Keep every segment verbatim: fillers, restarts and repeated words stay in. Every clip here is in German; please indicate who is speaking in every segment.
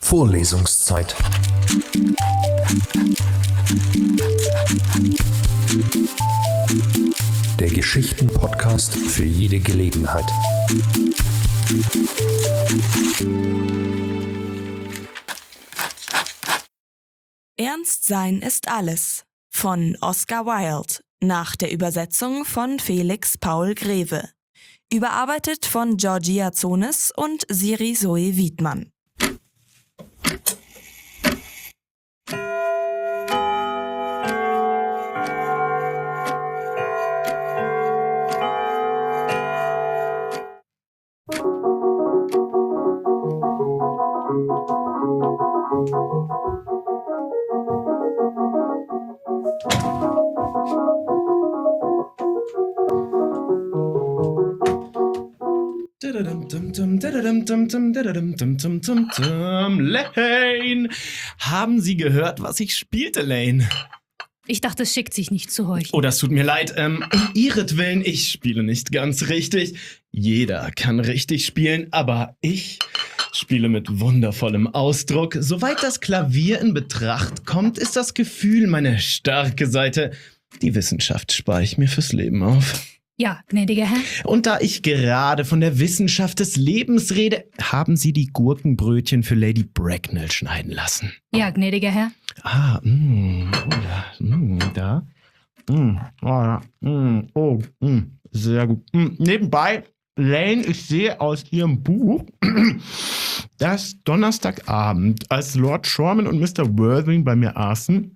Speaker 1: Vorlesungszeit. Der Geschichten-Podcast für jede Gelegenheit.
Speaker 2: Ernst sein ist alles von Oscar Wilde nach der Übersetzung von Felix Paul Greve. Überarbeitet von Georgia Zonis und Siri Zoe Wiedmann.
Speaker 3: Lane! Haben Sie gehört, was ich spielte, Lane?
Speaker 4: Ich dachte, es schickt sich nicht zu euch.
Speaker 3: Oh, das tut mir leid. Ähm, um ihretwillen, ich spiele nicht ganz richtig. Jeder kann richtig spielen, aber ich spiele mit wundervollem Ausdruck. Soweit das Klavier in Betracht kommt, ist das Gefühl meine starke Seite. Die Wissenschaft spare ich mir fürs Leben auf.
Speaker 4: Ja, gnädiger Herr.
Speaker 3: Und da ich gerade von der Wissenschaft des Lebens rede, haben Sie die Gurkenbrötchen für Lady Bracknell schneiden lassen.
Speaker 4: Ja, gnädiger Herr.
Speaker 3: Ah, mh, oh, da, mh, da. Mh, oh, ja, mh, oh, mh, sehr gut. Mh, nebenbei, Lane, ich sehe aus Ihrem Buch, dass Donnerstagabend, als Lord Shorman und Mister Worthing bei mir aßen,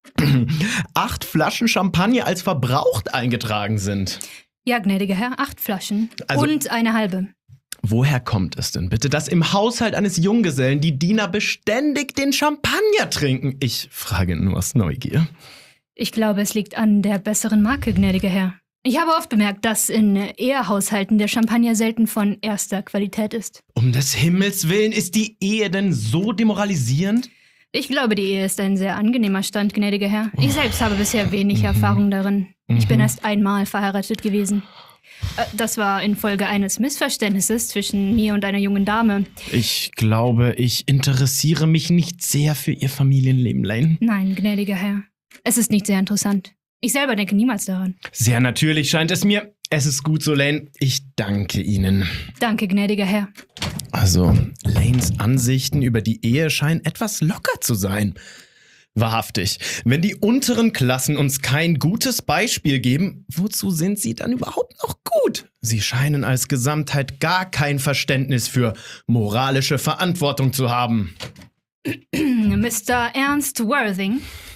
Speaker 3: acht Flaschen Champagner als verbraucht eingetragen sind.
Speaker 4: Ja, gnädiger Herr, acht Flaschen
Speaker 3: Also-
Speaker 4: und eine halbe.
Speaker 3: Woher kommt es denn bitte, dass im Haushalt eines Junggesellen die Diener beständig den Champagner trinken? Ich frage nur aus Neugier.
Speaker 4: Ich glaube, es liegt an der besseren Marke, gnädiger Herr. Ich habe oft bemerkt, dass in Ehehaushalten der Champagner selten von erster Qualität ist.
Speaker 3: Um des Himmels willen, ist die Ehe denn so demoralisierend?
Speaker 4: Ich glaube, die Ehe ist ein sehr angenehmer Stand, gnädiger Herr. Ich selbst habe bisher wenig Erfahrung darin. Ich bin erst einmal verheiratet gewesen. Äh, Das war infolge eines Missverständnisses zwischen mir und einer jungen Dame.
Speaker 3: Ich glaube, ich interessiere mich nicht sehr für Ihr Familienleben, Lane.
Speaker 4: Nein, gnädiger Herr. Es ist nicht sehr interessant. Ich selber denke niemals daran.
Speaker 3: Sehr natürlich scheint es mir. Es ist gut so, Lane. Ich danke Ihnen.
Speaker 4: Danke, gnädiger Herr.
Speaker 3: Also, Lanes Ansichten über die Ehe scheinen etwas locker zu sein. Wahrhaftig, wenn die unteren Klassen uns kein gutes Beispiel geben, wozu sind sie dann überhaupt noch gut? Sie scheinen als Gesamtheit gar kein Verständnis für moralische Verantwortung zu haben.
Speaker 4: Mister Ernst Worthing.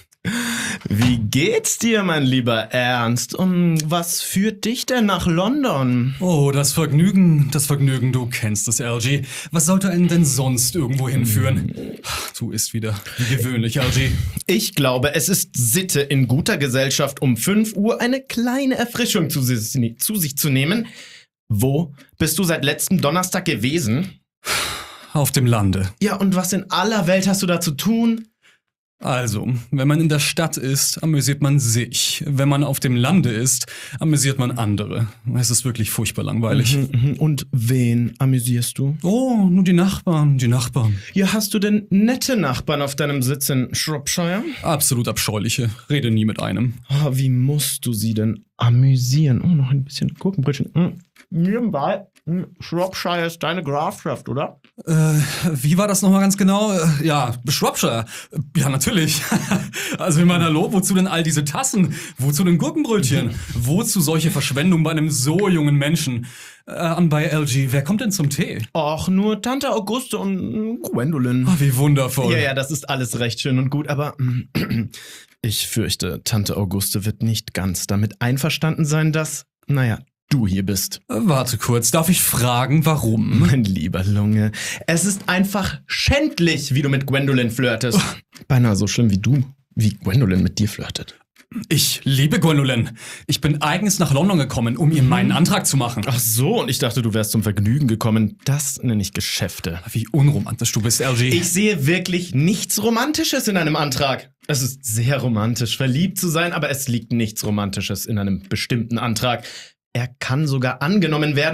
Speaker 3: Wie geht's dir, mein lieber Ernst? Und was führt dich denn nach London?
Speaker 5: Oh, das Vergnügen, das Vergnügen, du kennst es, L G. Was sollte einen denn sonst irgendwo hinführen? Du isst wieder, wie gewöhnlich, L G.
Speaker 3: Ich glaube, es ist Sitte, in guter Gesellschaft um fünf Uhr eine kleine Erfrischung zu, si- zu sich zu nehmen. Wo bist du seit letztem Donnerstag gewesen?
Speaker 5: Auf dem Lande.
Speaker 3: Ja, und was in aller Welt hast du da zu tun?
Speaker 5: Also, wenn man in der Stadt ist, amüsiert man sich. Wenn man auf dem Lande ist, amüsiert man andere. Es ist wirklich furchtbar langweilig.
Speaker 3: Mhm, mhm. Und wen amüsierst du?
Speaker 5: Oh, nur die Nachbarn, die Nachbarn.
Speaker 3: Ja, hast du denn nette Nachbarn auf deinem Sitz in Shropshire?
Speaker 5: Absolut abscheuliche. Rede nie mit einem.
Speaker 3: Oh, wie musst du sie denn amüsieren? Oh, noch ein bisschen Gurkenbrötchen. Mm. Nebenbei, mm, Shropshire ist deine Grafschaft, oder?
Speaker 5: Äh, wie war das nochmal ganz genau? Äh, ja, Shropshire. Ja, natürlich. Also, ich meine, hallo, wozu denn all diese Tassen? Wozu denn Gurkenbrötchen? Wozu solche Verschwendung bei einem so jungen Menschen? Äh, an bei L G, wer kommt denn zum Tee?
Speaker 3: Och, nur Tante Auguste und mm, Gwendolyn.
Speaker 5: Ah, wie wundervoll.
Speaker 3: Ja, ja, das ist alles recht schön und gut, aber mm, ich fürchte, Tante Auguste wird nicht ganz damit einverstanden sein, dass, naja, du hier bist.
Speaker 5: Äh, Warte kurz, darf ich fragen, warum?
Speaker 3: Mein lieber Lunge, es ist einfach schändlich, wie du mit Gwendolyn flirtest. Beinahe so schlimm wie du, wie Gwendolyn mit dir flirtet.
Speaker 5: Ich liebe Gwendolyn. Ich bin eigens nach London gekommen, um ihr meinen Antrag zu machen.
Speaker 3: Ach so, und ich dachte, du wärst zum Vergnügen gekommen. Das nenne ich Geschäfte.
Speaker 5: Wie unromantisch du bist, L G.
Speaker 3: Ich sehe wirklich nichts Romantisches in einem Antrag. Es ist sehr romantisch, verliebt zu sein, aber es liegt nichts Romantisches in einem bestimmten Antrag. Er kann sogar angenommen werden,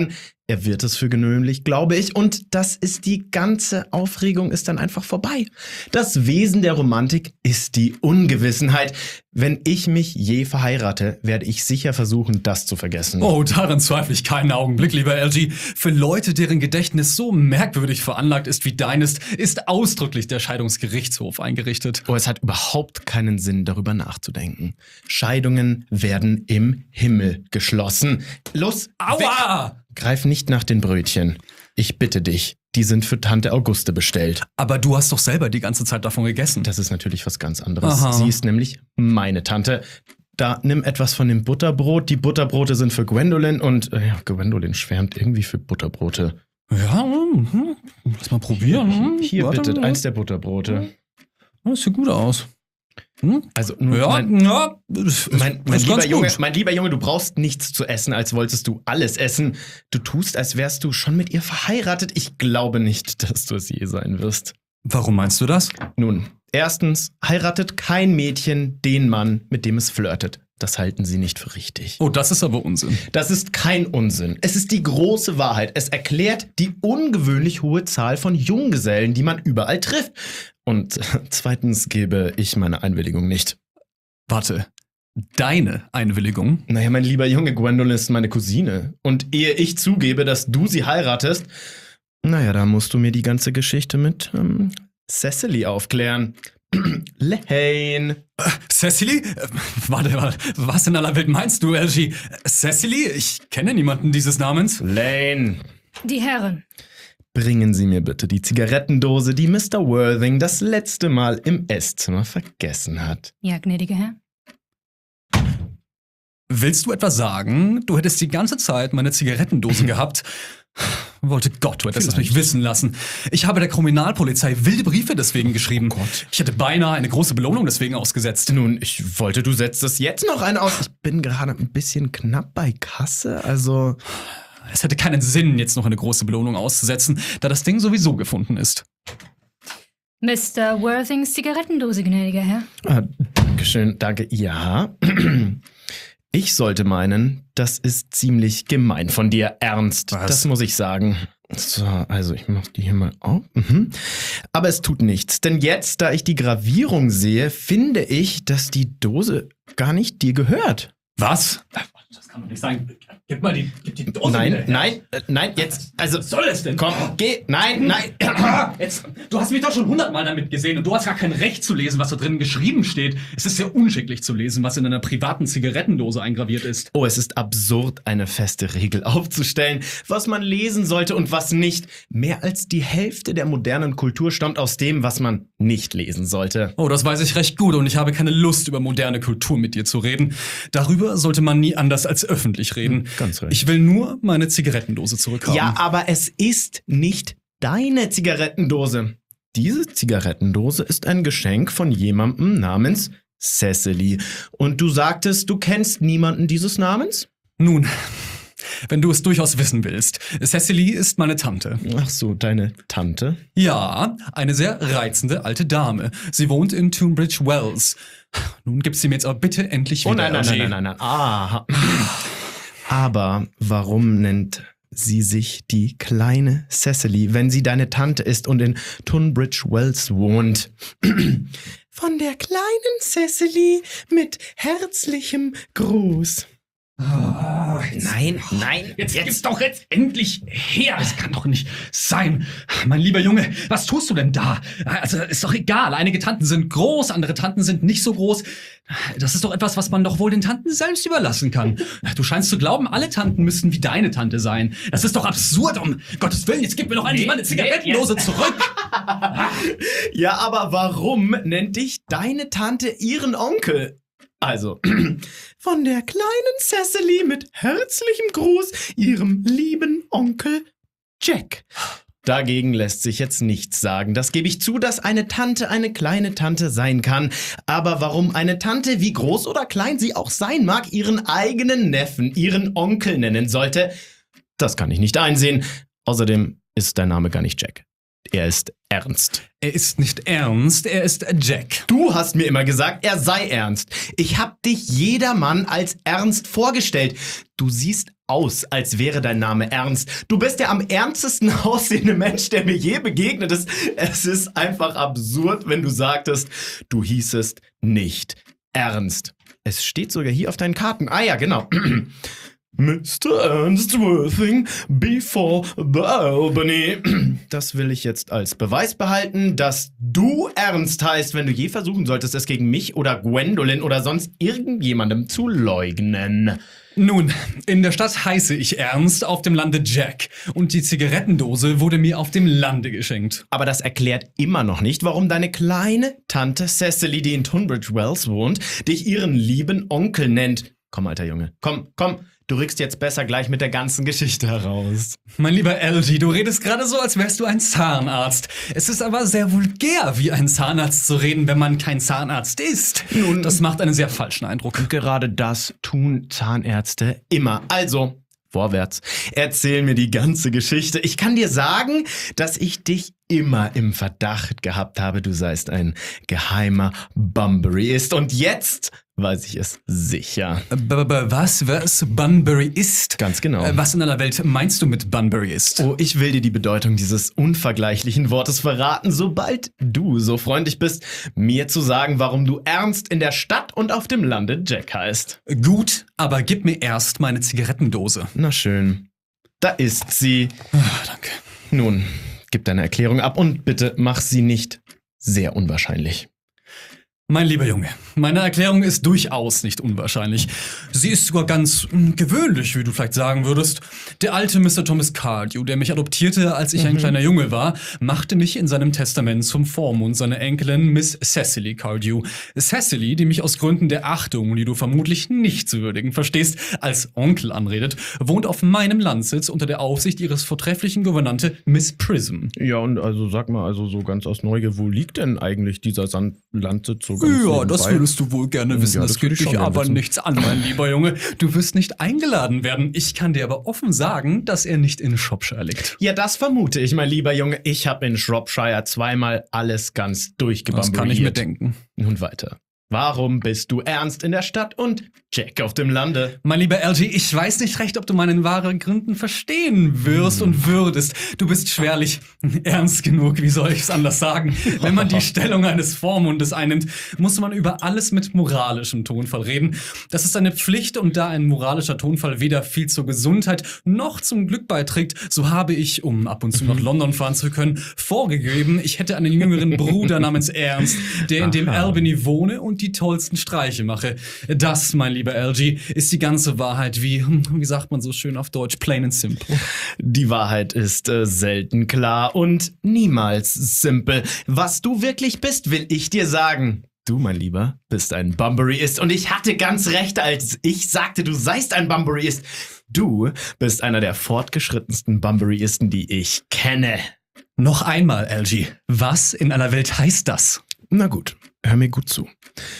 Speaker 3: Er wird es für gewöhnlich, glaube ich, und das ist die ganze Aufregung ist dann einfach vorbei. Das Wesen der Romantik ist die Ungewissenheit. Wenn ich mich je verheirate, werde ich sicher versuchen, das zu vergessen.
Speaker 5: Oh, daran zweifle ich keinen Augenblick, lieber L G. Für Leute, deren Gedächtnis so merkwürdig veranlagt ist wie deines, ist ausdrücklich der Scheidungsgerichtshof eingerichtet.
Speaker 3: Oh, es hat überhaupt keinen Sinn, darüber nachzudenken. Scheidungen werden im Himmel geschlossen. Los,
Speaker 5: Aua!
Speaker 3: weg. Greif nicht nach den Brötchen. Ich bitte dich, die sind für Tante Auguste bestellt.
Speaker 5: Aber du hast doch selber die ganze Zeit davon gegessen.
Speaker 3: Das ist natürlich was ganz anderes.
Speaker 5: Aha.
Speaker 3: Sie ist nämlich meine Tante. Da nimm etwas von dem Butterbrot. Die Butterbrote sind für Gwendolyn und äh, ja, Gwendolyn schwärmt irgendwie für Butterbrote.
Speaker 5: Ja, hm, lass mal probieren.
Speaker 3: Hier
Speaker 5: Warte,
Speaker 3: bitte,
Speaker 5: warte.
Speaker 3: eins der Butterbrote.
Speaker 5: Das sieht gut aus. Hm?
Speaker 3: Also nur
Speaker 5: Ja,
Speaker 3: mein,
Speaker 5: ja, das ist,
Speaker 3: mein, mein,
Speaker 5: ist
Speaker 3: lieber
Speaker 5: ganz
Speaker 3: Junge,
Speaker 5: gut.
Speaker 3: mein lieber Junge, du brauchst nichts zu essen, als wolltest du alles essen. Du tust, als wärst du schon mit ihr verheiratet. Ich glaube nicht, dass du es je sein wirst.
Speaker 5: Warum meinst du das?
Speaker 3: Nun, erstens, heiratet kein Mädchen den Mann, mit dem es flirtet. Das halten sie nicht für richtig.
Speaker 5: Oh, das ist aber Unsinn.
Speaker 3: Das ist kein Unsinn. Es ist die große Wahrheit. Es erklärt die ungewöhnlich hohe Zahl von Junggesellen, die man überall trifft. Und zweitens gebe ich meine Einwilligung nicht.
Speaker 5: Warte, deine Einwilligung?
Speaker 3: Naja, mein lieber Junge, Gwendolyn ist meine Cousine. Und ehe ich zugebe, dass du sie heiratest, naja, da musst du mir die ganze Geschichte mit ähm, Cecily aufklären. Lane.
Speaker 5: Äh, Cecily? Äh, warte mal, was in aller Welt meinst du, L G? Cecily? Ich kenne niemanden dieses Namens.
Speaker 3: Lane.
Speaker 4: Die Herren.
Speaker 3: Bringen Sie mir bitte die Zigarettendose, die Mister Worthing das letzte Mal im Esszimmer vergessen hat.
Speaker 4: Ja, gnädiger Herr.
Speaker 5: Willst du etwa sagen, du hättest die ganze Zeit meine Zigarettendose gehabt? Wollte Gott, du hättest es mich wissen lassen. Ich habe der Kriminalpolizei wilde Briefe deswegen geschrieben.
Speaker 3: Oh Gott.
Speaker 5: Ich hätte beinahe eine große Belohnung deswegen ausgesetzt.
Speaker 3: Nun, ich wollte, du setzt es jetzt noch einen aus. Ich bin gerade ein bisschen knapp bei Kasse, also...
Speaker 5: Es hätte keinen Sinn, jetzt noch eine große Belohnung auszusetzen, da das Ding sowieso gefunden ist.
Speaker 4: Mister Worthings Zigarettendose, gnädiger Herr.
Speaker 3: Ah, Dankeschön, danke. Ja, ich sollte meinen, das ist ziemlich gemein von dir, Ernst.
Speaker 5: Was?
Speaker 3: Das muss ich sagen. So, also ich mach die hier mal auf. Mhm. Aber es tut nichts, denn jetzt, da ich die Gravierung sehe, finde ich, dass die Dose gar nicht dir gehört.
Speaker 5: Was? Das kann doch nicht sein. Gib mal die, gib die Dose
Speaker 3: Nein,
Speaker 5: wieder her.
Speaker 3: nein, äh, nein, jetzt, also...
Speaker 5: Was soll es denn?
Speaker 3: Komm, geh, nein, nein.
Speaker 5: Jetzt, du hast mich doch schon hundertmal damit gesehen und du hast gar kein Recht zu lesen, was da drin geschrieben steht. Es ist sehr unschicklich zu lesen, was in einer privaten Zigarettendose eingraviert ist.
Speaker 3: Oh, es ist absurd, eine feste Regel aufzustellen, was man lesen sollte und was nicht. Mehr als die Hälfte der modernen Kultur stammt aus dem, was man nicht lesen sollte.
Speaker 5: Oh, das weiß ich recht gut und ich habe keine Lust, über moderne Kultur mit dir zu reden. Darüber sollte man nie anders als öffentlich reden.
Speaker 3: Ganz recht.
Speaker 5: Ich will nur meine Zigarettendose zurückhaben.
Speaker 3: Ja, aber es ist nicht deine Zigarettendose. Diese Zigarettendose ist ein Geschenk von jemandem namens Cecily. Und du sagtest, du kennst niemanden dieses Namens?
Speaker 5: Nun, wenn du es durchaus wissen willst. Cecily ist meine Tante.
Speaker 3: Ach so, deine Tante?
Speaker 5: Ja, eine sehr reizende alte Dame. Sie wohnt in Tunbridge Wells. Nun gib sie mir jetzt aber bitte endlich wieder.
Speaker 3: Oh nein, nein, nein,
Speaker 5: L G.
Speaker 3: nein, nein, nein. Ah. Aber warum nennt sie sich die kleine Cecily, wenn sie deine Tante ist und in Tunbridge Wells wohnt? Von der kleinen Cecily mit herzlichem Gruß.
Speaker 5: Oh, jetzt,
Speaker 3: Nein, nein,
Speaker 5: Jetzt, gib's doch jetzt endlich her. Das kann doch nicht sein. Mein lieber Junge, was tust du denn da? Also, ist doch egal. Einige Tanten sind groß, andere Tanten sind nicht so groß. Das ist doch etwas, was man doch wohl den Tanten selbst überlassen kann. Du scheinst zu glauben, alle Tanten müssten wie deine Tante sein. Das ist doch absurd. Um Gottes Willen, jetzt gib mir doch endlich meine Zigarettendose zurück.
Speaker 3: Ja, aber warum nennt dich deine Tante ihren Onkel? Also, von der kleinen Cecily mit herzlichem Gruß, ihrem lieben Onkel Jack. Dagegen lässt sich jetzt nichts sagen. Das gebe ich zu, dass eine Tante eine kleine Tante sein kann. Aber warum eine Tante, wie groß oder klein sie auch sein mag, ihren eigenen Neffen, ihren Onkel nennen sollte, das kann ich nicht einsehen. Außerdem ist dein Name gar nicht Jack. Er ist Ernst.
Speaker 5: Er ist nicht Ernst, er ist Jack.
Speaker 3: Du hast mir immer gesagt, er sei ernst. Ich hab dich jedermann als ernst vorgestellt. Du siehst aus, als wäre dein Name Ernst. Du bist der am ernstesten aussehende Mensch, der mir je begegnet ist. Es ist einfach absurd, wenn du sagtest, du hießest nicht Ernst. Es steht sogar hier auf deinen Karten. Ah ja, genau. Mister Ernst Worthing before the Albany. Das will ich jetzt als Beweis behalten, dass du Ernst heißt, wenn du je versuchen solltest, es gegen mich oder Gwendolyn oder sonst irgendjemandem zu leugnen.
Speaker 5: Nun, in der Stadt heiße ich Ernst, auf dem Lande Jack. Und die Zigarettendose wurde mir auf dem Lande geschenkt.
Speaker 3: Aber das erklärt immer noch nicht, warum deine kleine Tante Cecily, die in Tunbridge Wells wohnt, dich ihren lieben Onkel nennt. Komm, alter Junge, komm, komm. Du rückst jetzt besser gleich mit der ganzen Geschichte heraus.
Speaker 5: Mein lieber L G, du redest gerade so, als wärst du ein Zahnarzt. Es ist aber sehr vulgär, wie ein Zahnarzt zu reden, wenn man kein Zahnarzt ist. Nun, das macht einen sehr falschen Eindruck.
Speaker 3: Und gerade das tun Zahnärzte immer. Also, vorwärts. Erzähl mir die ganze Geschichte. Ich kann dir sagen, dass ich dich immer im Verdacht gehabt habe, du seist ein geheimer Bunburyist. Und jetzt weiß ich es sicher.
Speaker 5: B- b- was? Was Bunbury ist?
Speaker 3: Ganz genau.
Speaker 5: Äh, Was in aller Welt meinst du mit Bunbury ist?
Speaker 3: Oh, ich will dir die Bedeutung dieses unvergleichlichen Wortes verraten, sobald du so freundlich bist, mir zu sagen, warum du Ernst in der Stadt und auf dem Lande Jack heißt.
Speaker 5: Gut, aber gib mir erst meine Zigarettendose.
Speaker 3: Na schön. Da ist sie.
Speaker 5: Ah, danke.
Speaker 3: Nun, gib deine Erklärung ab und bitte mach sie nicht sehr unwahrscheinlich.
Speaker 5: Mein lieber Junge, meine Erklärung ist durchaus nicht unwahrscheinlich. Sie ist sogar ganz mh, gewöhnlich, wie du vielleicht sagen würdest. Der alte Mister Thomas Cardew, der mich adoptierte, als ich ein kleiner Junge war, machte mich in seinem Testament zum Vormund seiner Enkelin Miss Cecily Cardew. Cecily, die mich aus Gründen der Achtung, die du vermutlich nicht zu würdigen verstehst, als Onkel anredet, wohnt auf meinem Landsitz unter der Aufsicht ihres vortrefflichen Gouvernante Miss Prism.
Speaker 3: Ja, und also sag mal, also so ganz aus Neugier, wo liegt denn eigentlich dieser Sand Landsitz so ganz
Speaker 5: Ja, das
Speaker 3: nebenbei?
Speaker 5: würdest du wohl gerne wissen.
Speaker 3: Ja,
Speaker 5: das
Speaker 3: das würde
Speaker 5: geht
Speaker 3: ich schon
Speaker 5: dich
Speaker 3: gerne
Speaker 5: aber
Speaker 3: wissen.
Speaker 5: nichts an, mein lieber Junge. Du wirst nicht eingeladen werden. Ich kann dir aber offen sagen, dass er nicht in Shropshire liegt.
Speaker 3: Ja, das vermute ich, mein lieber Junge. Ich habe in Shropshire zweimal alles ganz durchgebamburiert.
Speaker 5: Das kann ich mir denken.
Speaker 3: Nun weiter. Warum bist du Ernst in der Stadt und Jack auf dem Lande?
Speaker 5: Mein lieber L G, ich weiß nicht recht, ob du meinen wahren Gründen verstehen wirst und würdest. Du bist schwerlich ernst genug, wie soll ich es anders sagen? Wenn man die Stellung eines Vormundes einnimmt, muss man über alles mit moralischem Tonfall reden. Das ist eine Pflicht und da ein moralischer Tonfall weder viel zur Gesundheit noch zum Glück beiträgt, so habe ich, um ab und zu nach London fahren zu können, vorgegeben, ich hätte einen jüngeren Bruder namens Ernst, der in dem
Speaker 3: Aha.
Speaker 5: Albany wohne und die tollsten Streiche mache. Das, mein lieber L G, ist die ganze Wahrheit wie, wie sagt man so schön auf Deutsch, plain and simple.
Speaker 3: Die Wahrheit ist äh, selten klar und niemals simpel. Was du wirklich bist, will ich dir sagen. Du, mein Lieber, bist ein Bunburyist und ich hatte ganz recht, als ich sagte, du seist ein Bunburyist. Du bist einer der fortgeschrittensten Bunburyisten, die ich kenne.
Speaker 5: Noch einmal, L G, was in aller Welt heißt das?
Speaker 3: Na gut, hör mir gut zu.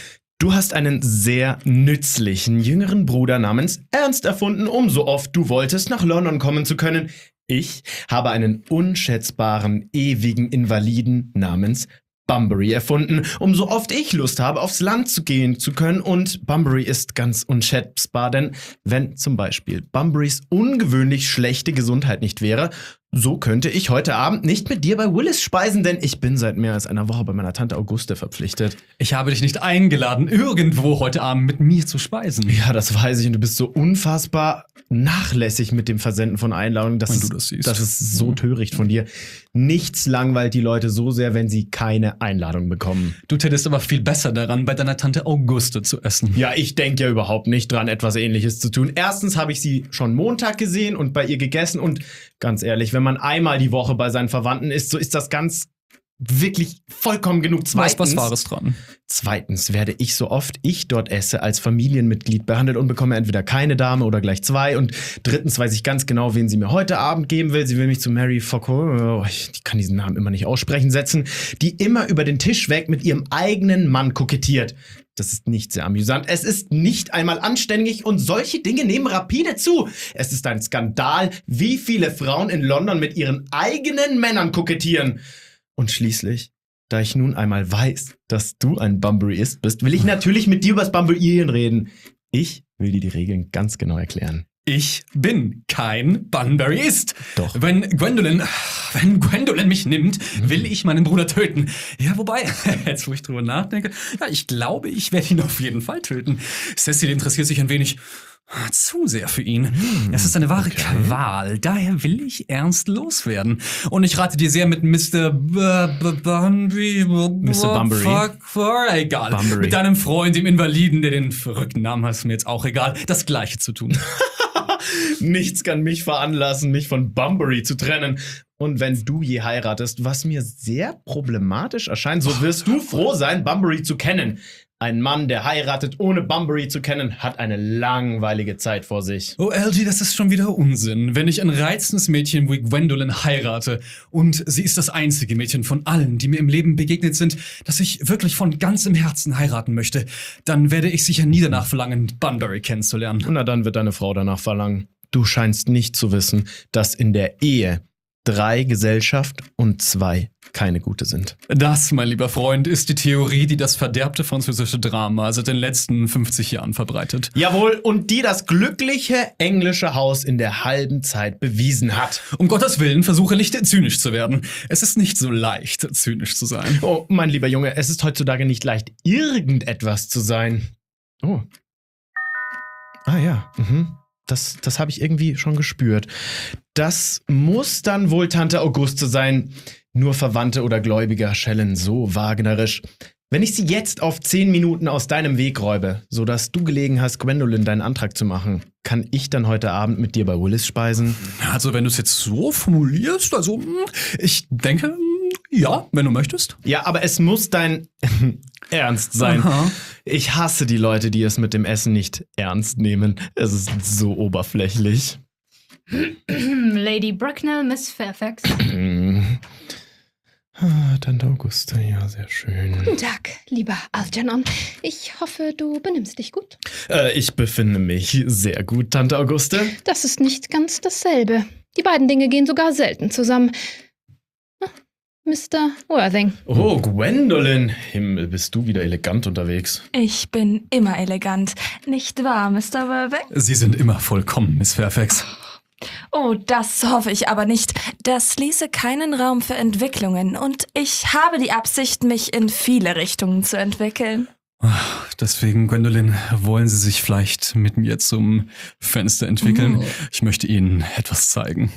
Speaker 3: Du hast einen sehr nützlichen jüngeren Bruder namens Ernst erfunden, um so oft du wolltest nach London kommen zu können. Ich habe einen unschätzbaren, ewigen Invaliden namens Bunbury erfunden, um so oft ich Lust habe, aufs Land zu gehen zu können. Und Bunbury ist ganz unschätzbar, denn wenn zum Beispiel Bunburys ungewöhnlich schlechte Gesundheit nicht wäre, so könnte ich heute Abend nicht mit dir bei Willis speisen, denn ich bin seit mehr als einer Woche bei meiner Tante Auguste verpflichtet.
Speaker 5: Ich habe dich nicht eingeladen, irgendwo heute Abend mit mir zu speisen.
Speaker 3: Ja, das weiß ich und du bist so unfassbar nachlässig mit dem Versenden von Einladungen. Das,
Speaker 5: Wenn
Speaker 3: ist,
Speaker 5: du das siehst.
Speaker 3: das ist so töricht von dir. Nichts langweilt die Leute so sehr, wenn sie keine Einladung bekommen.
Speaker 5: Du tätest aber viel besser daran, bei deiner Tante Auguste zu essen.
Speaker 3: Ja, ich denke ja überhaupt nicht dran, etwas Ähnliches zu tun. Erstens habe ich sie schon Montag gesehen und bei ihr gegessen und ganz ehrlich, wenn man einmal die Woche bei seinen Verwandten ist, so ist das ganz wirklich vollkommen genug. Zweitens,
Speaker 5: Was, was Wahres dran?
Speaker 3: Zweitens werde ich so oft ich dort esse als Familienmitglied behandelt und bekomme entweder keine Dame oder gleich zwei. Und drittens weiß ich ganz genau, wen sie mir heute Abend geben will. Sie will mich zu Mary Foucault, oh, ich kann diesen Namen immer nicht aussprechen, setzen, die immer über den Tisch weg mit ihrem eigenen Mann kokettiert. Das ist nicht sehr amüsant. Es ist nicht einmal anständig und solche Dinge nehmen rapide zu. Es ist ein Skandal, wie viele Frauen in London mit ihren eigenen Männern kokettieren. Und schließlich, da ich nun einmal weiß, dass du ein Bunburyist bist, will ich natürlich mit dir über das Bunburyieren reden. Ich will dir die Regeln ganz genau erklären.
Speaker 5: Ich bin kein Bunburyist.
Speaker 3: Doch.
Speaker 5: Wenn Gwendolyn, wenn Gwendolyn mich nimmt, will ich meinen Bruder töten. Ja, wobei, jetzt wo ich drüber nachdenke, ja, ich glaube, ich werde ihn auf jeden Fall töten. Cecil interessiert sich ein wenig zu sehr für ihn.
Speaker 3: Hm,
Speaker 5: Es ist eine wahre
Speaker 3: okay.
Speaker 5: Qual. Daher will ich ernst loswerden. Und ich rate dir sehr mit Mister B- B- Bunbury.
Speaker 3: Mister Bunbury?
Speaker 5: Fuck, fuck, egal.
Speaker 3: Bunbury.
Speaker 5: Mit deinem Freund, dem Invaliden, der den verrückten Namen hat, ist mir jetzt auch egal, das Gleiche zu tun.
Speaker 3: Nichts kann mich veranlassen, mich von Bunbury zu trennen. Und wenn du je heiratest, was mir sehr problematisch erscheint, so wirst du froh sein, Bunbury zu kennen. Ein Mann, der heiratet, ohne Bunbury zu kennen, hat eine langweilige Zeit vor sich.
Speaker 5: Oh, L G, das ist schon wieder Unsinn. Wenn ich ein reizendes Mädchen wie Gwendolyn heirate und sie ist das einzige Mädchen von allen, die mir im Leben begegnet sind, das ich wirklich von ganzem Herzen heiraten möchte, dann werde ich sicher nie danach verlangen, Bunbury kennenzulernen.
Speaker 3: Na, dann wird deine Frau danach verlangen. Du scheinst nicht zu wissen, dass in der Ehe drei Gesellschaft und zwei keine gute sind.
Speaker 5: Das, mein lieber Freund, ist die Theorie, die das verderbte französische Drama seit den letzten fünfzig Jahren verbreitet.
Speaker 3: Jawohl, und die das glückliche englische Haus in der halben Zeit bewiesen hat.
Speaker 5: Um Gottes Willen, versuche nicht zynisch zu werden. Es ist nicht so leicht, zynisch zu sein.
Speaker 3: Oh, mein lieber Junge, es ist heutzutage nicht leicht, irgendetwas zu sein. Oh. Ah ja, mhm. Das, das habe ich irgendwie schon gespürt. Das muss dann wohl Tante Auguste sein. Nur Verwandte oder Gläubiger schellen so wagnerisch. Wenn ich sie jetzt auf zehn Minuten aus deinem Weg räube, sodass du gelegen hast, Gwendolyn deinen Antrag zu machen, kann ich dann heute Abend mit dir bei Willis speisen?
Speaker 5: Also, wenn du es jetzt so formulierst, also, ich denke, ja, wenn du möchtest.
Speaker 3: Ja, aber es muss dein Ernst sein.
Speaker 5: Aha.
Speaker 3: Ich hasse die Leute, die es mit dem Essen nicht ernst nehmen. Es ist so oberflächlich.
Speaker 4: Lady Bracknell, Miss Fairfax.
Speaker 3: Ah, Tante Auguste, ja, sehr schön.
Speaker 6: Guten Tag, lieber Algernon. Ich hoffe, du benimmst dich gut.
Speaker 3: Äh, ich befinde mich sehr gut, Tante Auguste.
Speaker 6: Das ist nicht ganz dasselbe. Die beiden Dinge gehen sogar selten zusammen. Ah, Mister Worthing.
Speaker 3: Oh, Gwendolyn. Himmel, bist du wieder elegant unterwegs.
Speaker 2: Ich bin immer elegant. Nicht wahr, Mister Worthing?
Speaker 5: Sie sind immer vollkommen, Miss Fairfax.
Speaker 2: Oh, das hoffe ich aber nicht. Das ließe keinen Raum für Entwicklungen und ich habe die Absicht, mich in viele Richtungen zu entwickeln.
Speaker 5: Deswegen, Gwendolyn, wollen Sie sich vielleicht mit mir zum Fenster entwickeln?
Speaker 2: Oh.
Speaker 5: Ich möchte Ihnen etwas zeigen.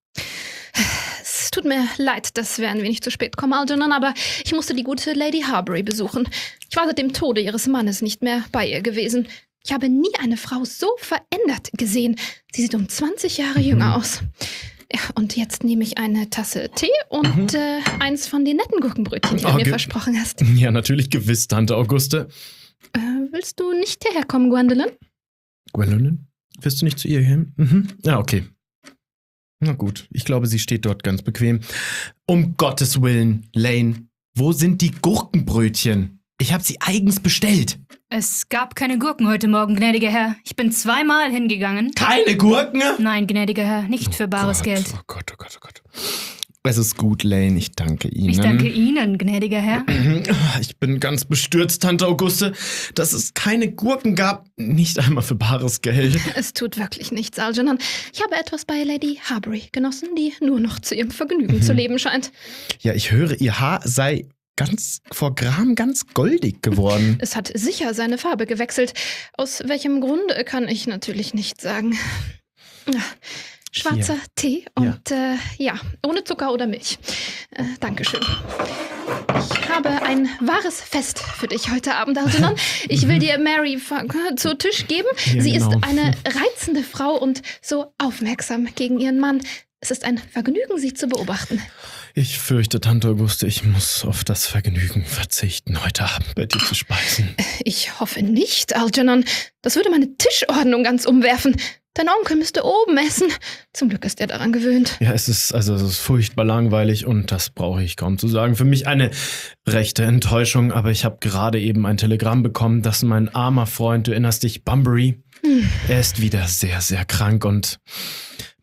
Speaker 6: Es tut mir leid, dass wir ein wenig zu spät kommen, Algernon, aber ich musste die gute Lady Harbury besuchen. Ich war seit dem Tode ihres Mannes nicht mehr bei ihr gewesen. Ich habe nie eine Frau so verändert gesehen. Sie sieht um zwanzig Jahre
Speaker 3: Mhm.
Speaker 6: jünger aus. Ja, und jetzt nehme ich eine Tasse Tee und
Speaker 3: Mhm.
Speaker 6: äh, eins von den netten Gurkenbrötchen, die
Speaker 3: Oh,
Speaker 6: du mir
Speaker 3: ge-
Speaker 6: versprochen hast.
Speaker 3: Ja, natürlich gewiss, Tante Auguste.
Speaker 6: Äh, willst du nicht hierher kommen, Gwendolyn?
Speaker 3: Gwendolyn? Wirst du nicht zu ihr hin? Mhm. Ja, okay. Na gut, ich glaube, sie steht dort ganz bequem. Um Gottes Willen, Lane, wo sind die Gurkenbrötchen? Ich habe sie eigens bestellt.
Speaker 4: Es gab keine Gurken heute Morgen, gnädiger Herr. Ich bin zweimal hingegangen.
Speaker 3: Keine Gurken?
Speaker 4: Nein, gnädiger Herr, nicht für bares
Speaker 3: Gott,
Speaker 4: Geld.
Speaker 3: Oh Gott, oh Gott, oh Gott. Es ist gut, Lane, ich danke Ihnen.
Speaker 4: Ich danke Ihnen, gnädiger Herr.
Speaker 3: Ich bin ganz bestürzt, Tante Auguste, dass es keine Gurken gab. Nicht einmal für bares Geld.
Speaker 6: Es tut wirklich nichts, Algernon. Ich habe etwas bei Lady Harbury genossen, die nur noch zu ihrem Vergnügen zu leben scheint.
Speaker 3: Ja, ich höre, Ihr Haar sei ganz vor Gram ganz goldig geworden.
Speaker 6: Es hat sicher seine Farbe gewechselt. Aus welchem Grunde kann ich natürlich nicht sagen. Ja, schwarzer Tee und ja. Äh, ja, ohne Zucker oder Milch. Äh, Dankeschön. Ich habe ein wahres Fest für dich heute Abend, Algernon. Ich will dir Mary zu Tisch geben.
Speaker 3: Ja,
Speaker 6: Sie
Speaker 3: genau.
Speaker 6: ist eine reizende Frau und so aufmerksam gegen ihren Mann. Es ist ein Vergnügen, sie zu beobachten.
Speaker 3: Ich fürchte, Tante Auguste, ich muss auf das Vergnügen verzichten, heute Abend bei dir zu speisen.
Speaker 6: Ich hoffe nicht, Algernon. Das würde meine Tischordnung ganz umwerfen. Dein Onkel müsste oben essen. Zum Glück ist er daran gewöhnt.
Speaker 3: Ja, es ist, also, es ist furchtbar langweilig und das brauche ich kaum zu sagen. Für mich eine rechte Enttäuschung, aber ich habe gerade eben ein Telegramm bekommen, dass mein armer Freund, du erinnerst dich, Bunbury, hm. er ist wieder sehr, sehr krank und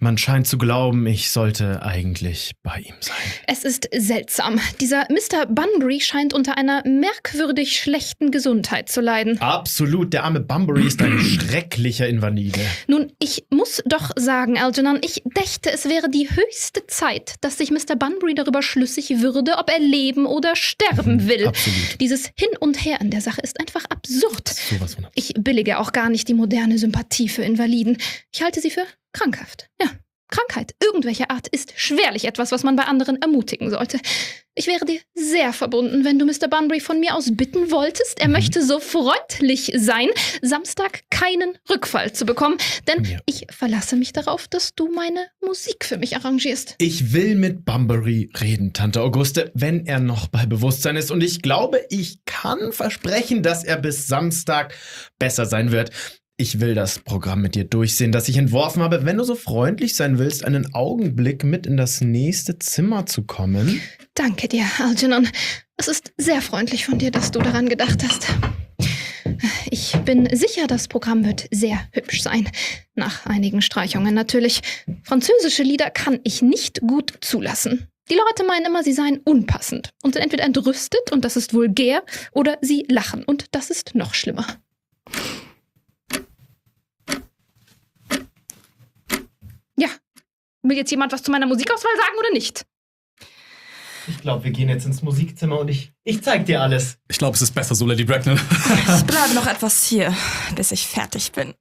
Speaker 3: Man scheint zu glauben, ich sollte eigentlich bei ihm sein.
Speaker 6: Es ist seltsam. Dieser Mister Bunbury scheint unter einer merkwürdig schlechten Gesundheit zu leiden.
Speaker 3: Absolut, der arme Bunbury ist ein schrecklicher Invalide.
Speaker 6: Nun, ich muss doch sagen, Algernon, ich dächte, es wäre die höchste Zeit, dass sich Mister Bunbury darüber schlüssig würde, ob er leben oder sterben will.
Speaker 3: Absolut.
Speaker 6: Dieses Hin und Her in der Sache ist einfach absurd.
Speaker 3: Sowas von absurd.
Speaker 6: Ich billige auch gar nicht die moderne Sympathie für Invaliden. Ich halte sie für krankhaft. Ja, Krankheit irgendwelcher Art ist schwerlich etwas, was man bei anderen ermutigen sollte. Ich wäre dir sehr verbunden, wenn du Mister Bunbury von mir aus bitten wolltest. Er mhm. möchte so freundlich sein, Samstag keinen Rückfall zu bekommen, denn ja. ich verlasse mich darauf, dass du meine Musik für mich arrangierst.
Speaker 3: Ich will mit Bunbury reden, Tante Auguste, wenn er noch bei Bewusstsein ist. Und ich glaube, ich kann versprechen, dass er bis Samstag besser sein wird. Ich will das Programm mit dir durchsehen, das ich entworfen habe. Wenn du so freundlich sein willst, einen Augenblick mit in das nächste Zimmer zu kommen.
Speaker 6: Danke dir, Algernon. Es ist sehr freundlich von dir, dass du daran gedacht hast. Ich bin sicher, das Programm wird sehr hübsch sein. Nach einigen Streichungen natürlich. Französische Lieder kann ich nicht gut zulassen. Die Leute meinen immer, sie seien unpassend und sind entweder entrüstet, und das ist vulgär, oder sie lachen, und das ist noch schlimmer. Ja, will jetzt jemand was zu meiner Musikauswahl sagen oder nicht?
Speaker 3: Ich glaube, wir gehen jetzt ins Musikzimmer und ich, ich zeig dir alles.
Speaker 5: Ich glaube, es ist besser so, Lady Bracknell.
Speaker 2: Ich bleibe noch etwas hier, bis ich fertig bin.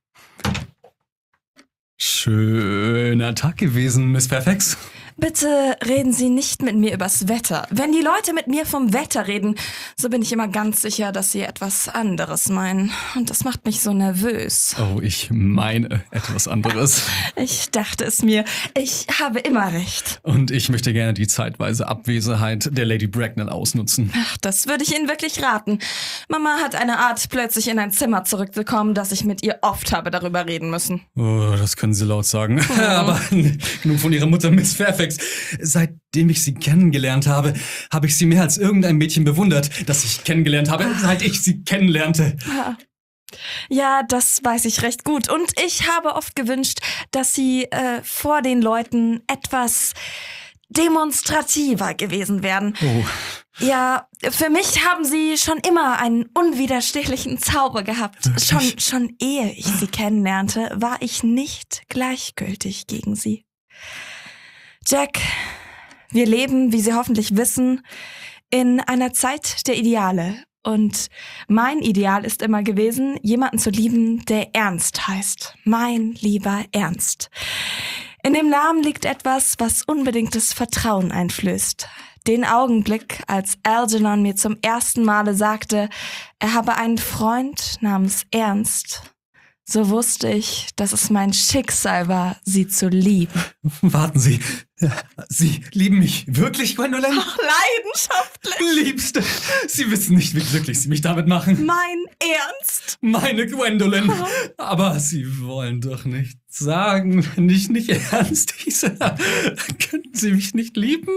Speaker 5: Schöner Tag gewesen, Miss Fairfax.
Speaker 2: Bitte reden Sie nicht mit mir übers Wetter. Wenn die Leute mit mir vom Wetter reden, so bin ich immer ganz sicher, dass sie etwas anderes meinen. Und das macht mich so nervös.
Speaker 5: Oh, ich meine etwas anderes.
Speaker 2: Ich dachte es mir. Ich habe immer recht.
Speaker 5: Und ich möchte gerne die zeitweise Abwesenheit der Lady Bracknell ausnutzen.
Speaker 2: Ach, das würde ich Ihnen wirklich raten. Mama hat eine Art, plötzlich in ein Zimmer zurückzukommen, dass ich mit ihr oft habe darüber reden müssen.
Speaker 5: Oh, das können Sie laut sagen.
Speaker 2: Mhm.
Speaker 5: Aber genug von Ihrer Mutter, Miss Fairfax. Seitdem ich sie kennengelernt habe, habe ich sie mehr als irgendein Mädchen bewundert, das ich kennengelernt habe, seit ich sie kennenlernte.
Speaker 2: Ja. Ja, das weiß ich recht gut. Und ich habe oft gewünscht, dass sie äh, vor den Leuten etwas demonstrativer gewesen wären.
Speaker 5: Oh.
Speaker 2: Ja, für mich haben sie schon immer einen unwiderstehlichen Zauber gehabt. Schon, schon ehe ich sie kennenlernte, war ich nicht gleichgültig gegen sie. Jack, wir leben, wie Sie hoffentlich wissen, in einer Zeit der Ideale. Und mein Ideal ist immer gewesen, jemanden zu lieben, der Ernst heißt. Mein lieber Ernst. In dem Namen liegt etwas, was unbedingtes Vertrauen einflößt. Den Augenblick, als Algernon mir zum ersten Male sagte, er habe einen Freund namens Ernst, so wusste ich, dass es mein Schicksal war, sie zu lieben.
Speaker 5: Warten Sie, Sie lieben mich wirklich, Gwendolyn?
Speaker 2: Ach, leidenschaftlich.
Speaker 5: Liebste, Sie wissen nicht, wie glücklich Sie mich damit machen.
Speaker 2: Mein Ernst?
Speaker 5: Meine Gwendolyn. Aber Sie wollen doch nicht sagen, wenn ich nicht ernst hieße. Könnten Sie mich nicht lieben?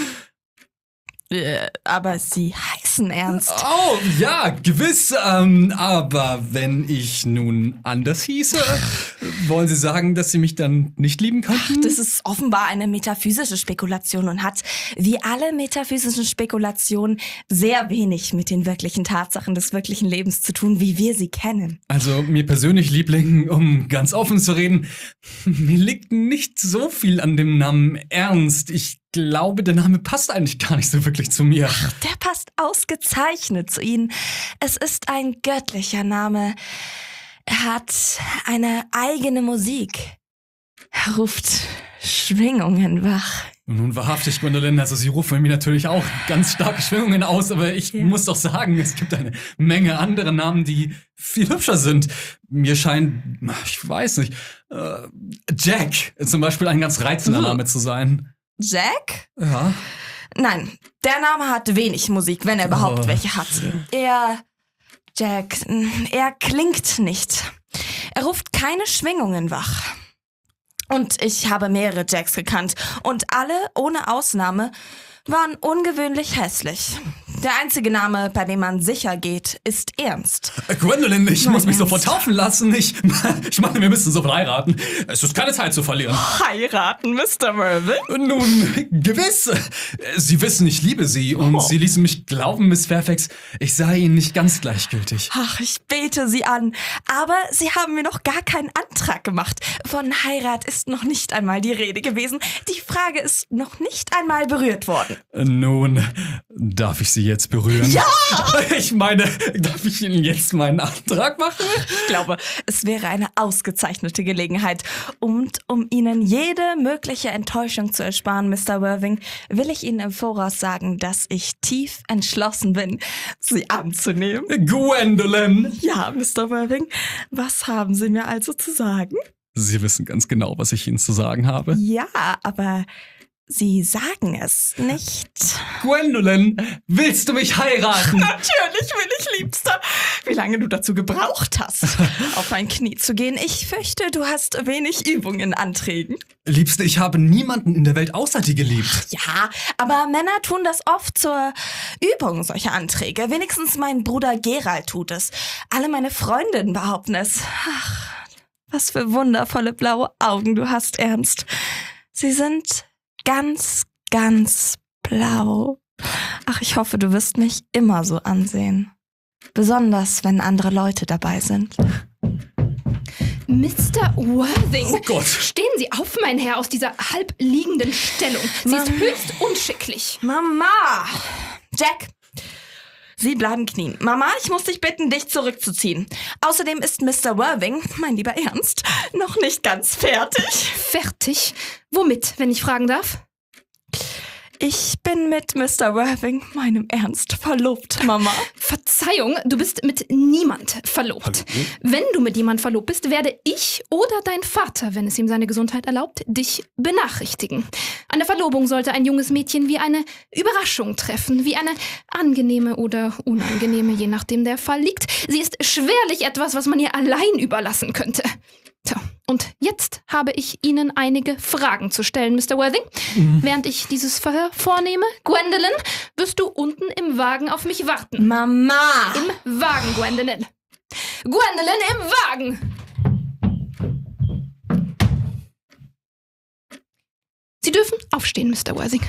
Speaker 2: Äh, aber Sie heißen Ernst.
Speaker 5: Oh, ja, gewiss. Ähm, aber wenn ich nun anders hieße, wollen Sie sagen, dass Sie mich dann nicht lieben könnten?
Speaker 2: Das ist offenbar eine metaphysische Spekulation und hat, wie alle metaphysischen Spekulationen, sehr wenig mit den wirklichen Tatsachen des wirklichen Lebens zu tun, wie wir sie kennen.
Speaker 5: Also mir persönlich, Liebling, um ganz offen zu reden, mir liegt nicht so viel an dem Namen Ernst. Ich glaube, der Name passt eigentlich gar nicht so wirklich zu mir.
Speaker 2: Ach, der passt ausgezeichnet zu Ihnen. Es ist ein göttlicher Name. Er hat eine eigene Musik. Er ruft Schwingungen wach.
Speaker 5: Nun wahrhaftig, Gwendolyn, also Sie rufen mir natürlich auch ganz starke Schwingungen aus, aber ich ja. muss doch sagen, es gibt eine Menge andere Namen, die viel hübscher sind. Mir scheint, ich weiß nicht, äh, Jack zum Beispiel ein ganz reizender hm. Name zu sein.
Speaker 2: Jack?
Speaker 5: Ja.
Speaker 2: Nein, der Name hat wenig Musik, wenn er überhaupt oh. welche hat. Er, Jack, er klingt nicht. Er ruft keine Schwingungen wach. Und ich habe mehrere Jacks gekannt und alle, ohne Ausnahme, waren ungewöhnlich hässlich. Der einzige Name, bei dem man sicher geht, ist Ernst.
Speaker 5: Äh, Gwendolyn, ich
Speaker 2: Mein
Speaker 5: muss mich
Speaker 2: Ernst.
Speaker 5: sofort taufen lassen. Ich, ich meine, wir müssen sofort heiraten. Es ist keine Zeit zu verlieren.
Speaker 2: Heiraten, Mister Worthing?
Speaker 5: Nun, gewiss. Sie wissen, ich liebe Sie und
Speaker 2: Oh.
Speaker 5: Sie ließen mich glauben, Miss Fairfax, ich sei Ihnen nicht ganz gleichgültig.
Speaker 2: Ach, ich bete Sie an. Aber Sie haben mir noch gar keinen Antrag gemacht. Von Heirat ist noch nicht einmal die Rede gewesen. Die Frage ist noch nicht einmal berührt worden.
Speaker 5: Nun, darf ich Sie jetzt berühren?
Speaker 2: Ja!
Speaker 5: Ich meine, darf ich Ihnen jetzt meinen Antrag machen?
Speaker 2: Ich glaube, es wäre eine ausgezeichnete Gelegenheit. Und um Ihnen jede mögliche Enttäuschung zu ersparen, Mister Worthing, will ich Ihnen im Voraus sagen, dass ich tief entschlossen bin, Sie anzunehmen.
Speaker 5: Gwendolyn!
Speaker 2: Ja, Mister Worthing, was haben Sie mir also zu sagen?
Speaker 5: Sie wissen ganz genau, was ich Ihnen zu sagen habe.
Speaker 2: Ja, aber Sie sagen es nicht.
Speaker 5: Gwendolyn, willst du mich heiraten?
Speaker 2: Natürlich will ich, Liebster. Wie lange du dazu gebraucht hast, auf ein Knie zu gehen. Ich fürchte, du hast wenig Übung in Anträgen.
Speaker 5: Liebste, ich habe niemanden in der Welt außer dir geliebt.
Speaker 2: Ja, aber Männer tun das oft zur Übung, solche Anträge. Wenigstens mein Bruder Gerald tut es. Alle meine Freundinnen behaupten es. Ach, was für wundervolle blaue Augen du hast, Ernst. Sie sind ganz, ganz blau. Ach, ich hoffe, du wirst mich immer so ansehen. Besonders, wenn andere Leute dabei sind.
Speaker 6: Mister Worthing,
Speaker 5: Oh Gott.
Speaker 6: stehen Sie auf, mein Herr, aus dieser halb liegenden Stellung. Sie ist
Speaker 2: Mann.
Speaker 6: höchst unschicklich.
Speaker 2: Mama! Jack! Sie bleiben knien. Mama, ich muss dich bitten, dich zurückzuziehen. Außerdem ist Mister Worthing, mein lieber Ernst, noch nicht ganz fertig.
Speaker 6: Fertig? Womit, wenn ich fragen darf?
Speaker 2: Ich bin mit Mister Worthing, meinem Ernst, verlobt, Mama.
Speaker 6: Verzeihung, du bist mit niemand verlobt.
Speaker 5: Hallo?
Speaker 6: Wenn du mit jemand verlobt bist, werde ich oder dein Vater, wenn es ihm seine Gesundheit erlaubt, dich benachrichtigen. Eine Verlobung sollte ein junges Mädchen wie eine Überraschung treffen, wie eine angenehme oder unangenehme, je nachdem der Fall liegt. Sie ist schwerlich etwas, was man ihr allein überlassen könnte. Tja, und jetzt habe ich Ihnen einige Fragen zu stellen, Mister Worthing.
Speaker 5: Mhm.
Speaker 6: Während ich dieses Verhör vornehme, Gwendolyn, wirst du unten im Wagen auf mich warten.
Speaker 2: Mama!
Speaker 6: Im Wagen, Gwendolyn. Gwendolyn, im Wagen! Sie dürfen aufstehen, Mister Worthing.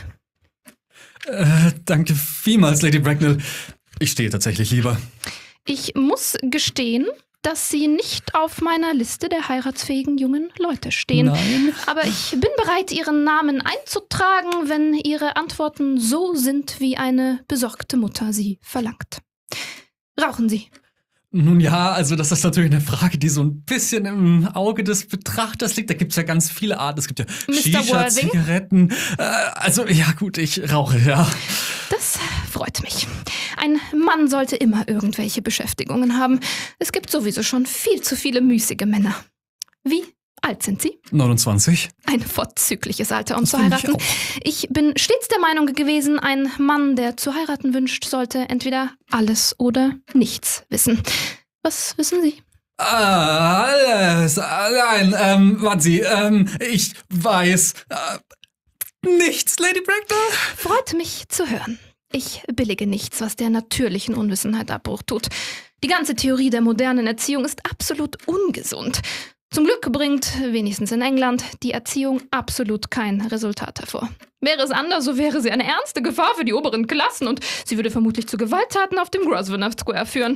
Speaker 5: Äh, danke vielmals, Lady Bracknell. Ich stehe tatsächlich lieber.
Speaker 6: Ich muss gestehen, dass Sie nicht auf meiner Liste der heiratsfähigen jungen Leute stehen.
Speaker 5: Nein.
Speaker 6: Aber ich bin bereit, Ihren Namen einzutragen, wenn Ihre Antworten so sind, wie eine besorgte Mutter sie verlangt. Rauchen Sie?
Speaker 5: Nun ja, also das ist natürlich eine Frage, die so ein bisschen im Auge des Betrachters liegt. Da gibt es ja ganz viele Arten. Es gibt ja
Speaker 6: Mister
Speaker 5: Shisha,
Speaker 6: Worthing?
Speaker 5: Zigaretten. Äh, also ja gut, ich rauche, ja.
Speaker 6: Das freut mich. Ein Mann sollte immer irgendwelche Beschäftigungen haben. Es gibt sowieso schon viel zu viele müßige Männer. Wie alt sind Sie?
Speaker 5: neunundzwanzig.
Speaker 6: Ein vorzügliches Alter, um
Speaker 5: Das
Speaker 6: zu
Speaker 5: finde ich
Speaker 6: heiraten.
Speaker 5: auch.
Speaker 6: Ich bin stets der Meinung gewesen, ein Mann, der zu heiraten wünscht, sollte entweder alles oder nichts wissen. Was wissen Sie?
Speaker 5: Ah, alles. Ah, nein, ähm, warten Sie, ähm, ich weiß äh, nichts, Lady Bracknell.
Speaker 6: Freut mich zu hören. Ich billige nichts, was der natürlichen Unwissenheit Abbruch tut. Die ganze Theorie der modernen Erziehung ist absolut ungesund. Zum Glück bringt, wenigstens in England, die Erziehung absolut kein Resultat hervor. Wäre es anders, so wäre sie eine ernste Gefahr für die oberen Klassen und sie würde vermutlich zu Gewalttaten auf dem Grosvenor Square führen.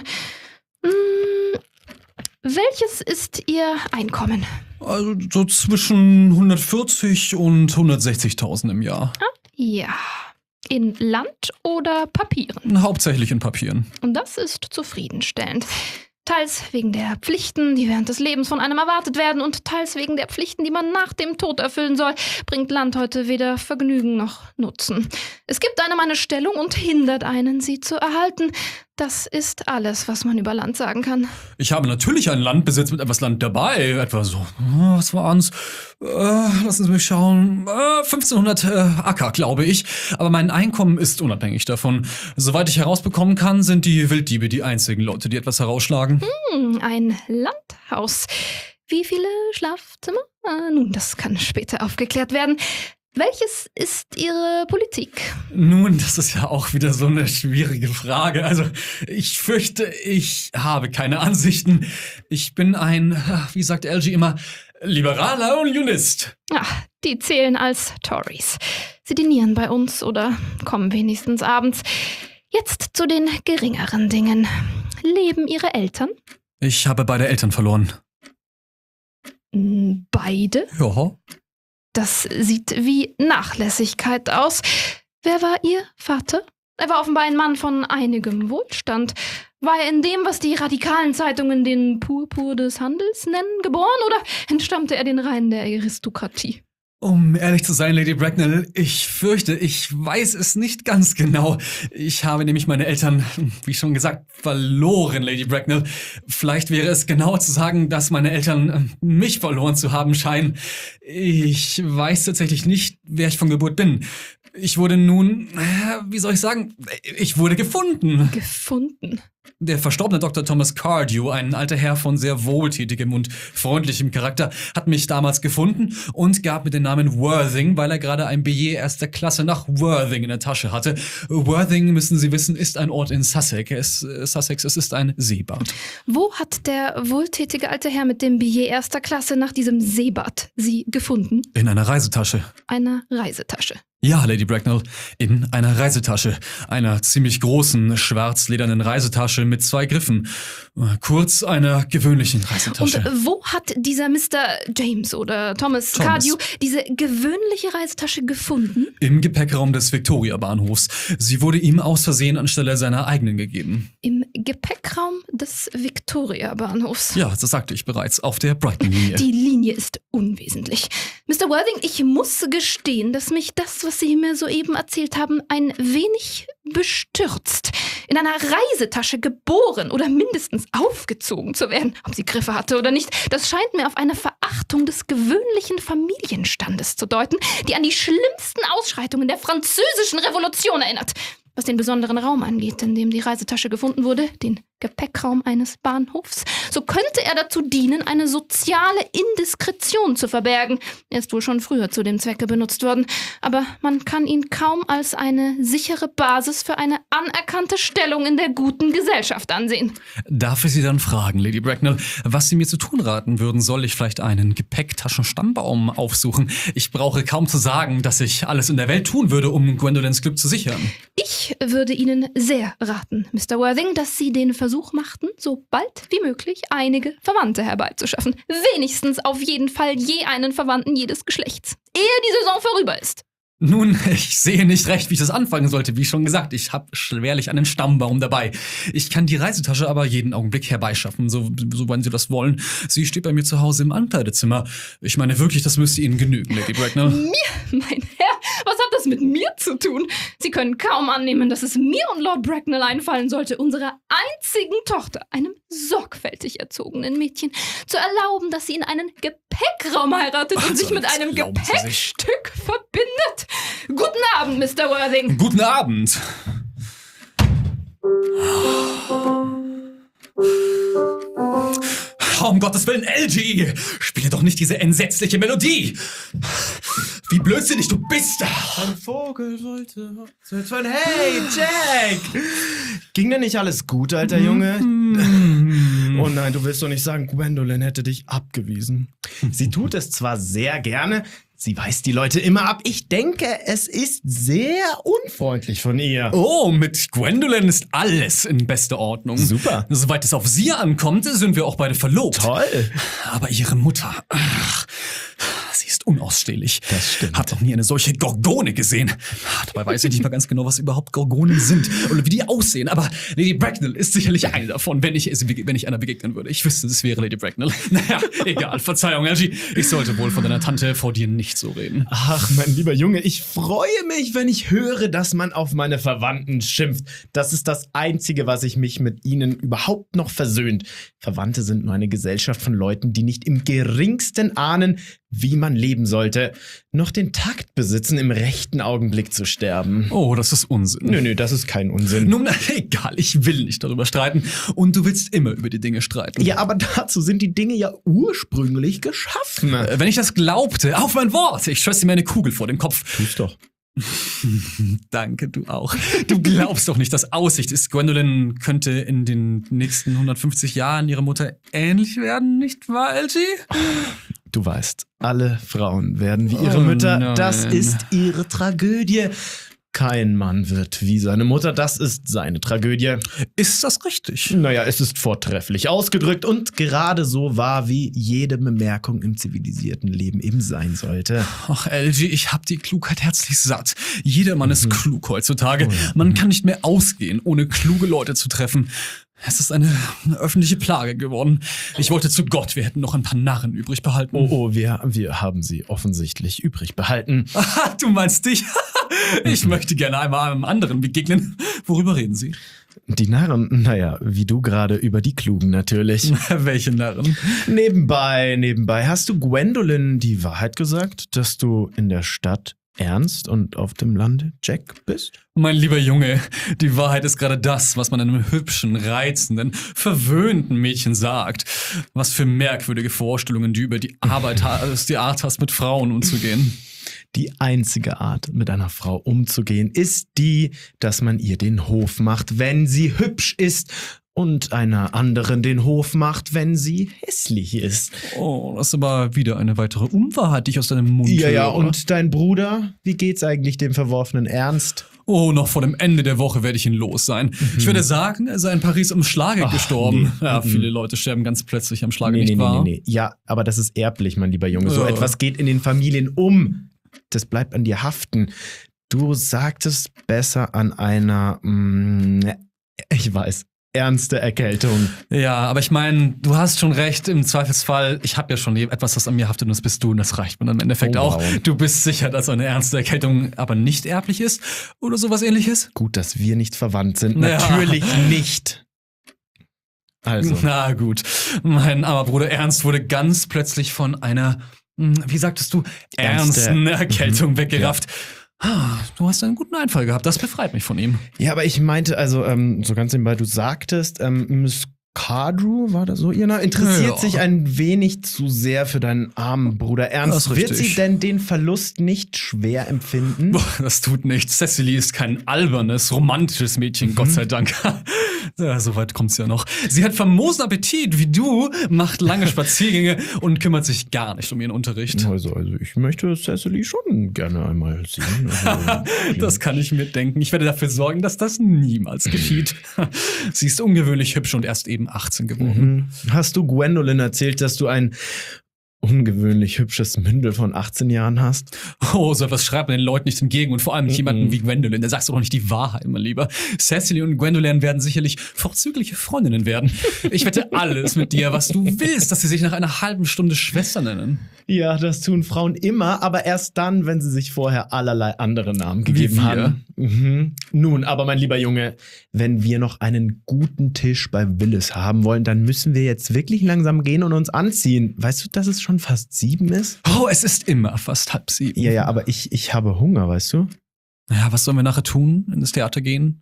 Speaker 6: Hm, welches ist Ihr Einkommen?
Speaker 5: Also so zwischen hundertvierzig und hundertsechzigtausend im Jahr.
Speaker 6: Ja. In Land oder Papieren?
Speaker 5: Hauptsächlich in Papieren.
Speaker 6: Und das ist zufriedenstellend. Teils wegen der Pflichten, die während des Lebens von einem erwartet werden und teils wegen der Pflichten, die man nach dem Tod erfüllen soll, bringt Land heute weder Vergnügen noch Nutzen. Es gibt einem eine Stellung und hindert einen, sie zu erhalten. Das ist alles, was man über Land sagen kann.
Speaker 5: Ich habe natürlich einen Landbesitz mit etwas Land dabei. Etwa so, äh, was waren's? Äh, lassen Sie mich schauen. Äh, fünfzehnhundert äh, Acker, glaube ich. Aber mein Einkommen ist unabhängig davon. Soweit ich herausbekommen kann, sind die Wilddiebe die einzigen Leute, die etwas herausschlagen.
Speaker 6: Hm, ein Landhaus. Wie viele Schlafzimmer? Äh, nun, das kann später aufgeklärt werden. Welches ist Ihre Politik?
Speaker 5: Nun, das ist ja auch wieder so eine schwierige Frage. Also, ich fürchte, ich habe keine Ansichten. Ich bin ein, wie sagt L G immer, liberaler Unionist.
Speaker 6: Ach, die zählen als Tories. Sie dinieren bei uns oder kommen wenigstens abends. Jetzt zu den geringeren Dingen. Leben Ihre Eltern?
Speaker 5: Ich habe beide Eltern verloren.
Speaker 6: Beide?
Speaker 5: Ja.
Speaker 6: Das sieht wie Nachlässigkeit aus. Wer war Ihr Vater? Er war offenbar ein Mann von einigem Wohlstand. War er in dem, was die radikalen Zeitungen den Purpur des Handels nennen, geboren oder entstammte er den Reihen der Aristokratie?
Speaker 5: Um ehrlich zu sein, Lady Bracknell, ich fürchte, ich weiß es nicht ganz genau. Ich habe nämlich meine Eltern, wie schon gesagt, verloren, Lady Bracknell. Vielleicht wäre es genauer zu sagen, dass meine Eltern mich verloren zu haben scheinen. Ich weiß tatsächlich nicht, wer ich von Geburt bin. Ich wurde nun, wie soll ich sagen, ich wurde gefunden.
Speaker 6: Gefunden?
Speaker 5: Der verstorbene Doktor Thomas Cardew, ein alter Herr von sehr wohltätigem und freundlichem Charakter, hat mich damals gefunden und gab mir den Namen Worthing, weil er gerade ein Billet erster Klasse nach Worthing in der Tasche hatte. Worthing, müssen Sie wissen, ist ein Ort in Sussex. Es, Sussex, es ist ein Seebad.
Speaker 6: Wo hat der wohltätige alte Herr mit dem Billet erster Klasse nach diesem Seebad Sie gefunden?
Speaker 5: In einer Reisetasche.
Speaker 6: Einer Reisetasche.
Speaker 5: Ja, Lady Bracknell, in einer Reisetasche. Einer ziemlich großen, schwarzledernen Reisetasche mit zwei Griffen. Kurz einer gewöhnlichen Reisetasche.
Speaker 6: Und wo hat dieser Mister James oder Thomas,
Speaker 5: Thomas.
Speaker 6: Cardew diese gewöhnliche Reisetasche gefunden?
Speaker 5: Im Gepäckraum des Victoria-Bahnhofs. Sie wurde ihm aus Versehen anstelle seiner eigenen gegeben.
Speaker 6: Im Gepäckraum des Victoria-Bahnhofs.
Speaker 5: Ja, das sagte ich bereits, auf der Brighton-Linie.
Speaker 6: Die Linie ist unwesentlich. Mister Worthing, ich muss gestehen, dass mich das, was Sie mir soeben erzählt haben, ein wenig bestürzt. In einer Reisetasche geboren oder mindestens aufgezogen zu werden, ob sie Griffe hatte oder nicht, das scheint mir auf eine Verachtung des gewöhnlichen Familienstandes zu deuten, die an die schlimmsten Ausschreitungen der französischen Revolution erinnert. Was den besonderen Raum angeht, in dem die Reisetasche gefunden wurde, den Gepäckraum eines Bahnhofs, so könnte er dazu dienen, eine soziale Indiskretion zu verbergen. Er ist wohl schon früher zu dem Zwecke benutzt worden, aber man kann ihn kaum als eine sichere Basis für eine anerkannte Stellung in der guten Gesellschaft ansehen.
Speaker 5: Darf ich Sie dann fragen, Lady Bracknell, was Sie mir zu tun raten würden? Soll ich vielleicht einen Gepäcktaschenstammbaum aufsuchen? Ich brauche kaum zu sagen, dass ich alles in der Welt tun würde, um Gwendolins Glück zu sichern.
Speaker 6: Ich würde Ihnen sehr raten, Mister Worthing, dass Sie den Versuch machten, so bald wie möglich einige Verwandte herbeizuschaffen. Wenigstens auf jeden Fall je einen Verwandten jedes Geschlechts, ehe die Saison vorüber ist.
Speaker 5: Nun, ich sehe nicht recht, wie ich das anfangen sollte. Wie schon gesagt, ich habe schwerlich einen Stammbaum dabei. Ich kann die Reisetasche aber jeden Augenblick herbeischaffen, so, so wenn Sie das wollen. Sie steht bei mir zu Hause im Ankleidezimmer. Ich meine wirklich, das müsste Ihnen genügen, Lady Bracknell.
Speaker 6: Mir? Mein Herr, was hat das mit mir zu tun? Sie können kaum annehmen, dass es mir und Lord Bracknell einfallen sollte, unserer einzigen Tochter, einem sorgfältig erzogenen Mädchen, zu erlauben, dass sie in einen Gepäckraum heiratet
Speaker 5: Also,
Speaker 6: und sich mit einem Gepäckstück verbindet. Guten Abend, Mister Worthing.
Speaker 5: Guten Abend. Oh, um Gottes Willen, L G! Spiele doch nicht diese entsetzliche Melodie! Wie blödsinnig du bist!
Speaker 3: Ein Vogel wollte Hochzeit feiern. Hey, Jack! Ging denn nicht alles gut, alter Junge? Oh nein, du willst doch nicht sagen, Gwendolyn hätte dich abgewiesen. Sie tut es zwar sehr gerne, sie weist die Leute immer ab. Ich denke, es ist sehr unfreundlich von ihr.
Speaker 5: Oh, mit Gwendolyn ist alles in bester Ordnung.
Speaker 3: Super.
Speaker 5: Soweit es auf sie ankommt, sind wir auch beide verlobt.
Speaker 3: Toll.
Speaker 5: Aber ihre Mutter, ach, sie ist unausstehlich.
Speaker 3: Das stimmt.
Speaker 5: Hat noch nie eine solche Gorgone gesehen. Dabei weiß ich nicht mal ganz genau, was überhaupt Gorgonen sind oder wie die aussehen. Aber Lady Bracknell ist sicherlich eine davon, wenn ich, wenn ich einer begegnen würde. Ich wüsste, es wäre Lady Bracknell. Naja, egal. Verzeihung, L G. Ich sollte wohl von deiner Tante vor dir nicht so reden.
Speaker 3: Ach, mein lieber Junge, ich freue mich, wenn ich höre, dass man auf meine Verwandten schimpft. Das ist das Einzige, was ich mich mit ihnen überhaupt noch versöhnt. Verwandte sind nur eine Gesellschaft von Leuten, die nicht im geringsten ahnen, wie man leben sollte, noch den Takt besitzen, im rechten Augenblick zu sterben.
Speaker 5: Oh, das ist Unsinn.
Speaker 3: Nö, nö, das ist kein Unsinn.
Speaker 5: Nun, egal, ich will nicht darüber streiten. Und du willst immer über die Dinge streiten.
Speaker 3: Ja, aber dazu sind die Dinge ja ursprünglich geschaffen.
Speaker 5: Äh, Wenn ich das glaubte, auf mein Wort, ich schösse mir eine Kugel vor den Kopf.
Speaker 3: Tu's doch.
Speaker 5: Danke, du auch. Du glaubst doch nicht, dass Aussicht ist, Gwendolyn könnte in den nächsten hundertfünfzig Jahren ihrer Mutter ähnlich werden, nicht wahr, L G?
Speaker 3: Du weißt, alle Frauen werden wie ihre
Speaker 5: Oh
Speaker 3: Mütter.
Speaker 5: nein.
Speaker 3: Das ist ihre Tragödie. Kein Mann wird wie seine Mutter. Das ist seine Tragödie.
Speaker 5: Ist das richtig?
Speaker 3: Naja, es ist vortrefflich ausgedrückt und gerade so wahr, wie jede Bemerkung im zivilisierten Leben eben sein sollte.
Speaker 5: Ach, L G, ich hab die Klugheit herzlich satt. Jeder Mann ist klug heutzutage.
Speaker 3: Oh ja.
Speaker 5: Man kann nicht mehr ausgehen, ohne kluge Leute zu treffen. Es ist eine, eine öffentliche Plage geworden. Ich wollte zu Gott, wir hätten noch ein paar Narren übrig behalten.
Speaker 3: Oh, oh, wir, wir haben sie offensichtlich übrig behalten.
Speaker 5: Aha, du meinst dich? Ich möchte gerne einmal einem anderen begegnen. Worüber reden Sie?
Speaker 3: Die Narren, naja, wie du gerade über die Klugen natürlich.
Speaker 5: Welche Narren?
Speaker 3: Nebenbei, nebenbei, hast du Gwendolyn die Wahrheit gesagt, dass du in der Stadt ernst und auf dem Lande Jack bist?
Speaker 5: Mein lieber Junge, die Wahrheit ist gerade das, was man einem hübschen, reizenden, verwöhnten Mädchen sagt. Was für merkwürdige Vorstellungen du über die Arbeit hast, die Art hast, mit Frauen umzugehen.
Speaker 3: Die einzige Art, mit einer Frau umzugehen, ist die, dass man ihr den Hof macht, wenn sie hübsch ist und einer anderen den Hof macht, wenn sie hässlich ist.
Speaker 5: Oh, das ist aber wieder eine weitere Unwahrheit, die ich aus deinem Mund
Speaker 3: Ja, ja,
Speaker 5: höre.
Speaker 3: und dein Bruder? Wie geht's eigentlich dem verworfenen Ernst?
Speaker 5: Oh, noch vor dem Ende der Woche werde ich ihn los sein. Ich würde sagen, er sei in Paris am Schlage
Speaker 3: Ach,
Speaker 5: gestorben.
Speaker 3: nee.
Speaker 5: Ja,
Speaker 3: Mhm.
Speaker 5: viele Leute sterben ganz plötzlich am Schlage,
Speaker 3: Nee,
Speaker 5: nicht
Speaker 3: nee, nee,
Speaker 5: wahr?
Speaker 3: nee, nee. Ja, aber das ist erblich, mein lieber Junge. So
Speaker 5: Ja.
Speaker 3: etwas geht in den Familien um. Das bleibt an dir haften. Du sagtest besser an einer, mh, ich weiß, ernste Erkältung.
Speaker 5: Ja, aber ich meine, du hast schon recht, im Zweifelsfall, ich habe ja schon etwas, das an mir haftet und das bist du und das reicht mir dann im Endeffekt
Speaker 3: Oh,
Speaker 5: auch.
Speaker 3: wow.
Speaker 5: Du bist sicher, dass eine ernste Erkältung aber nicht erblich ist oder sowas ähnliches?
Speaker 3: Gut, dass wir nicht verwandt sind.
Speaker 5: Ja.
Speaker 3: Natürlich nicht. Also,
Speaker 5: Na gut, mein armer Bruder Ernst wurde ganz plötzlich von einer, hm, wie sagtest du,
Speaker 3: Ernste-
Speaker 5: ernsten Erkältung
Speaker 3: Mhm.
Speaker 5: weggerafft. Ah, du hast einen guten Einfall gehabt, das befreit mich von ihm.
Speaker 3: ja, aber ich meinte, also, ähm, so ganz nebenbei, du sagtest, ähm, Miss Cardrew, war das so ihr Name, interessiert
Speaker 5: Ja.
Speaker 3: sich ein wenig zu sehr für deinen armen Bruder Ernst.
Speaker 5: Das ist
Speaker 3: Wird
Speaker 5: richtig.
Speaker 3: sie denn den Verlust nicht schwer empfinden?
Speaker 5: Boah, das tut nichts. Cecily ist kein albernes, romantisches Mädchen, Gott sei Dank. Ja, so weit kommt's ja noch. Sie hat famosen Appetit, wie du, macht lange Spaziergänge und kümmert sich gar nicht um ihren Unterricht.
Speaker 3: Also, also ich möchte Cecily schon gerne einmal sehen. Also,
Speaker 5: Das kann ich mir denken. Ich werde dafür sorgen, dass das niemals geschieht. Sie ist ungewöhnlich hübsch und erst eben achtzehn geworden.
Speaker 3: Mhm. Hast du Gwendolyn erzählt, dass du ein ungewöhnlich hübsches Mündel von achtzehn Jahren hast?
Speaker 5: Oh, so etwas schreibt man den Leuten nicht entgegen und vor allem nicht
Speaker 3: Mhm.
Speaker 5: jemanden wie Gwendolyn. Da sagst du doch nicht die Wahrheit, mein Lieber. Cecily und Gwendolyn werden sicherlich vorzügliche Freundinnen werden. Ich wette alles mit dir, was du willst, dass sie sich nach einer halben Stunde Schwester nennen.
Speaker 3: Ja, das tun Frauen immer, aber erst dann, wenn sie sich vorher allerlei andere Namen
Speaker 5: Wie
Speaker 3: gegeben
Speaker 5: wir.
Speaker 3: haben. Mhm. Nun, aber mein lieber Junge, wenn wir noch einen guten Tisch bei Willis haben wollen, dann müssen wir jetzt wirklich langsam gehen und uns anziehen. Weißt du, dass es schon fast sieben ist?
Speaker 5: Oh, es ist immer fast halb sieben.
Speaker 3: Ja, ja, aber ich, ich habe Hunger, weißt du?
Speaker 5: Ja, was sollen wir nachher tun? Ins Theater gehen?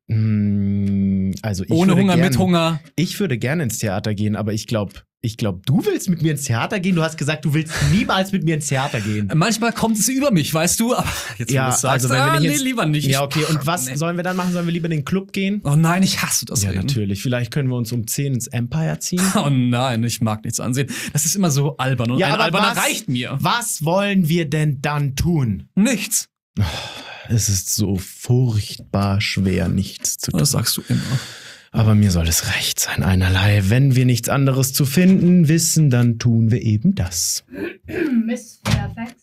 Speaker 3: Mm, Also ich
Speaker 5: Ohne
Speaker 3: würde
Speaker 5: Hunger,
Speaker 3: gern,
Speaker 5: mit Hunger?
Speaker 3: Ich würde gerne ins Theater gehen, aber ich glaube, ich glaube, du willst mit mir ins Theater gehen. Du hast gesagt, du willst niemals mit mir ins Theater gehen.
Speaker 5: Manchmal kommt es über mich, weißt du? Aber jetzt, wo
Speaker 3: Ja,
Speaker 5: du es sagst,
Speaker 3: also wenn wir
Speaker 5: ah,
Speaker 3: nicht
Speaker 5: nee,
Speaker 3: jetzt-
Speaker 5: lieber nicht.
Speaker 3: Ja, okay. Und was
Speaker 5: Nee.
Speaker 3: sollen wir dann machen? Sollen wir lieber in den Club gehen?
Speaker 5: Oh nein, ich hasse das
Speaker 3: Ja,
Speaker 5: Reden.
Speaker 3: natürlich. Vielleicht können wir uns um zehn ins Empire ziehen.
Speaker 5: Oh nein, ich mag nichts ansehen. Das ist immer so albern und
Speaker 3: Ja,
Speaker 5: ein
Speaker 3: aber
Speaker 5: alberner
Speaker 3: was-
Speaker 5: reicht mir.
Speaker 3: Was wollen wir denn dann tun?
Speaker 5: Nichts.
Speaker 3: Es ist so furchtbar schwer, nichts zu tun.
Speaker 5: Das sagst du immer.
Speaker 3: Aber mir soll es recht sein, einerlei. Wenn wir nichts anderes zu finden wissen, dann tun wir eben das.
Speaker 4: Miss Fairfax?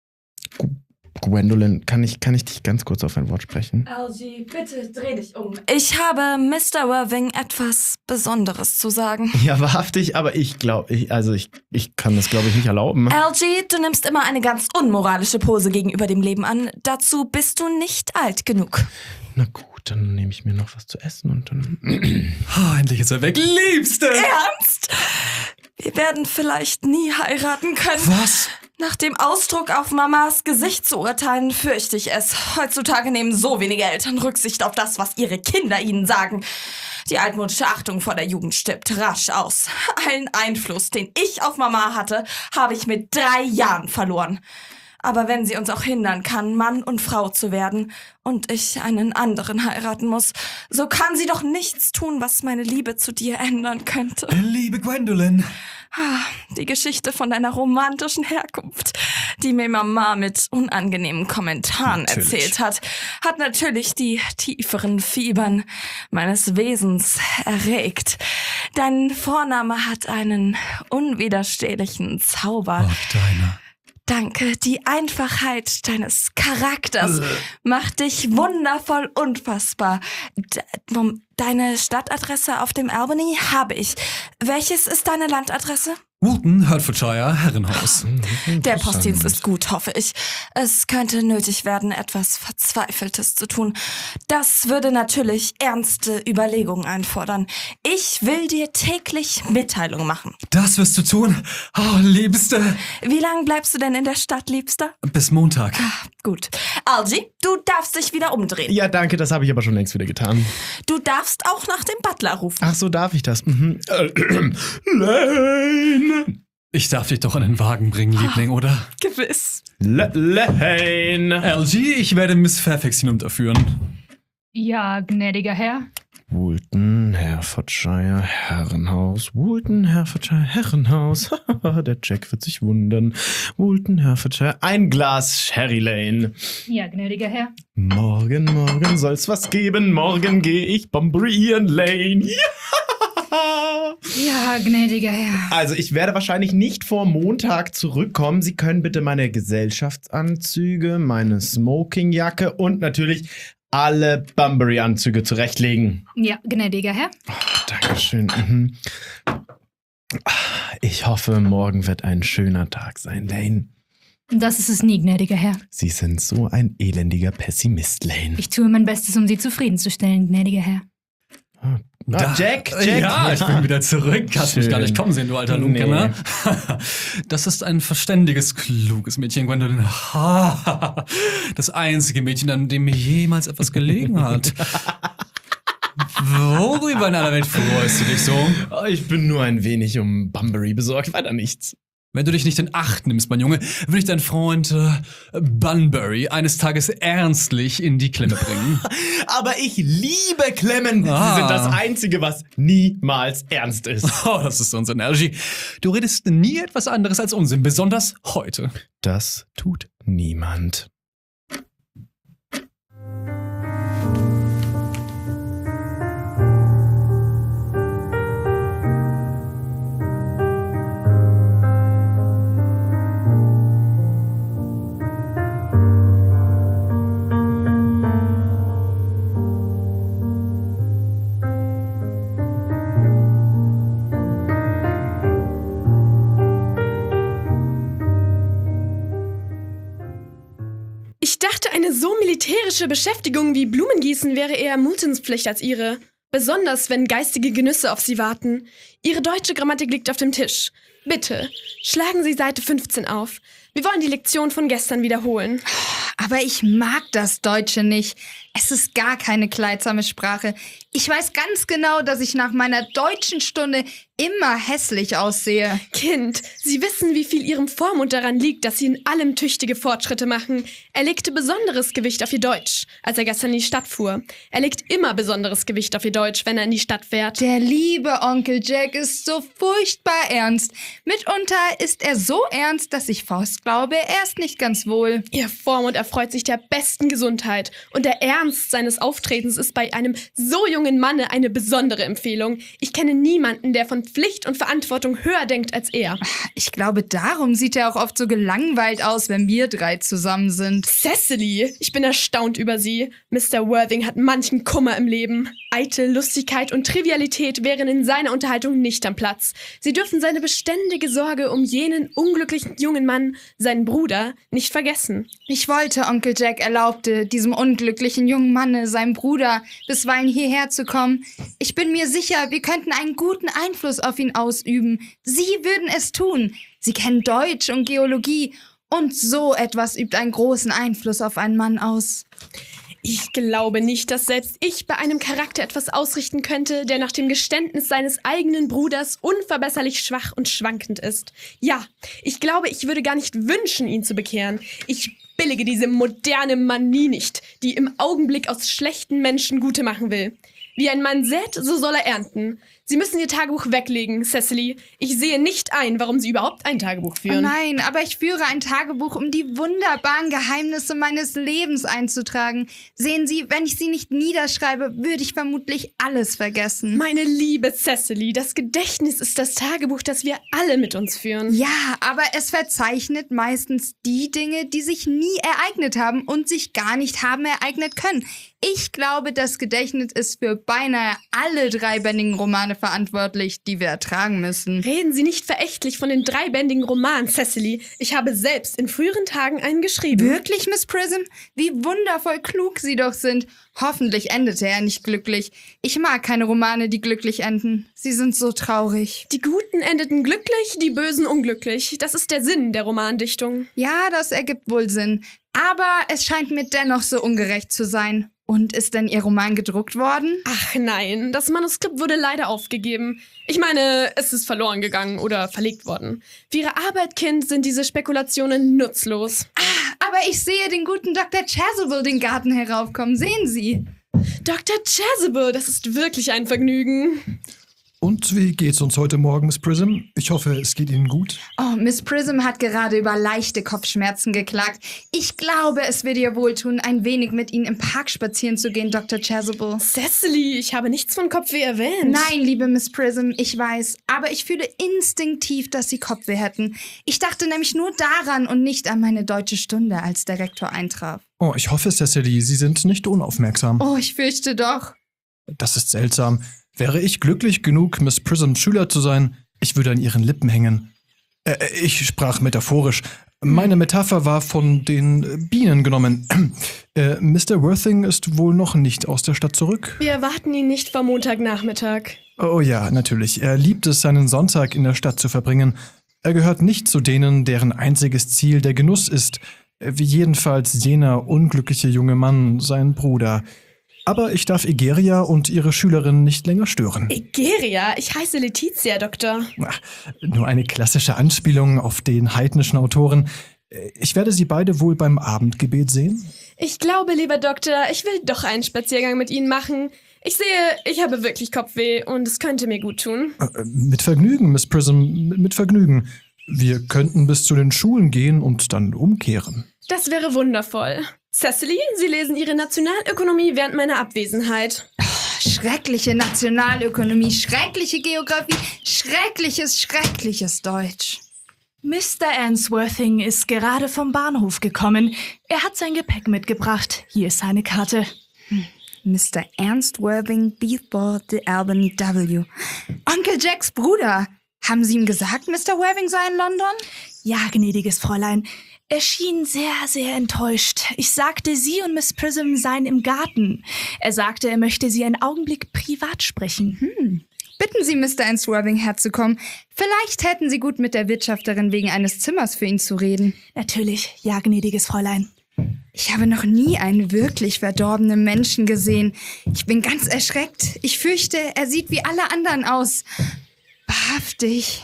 Speaker 3: Gwendolyn, kann ich, kann ich dich ganz kurz auf ein Wort sprechen?
Speaker 2: Algie, bitte dreh dich um. Ich habe Mister Worthing etwas Besonderes zu sagen.
Speaker 3: Ja, wahrhaftig, aber ich glaube, ich, also ich, ich kann das, glaube ich, nicht erlauben.
Speaker 2: Algie, du nimmst immer eine ganz unmoralische Pose gegenüber dem Leben an. Dazu bist du nicht alt genug.
Speaker 3: Na gut, dann nehme ich mir noch was zu essen und dann...
Speaker 5: Ah, endlich ist er weg. Liebste!
Speaker 2: Ernst? Wir werden vielleicht nie heiraten können.
Speaker 5: Was?
Speaker 2: Nach dem Ausdruck auf Mamas Gesicht zu urteilen, fürchte ich es. Heutzutage nehmen so wenige Eltern Rücksicht auf das, was ihre Kinder ihnen sagen. Die altmodische Achtung vor der Jugend stirbt rasch aus. Allen Einfluss, den ich auf Mama hatte, habe ich mit drei Jahren verloren. Aber wenn sie uns auch hindern kann, Mann und Frau zu werden und ich einen anderen heiraten muss, so kann sie doch nichts tun, was meine Liebe zu dir ändern könnte.
Speaker 5: Liebe Gwendolyn.
Speaker 2: Ah, die Geschichte von deiner romantischen Herkunft, die mir Mama mit unangenehmen Kommentaren
Speaker 5: Natürlich.
Speaker 2: erzählt hat, hat natürlich die tieferen Fibern meines Wesens erregt. Dein Vorname hat einen unwiderstehlichen Zauber.
Speaker 5: Ach, deine.
Speaker 2: Danke, die Einfachheit deines Charakters macht dich wundervoll unfassbar. D- Mom- Deine Stadtadresse auf dem Albany habe ich. Welches ist deine Landadresse?
Speaker 5: Woolton, Hertfordshire, Herrenhaus.
Speaker 2: Der Postdienst ist gut, hoffe ich. Es könnte nötig werden, etwas Verzweifeltes zu tun. Das würde natürlich ernste Überlegungen einfordern. Ich will dir täglich Mitteilung machen.
Speaker 5: Das wirst du tun? Oh, Liebste.
Speaker 2: Wie lange bleibst du denn in der Stadt, Liebster?
Speaker 5: Bis Montag.
Speaker 2: Gut. Algie, du darfst dich wieder umdrehen.
Speaker 3: Ja, danke, das habe ich aber schon längst wieder getan.
Speaker 2: Du darfst auch nach dem Butler rufen.
Speaker 3: Ach so, darf ich das? Mhm. Äh, Lane!
Speaker 5: Ich darf dich doch in den Wagen bringen, Liebling, oder?
Speaker 2: Gewiss.
Speaker 3: L- Lane!
Speaker 5: L G, ich werde Miss Fairfax hinunterführen.
Speaker 4: Ja, gnädiger Herr.
Speaker 3: Woolton, Hertfordshire, Herrenhaus. Woolton, Hertfordshire, Herrenhaus. Der Jack wird sich wundern. Woolton, Hertfordshire, ein Glas Sherry Lane.
Speaker 4: Ja, gnädiger Herr.
Speaker 3: Morgen, morgen soll's was geben. Morgen gehe ich Bombrian Lane. Ja!
Speaker 4: Ja, gnädiger Herr.
Speaker 3: Also ich werde wahrscheinlich nicht vor Montag zurückkommen. Sie können bitte meine Gesellschaftsanzüge, meine Smokingjacke und natürlich alle Bunbury-Anzüge zurechtlegen.
Speaker 4: Ja, gnädiger Herr.
Speaker 3: Oh, Dankeschön. Mhm. Ich hoffe, morgen wird ein schöner Tag sein, Lane.
Speaker 4: Das ist es nie, gnädiger Herr.
Speaker 3: Sie sind so ein elendiger Pessimist, Lane.
Speaker 4: Ich tue mein Bestes, um Sie zufriedenzustellen, gnädiger Herr.
Speaker 3: Ah,
Speaker 5: Da-
Speaker 3: Jack, Jack.
Speaker 5: Ja, ich bin wieder zurück. Hast mich
Speaker 3: Schön.
Speaker 5: gar nicht kommen sehen, du alter
Speaker 3: Nee.
Speaker 5: Lunkener. Das ist ein verständiges, kluges Mädchen, Gwendolyn. Ha, das einzige Mädchen, an dem mir jemals etwas gelegen hat. Worüber in aller Welt freust du dich so?
Speaker 3: Oh, ich bin nur ein wenig um Bunbury besorgt, weiter nichts.
Speaker 5: Wenn du dich nicht in Acht nimmst, mein Junge, würde ich deinen Freund äh, Bunbury eines Tages ernstlich in die Klemme bringen.
Speaker 3: Aber ich liebe Klemmen.
Speaker 5: Ah.
Speaker 3: Sie sind das Einzige, was niemals ernst ist.
Speaker 5: Oh, das ist unsere Energy. Du redest nie etwas anderes als Unsinn, besonders heute.
Speaker 3: Das tut niemand.
Speaker 7: Ich dachte, eine so militärische Beschäftigung wie Blumengießen wäre eher Moultons Pflicht als ihre. Besonders, wenn geistige Genüsse auf sie warten. Ihre deutsche Grammatik liegt auf dem Tisch. Bitte, schlagen Sie Seite fünfzehn auf. Wir wollen die Lektion von gestern wiederholen.
Speaker 8: Aber ich mag das Deutsche nicht. Es ist gar keine kleidsame Sprache. Ich weiß ganz genau, dass ich nach meiner deutschen Stunde immer hässlich aussehe.
Speaker 7: Kind, Sie wissen, wie viel Ihrem Vormund daran liegt, dass Sie in allem tüchtige Fortschritte machen. Er legte besonderes Gewicht auf Ihr Deutsch, als er gestern in die Stadt fuhr. Er legt immer besonderes Gewicht auf Ihr Deutsch, wenn er in die Stadt fährt.
Speaker 8: Der liebe Onkel Jack ist so furchtbar ernst. Mitunter ist er so ernst, dass ich fast glaube, er ist nicht ganz wohl.
Speaker 7: Ihr Vormund erfreut sich der besten Gesundheit. Und der Ernst seines Auftretens ist bei einem so jungen Manne eine besondere Empfehlung. Ich kenne niemanden, der von Pflicht und Verantwortung höher denkt als er.
Speaker 8: Ich glaube, darum sieht er auch oft so gelangweilt aus, wenn wir drei zusammen sind.
Speaker 7: Cecily, ich bin erstaunt über Sie. Mister Worthing hat manchen Kummer im Leben. Eitel, Lustigkeit und Trivialität wären in seiner Unterhaltung nicht am Platz. Sie dürfen seine beständige Sorge um jenen unglücklichen jungen Mann, seinen Bruder, nicht vergessen.
Speaker 8: Ich wollte, Onkel Jack erlaubte diesem unglücklichen jungen Manne, seinem Bruder, bisweilen hierher zu kommen. Ich bin mir sicher, wir könnten einen guten Einfluss auf ihn ausüben. Sie würden es tun. Sie kennen Deutsch und Geologie. Und so etwas übt einen großen Einfluss auf einen Mann aus.
Speaker 7: Ich glaube nicht, dass selbst ich bei einem Charakter etwas ausrichten könnte, der nach dem Geständnis seines eigenen Bruders unverbesserlich schwach und schwankend ist. Ja, ich glaube, ich würde gar nicht wünschen, ihn zu bekehren. Ich billige diese moderne Manie nicht, die im Augenblick aus schlechten Menschen Gute machen will. Wie ein Mann sät, so soll er ernten. Sie müssen Ihr Tagebuch weglegen, Cecily. Ich sehe nicht ein, warum Sie überhaupt ein Tagebuch führen.
Speaker 8: Oh nein, aber ich führe ein Tagebuch, um die wunderbaren Geheimnisse meines Lebens einzutragen. Sehen Sie, wenn ich sie nicht niederschreibe, würde ich vermutlich alles vergessen.
Speaker 7: Meine liebe Cecily, das Gedächtnis ist das Tagebuch, das wir alle mit uns führen.
Speaker 8: Ja, aber es verzeichnet meistens die Dinge, die sich nie ereignet haben und sich gar nicht haben ereignet können. Ich glaube, das Gedächtnis ist für beinahe alle dreibändigen Romane verantwortlich, die wir ertragen müssen.
Speaker 7: Reden Sie nicht verächtlich von den dreibändigen Romanen, Cecily. Ich habe selbst in früheren Tagen einen geschrieben.
Speaker 8: Wirklich, Miss Prism? Wie wundervoll klug Sie doch sind. Hoffentlich endete er nicht glücklich. Ich mag keine Romane, die glücklich enden. Sie sind so traurig.
Speaker 7: Die Guten endeten glücklich, die Bösen unglücklich. Das ist der Sinn der Romandichtung.
Speaker 8: Ja, das ergibt wohl Sinn. Aber es scheint mir dennoch so ungerecht zu sein. Und ist denn Ihr Roman gedruckt worden?
Speaker 7: Ach nein, das Manuskript wurde leider aufgegeben. Ich meine, es ist verloren gegangen oder verlegt worden. Für Ihre Arbeit, Kind, sind diese Spekulationen nutzlos.
Speaker 8: Ah, aber ich sehe den guten Doktor Chasuble den Garten heraufkommen. Sehen Sie?
Speaker 7: Doktor Chasuble, das ist wirklich ein Vergnügen.
Speaker 1: Und wie geht's uns heute Morgen, Miss Prism? Ich hoffe, es geht Ihnen gut.
Speaker 8: Oh, Miss Prism hat gerade über leichte Kopfschmerzen geklagt. Ich glaube, es würde ihr wohltun, ein wenig mit Ihnen im Park spazieren zu gehen, Doktor Chasuble.
Speaker 7: Cecily, ich habe nichts von Kopfweh erwähnt.
Speaker 8: Nein, liebe Miss Prism, ich weiß. Aber ich fühle instinktiv, dass Sie Kopfweh hätten. Ich dachte nämlich nur daran und nicht an meine deutsche Stunde, als der Rektor eintraf.
Speaker 1: Oh, ich hoffe, Cecily, Sie sind nicht unaufmerksam.
Speaker 8: Oh, ich fürchte doch.
Speaker 1: Das ist seltsam. Wäre ich glücklich genug, Miss Prisms Schüler zu sein, ich würde an ihren Lippen hängen. Äh, ich sprach metaphorisch. Meine Metapher war von den Bienen genommen. Äh, Mister Worthing ist wohl noch nicht aus der Stadt zurück.
Speaker 7: Wir erwarten ihn nicht vor Montagnachmittag.
Speaker 1: Oh ja, natürlich. Er liebt es, seinen Sonntag in der Stadt zu verbringen. Er gehört nicht zu denen, deren einziges Ziel der Genuss ist, wie jedenfalls jener unglückliche junge Mann, sein Bruder. Aber ich darf Egeria und ihre Schülerin nicht länger stören.
Speaker 7: Egeria? Ich heiße Letizia, Doktor.
Speaker 1: Ach, nur eine klassische Anspielung auf den heidnischen Autoren. Ich werde Sie beide wohl beim Abendgebet sehen.
Speaker 7: Ich glaube, lieber Doktor, ich will doch einen Spaziergang mit Ihnen machen. Ich sehe, ich habe wirklich Kopfweh und es könnte mir gut tun.
Speaker 1: Äh, mit Vergnügen, Miss Prism, mit Vergnügen. Wir könnten bis zu den Schulen gehen und dann umkehren.
Speaker 7: Das wäre wundervoll. Cecily, Sie lesen Ihre Nationalökonomie während meiner Abwesenheit.
Speaker 8: Oh, schreckliche Nationalökonomie, schreckliche Geografie, schreckliches, schreckliches Deutsch.
Speaker 2: Mister Answorthing ist gerade vom Bahnhof gekommen. Er hat sein Gepäck mitgebracht. Hier ist seine Karte.
Speaker 8: Hm. Mister Answorthing, Beathball, the Albany W. Onkel Jacks Bruder. Haben Sie ihm gesagt, Mister Worthing sei in London?
Speaker 2: Ja, gnädiges Fräulein. Er schien sehr, sehr enttäuscht. Ich sagte, Sie und Miss Prism seien im Garten. Er sagte, er möchte Sie einen Augenblick privat sprechen.
Speaker 8: Hm. Bitten Sie Mister Answorthing herzukommen. Vielleicht hätten Sie gut mit der Wirtschafterin wegen eines Zimmers für ihn zu reden.
Speaker 2: Natürlich, ja, gnädiges Fräulein.
Speaker 8: Ich habe noch nie einen wirklich verdorbenen Menschen gesehen. Ich bin ganz erschreckt. Ich fürchte, er sieht wie alle anderen aus. Wahrhaftig.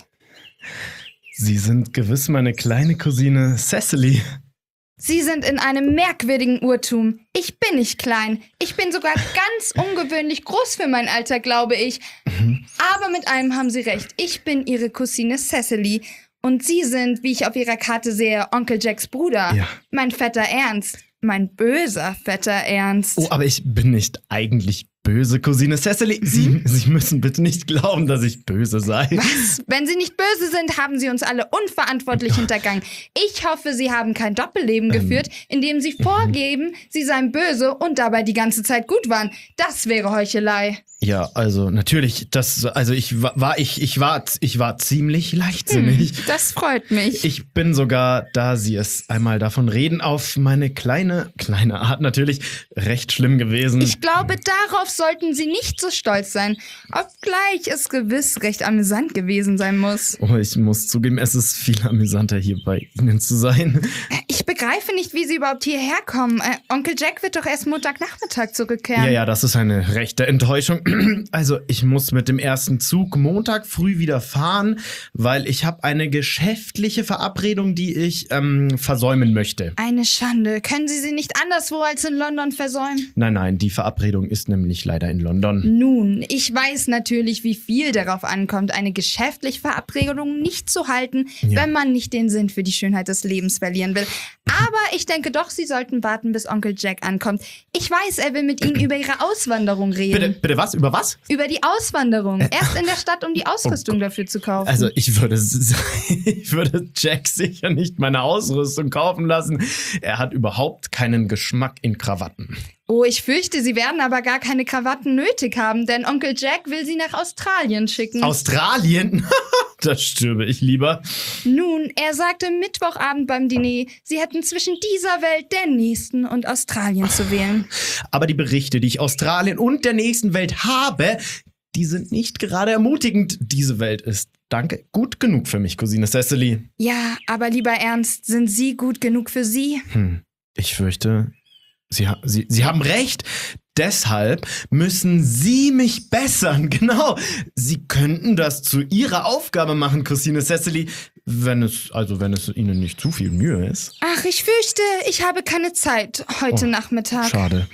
Speaker 9: Sie sind gewiss meine kleine Cousine Cecily.
Speaker 8: Sie sind in einem merkwürdigen Urtum. Ich bin nicht klein. Ich bin sogar ganz ungewöhnlich groß für mein Alter, glaube ich. Mhm. Aber mit einem haben Sie recht. Ich bin Ihre Cousine Cecily. Und Sie sind, wie ich auf Ihrer Karte sehe, Onkel Jacks Bruder.
Speaker 9: Ja.
Speaker 8: Mein Vetter Ernst. Mein böser Vetter Ernst.
Speaker 9: Oh, aber ich bin nicht eigentlich böse, Cousine Cecily.
Speaker 8: Mhm.
Speaker 9: Sie, Sie müssen bitte nicht glauben, dass ich böse sei.
Speaker 8: Was? Wenn Sie nicht böse sind, haben Sie uns alle unverantwortlich hintergangen. Ich hoffe, Sie haben kein Doppelleben ähm, geführt, in dem Sie vorgeben, Sie seien böse und dabei die ganze Zeit gut waren. Das wäre Heuchelei.
Speaker 9: Ja, also natürlich, das, also ich war, ich, ich war, ich war ziemlich leichtsinnig.
Speaker 8: Hm, das freut mich.
Speaker 9: Ich bin sogar, da Sie es einmal davon reden, auf meine kleine, kleine Art natürlich, recht schlimm gewesen.
Speaker 8: Ich glaube, darauf sollten Sie nicht so stolz sein, obgleich es gewiss recht amüsant gewesen sein muss.
Speaker 9: Oh, ich muss zugeben, es ist viel amüsanter, hier bei Ihnen zu sein.
Speaker 8: Ich begreife nicht, wie Sie überhaupt hierher kommen. Äh, Onkel Jack wird doch erst Montagnachmittag zurückkehren.
Speaker 9: Ja, ja, das ist eine rechte Enttäuschung. Also, ich muss mit dem ersten Zug Montag früh wieder fahren, weil ich habe eine geschäftliche Verabredung, die ich ähm, versäumen möchte.
Speaker 8: Eine Schande. Können Sie sie nicht anderswo als in London versäumen?
Speaker 9: Nein, nein, die Verabredung ist nämlich leider in London.
Speaker 8: Nun, ich weiß natürlich, wie viel darauf ankommt, eine geschäftliche Verabredung nicht zu halten,
Speaker 9: Ja.
Speaker 8: wenn man nicht den Sinn für die Schönheit des Lebens verlieren will. Aber ich denke doch, Sie sollten warten, bis Onkel Jack ankommt. Ich weiß, er will mit Ihnen über Ihre Auswanderung reden.
Speaker 9: Bitte, bitte was? Über was?
Speaker 8: Über die Auswanderung. Er ist in der Stadt, um die Ausrüstung dafür zu kaufen.
Speaker 9: Also ich würde, s- ich würde Jack sicher nicht meine Ausrüstung kaufen lassen. Er hat überhaupt keinen Geschmack in Krawatten.
Speaker 8: Oh, ich fürchte, Sie werden aber gar keine Krawatten nötig haben, denn Onkel Jack will Sie nach Australien schicken.
Speaker 9: Australien? Da stürbe ich lieber.
Speaker 8: Nun, er sagte Mittwochabend beim Diner, Sie hätten zwischen dieser Welt, der nächsten und Australien zu wählen.
Speaker 9: Aber die Berichte, die ich Australien und der nächsten Welt habe, die sind nicht gerade ermutigend. Diese Welt ist, danke, gut genug für mich, Cousine Cecily.
Speaker 8: Ja, aber lieber Ernst, sind Sie gut genug für Sie?
Speaker 9: Hm, ich fürchte, Sie, ha- Sie, Sie haben recht. Deshalb müssen Sie mich bessern. Genau. Sie könnten das zu Ihrer Aufgabe machen, Cousine Cecily, wenn es, also wenn es Ihnen nicht zu viel Mühe ist.
Speaker 8: Ach, ich fürchte, ich habe keine Zeit heute
Speaker 9: Oh,
Speaker 8: Nachmittag.
Speaker 9: Schade.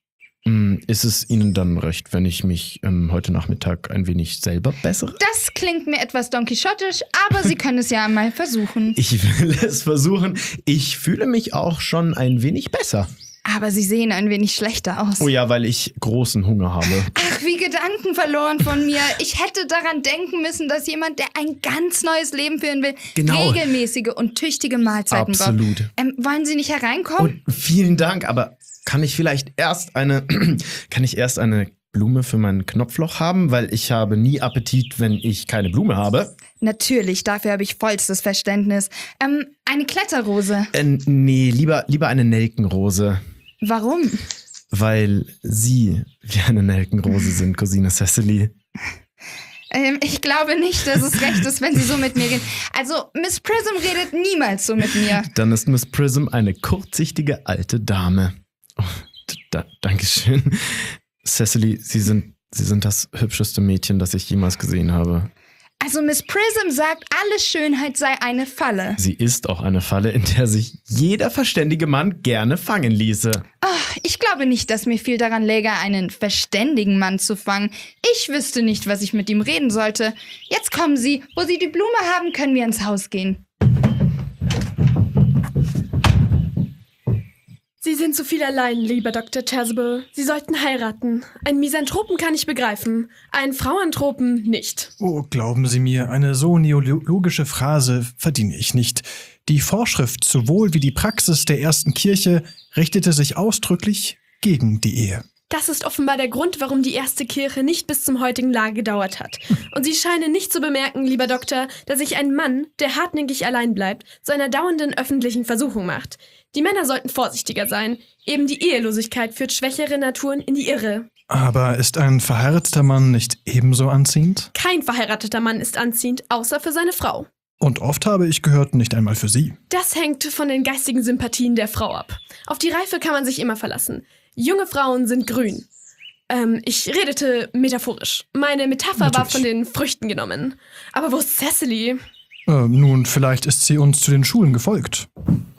Speaker 9: Hm, ist es Ihnen dann recht, wenn ich mich ähm, heute Nachmittag ein wenig selber bessere?
Speaker 8: Das klingt mir etwas donkeyschottisch, aber Sie können es ja einmal versuchen.
Speaker 9: Ich will es versuchen. Ich fühle mich auch schon ein wenig besser.
Speaker 8: Aber Sie sehen ein wenig schlechter aus.
Speaker 9: Oh ja, weil ich großen Hunger habe.
Speaker 8: Ach, wie Gedanken verloren von mir. Ich hätte daran denken müssen, dass jemand, der ein ganz neues Leben führen will,
Speaker 9: Genau.
Speaker 8: regelmäßige und tüchtige Mahlzeiten
Speaker 9: Absolut.
Speaker 8: braucht. Ähm, wollen Sie nicht hereinkommen?
Speaker 9: Und vielen Dank, aber kann ich vielleicht erst eine, kann ich erst eine Blume für mein Knopfloch haben? Weil ich habe nie Appetit, wenn ich keine Blume habe.
Speaker 8: Natürlich, dafür habe ich vollstes Verständnis. Ähm, eine Kletterrose.
Speaker 9: Äh, nee, lieber, lieber eine Nelkenrose.
Speaker 8: Warum?
Speaker 9: Weil Sie wie eine Nelkenrose sind, Cousine Cecily.
Speaker 8: Ähm, ich glaube nicht, dass es recht ist, wenn Sie so mit mir gehen. Also, Miss Prism redet niemals so mit mir.
Speaker 9: Dann ist Miss Prism eine kurzsichtige alte Dame. Oh, da, Dankeschön. Cecily, Sie sind, Sie sind das hübscheste Mädchen, das ich jemals gesehen habe.
Speaker 8: Also, Miss Prism sagt, alle Schönheit sei eine Falle.
Speaker 9: Sie ist auch eine Falle, in der sich jeder verständige Mann gerne fangen ließe.
Speaker 8: Oh, ich glaube nicht, dass mir viel daran läge, einen verständigen Mann zu fangen. Ich wüsste nicht, was ich mit ihm reden sollte. Jetzt kommen Sie. Wo Sie die Blume haben, können wir ins Haus gehen.
Speaker 7: Sie sind zu viel allein, lieber Doktor Chasuble. Sie sollten heiraten. Einen Misanthropen kann ich begreifen, einen Frauanthropen nicht.
Speaker 1: Oh, glauben Sie mir, eine so neologische Phrase verdiene ich nicht. Die Vorschrift sowohl wie die Praxis der ersten Kirche richtete sich ausdrücklich gegen die Ehe.
Speaker 7: Das ist offenbar der Grund, warum die erste Kirche nicht bis zum heutigen Tage gedauert hat. Und Sie scheinen nicht zu bemerken, lieber Doktor, dass sich ein Mann, der hartnäckig allein bleibt, zu einer dauernden öffentlichen Versuchung macht. Die Männer sollten vorsichtiger sein. Eben die Ehelosigkeit führt schwächere Naturen in die Irre.
Speaker 1: Aber ist ein verheirateter Mann nicht ebenso anziehend?
Speaker 7: Kein verheirateter Mann ist anziehend, außer für seine Frau.
Speaker 1: Und oft habe ich gehört, nicht einmal für Sie.
Speaker 7: Das hängt von den geistigen Sympathien der Frau ab. Auf die Reife kann man sich immer verlassen. Junge Frauen sind grün. Ähm, ich redete metaphorisch. Meine Metapher war
Speaker 1: Natürlich.
Speaker 7: von den Früchten genommen. Aber wo ist Cecily?
Speaker 1: Äh, nun, vielleicht ist sie uns zu den Schulen gefolgt.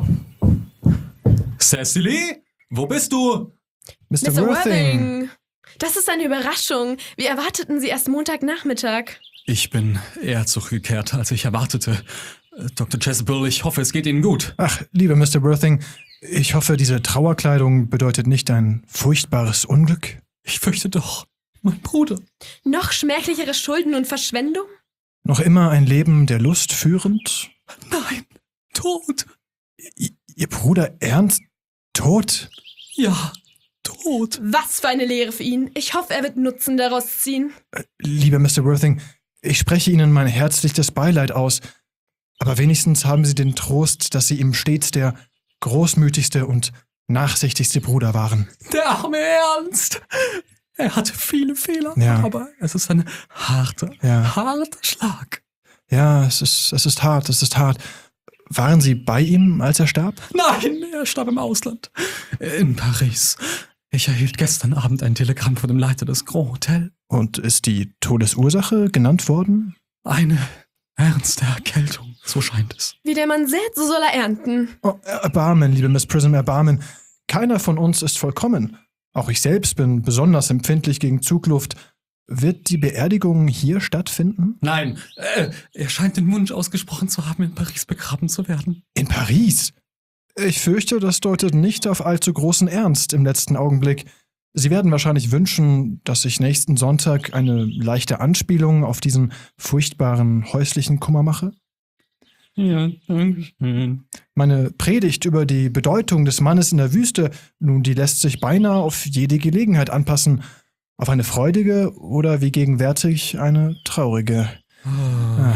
Speaker 5: Cecily? Wo bist du?
Speaker 1: Mister
Speaker 7: Mister
Speaker 1: Worthing.
Speaker 7: Worthing. Das ist eine Überraschung. Wir erwarteten Sie erst Montagnachmittag.
Speaker 5: Ich bin eher zurückgekehrt, als ich erwartete. Äh, Doktor Chasuble, ich hoffe, es geht Ihnen gut.
Speaker 1: Ach, lieber Mister Worthing, ich hoffe, diese Trauerkleidung bedeutet nicht ein furchtbares Unglück.
Speaker 5: Ich fürchte doch, mein Bruder.
Speaker 7: Noch schmählichere Schulden und Verschwendung?
Speaker 1: Noch immer ein Leben der Lust führend?
Speaker 5: Nein, tot.
Speaker 1: I- Ihr Bruder Ernst tot?
Speaker 5: Ja, tot.
Speaker 7: Was für eine Lehre für ihn. Ich hoffe, er wird Nutzen daraus ziehen.
Speaker 1: Lieber Mister Worthing, ich spreche Ihnen mein herzlichstes Beileid aus. Aber wenigstens haben Sie den Trost, dass Sie ihm stets der großmütigste und nachsichtigste Bruder waren.
Speaker 5: Der arme Ernst. Er hatte viele Fehler,
Speaker 1: Ja.
Speaker 5: aber es ist ein harter,
Speaker 1: Ja.
Speaker 5: harter Schlag.
Speaker 1: Ja, es ist, es ist hart, es ist hart. Waren Sie bei ihm, als er starb?
Speaker 5: Nein, er starb im Ausland. In Paris. Ich erhielt gestern Abend ein Telegramm von dem Leiter des Grand Hotel.
Speaker 1: Und ist die Todesursache genannt worden?
Speaker 5: Eine ernste Erkältung, so scheint es.
Speaker 7: Wie der Mann sät, so soll er ernten.
Speaker 1: Oh, Erbarmen, liebe Miss Prism, Erbarmen. Keiner von uns ist vollkommen. Auch ich selbst bin besonders empfindlich gegen Zugluft. Wird die Beerdigung hier stattfinden?
Speaker 5: Nein, äh, er scheint den Wunsch ausgesprochen zu haben, in Paris begraben zu werden.
Speaker 1: In Paris? Ich fürchte, das deutet nicht auf allzu großen Ernst im letzten Augenblick. Sie werden wahrscheinlich wünschen, dass ich nächsten Sonntag eine leichte Anspielung auf diesen furchtbaren häuslichen Kummer mache?
Speaker 5: Ja, danke schön.
Speaker 1: Meine Predigt über die Bedeutung des Mannes in der Wüste, nun, die lässt sich beinahe auf jede Gelegenheit anpassen. Auf eine freudige oder wie gegenwärtig eine traurige. Ah.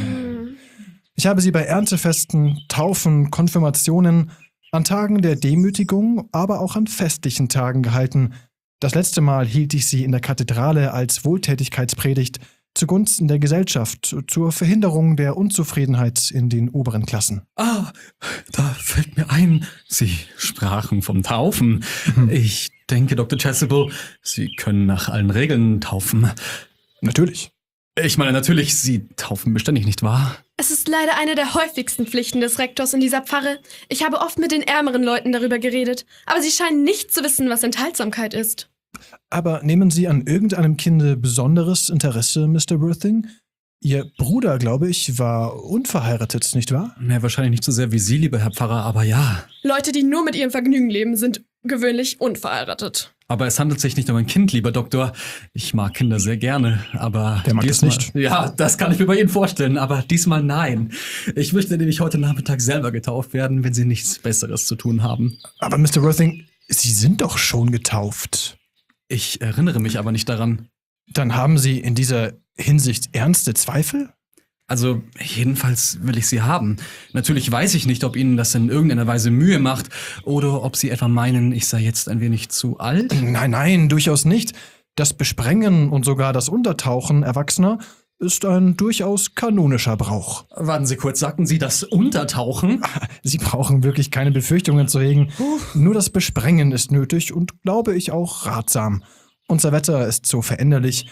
Speaker 1: Ich habe sie bei Erntefesten, Taufen, Konfirmationen, an Tagen der Demütigung, aber auch an festlichen Tagen gehalten. Das letzte Mal hielt ich sie in der Kathedrale als Wohltätigkeitspredigt zugunsten der Gesellschaft, zur Verhinderung der Unzufriedenheit in den oberen Klassen.
Speaker 5: Ah, da fällt mir ein, Sie sprachen vom Taufen. Ich denke, Doktor Chasuble, Sie können nach allen Regeln taufen.
Speaker 1: Natürlich.
Speaker 5: Ich meine, natürlich, Sie taufen beständig, nicht wahr?
Speaker 7: Es ist leider eine der häufigsten Pflichten des Rektors in dieser Pfarre. Ich habe oft mit den ärmeren Leuten darüber geredet, aber sie scheinen nicht zu wissen, was Enthaltsamkeit ist.
Speaker 1: Aber nehmen Sie an irgendeinem Kinde besonderes Interesse, Mister Worthing? Ihr Bruder, glaube ich, war unverheiratet, nicht wahr?
Speaker 5: Ja, wahrscheinlich nicht so sehr wie Sie, lieber Herr Pfarrer, aber ja.
Speaker 7: Leute, die nur mit ihrem Vergnügen leben, sind gewöhnlich unverheiratet.
Speaker 5: Aber es handelt sich nicht um ein Kind, lieber Doktor. Ich mag Kinder sehr gerne, aber
Speaker 1: Der mag es
Speaker 5: diesmal,
Speaker 1: nicht.
Speaker 5: Ja, das kann ich mir bei Ihnen vorstellen, aber diesmal nein. Ich möchte nämlich heute Nachmittag selber getauft werden, wenn Sie nichts Besseres zu tun haben.
Speaker 1: Aber Mister Worthing, Sie sind doch schon getauft.
Speaker 5: Ich erinnere mich aber nicht daran.
Speaker 1: Dann haben Sie in dieser Hinsicht ernste Zweifel?
Speaker 5: Also, jedenfalls will ich sie haben. Natürlich weiß ich nicht, ob Ihnen das in irgendeiner Weise Mühe macht oder ob Sie etwa meinen, ich sei jetzt ein wenig zu alt.
Speaker 1: Nein, nein, durchaus nicht. Das Besprengen und sogar das Untertauchen Erwachsener ist ein durchaus kanonischer Brauch.
Speaker 5: Warten Sie kurz, sagten Sie das Untertauchen?
Speaker 1: Sie brauchen wirklich keine Befürchtungen zu hegen. Nur das Besprengen ist nötig und, glaube ich, auch ratsam. Unser Wetter ist so veränderlich.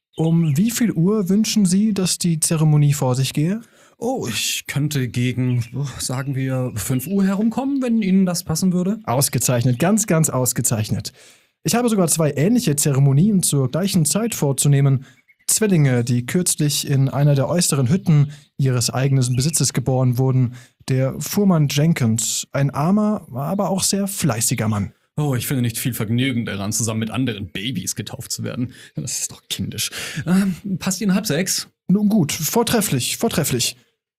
Speaker 1: Um wie viel Uhr wünschen Sie, dass die Zeremonie vor sich gehe?
Speaker 5: Oh, ich könnte gegen, oh, sagen wir, fünf Uhr herumkommen, wenn Ihnen das passen würde.
Speaker 1: Ausgezeichnet, ganz, ganz ausgezeichnet. Ich habe sogar zwei ähnliche Zeremonien zur gleichen Zeit vorzunehmen. Zwillinge, die kürzlich in einer der äußeren Hütten ihres eigenen Besitzes geboren wurden. Der Fuhrmann Jenkins, ein armer, aber auch sehr fleißiger Mann.
Speaker 5: Oh, ich finde nicht viel Vergnügen daran, zusammen mit anderen Babys getauft zu werden. Das ist doch kindisch. Ähm, passt Ihnen halb sechs?
Speaker 1: Nun gut, vortrefflich, vortrefflich.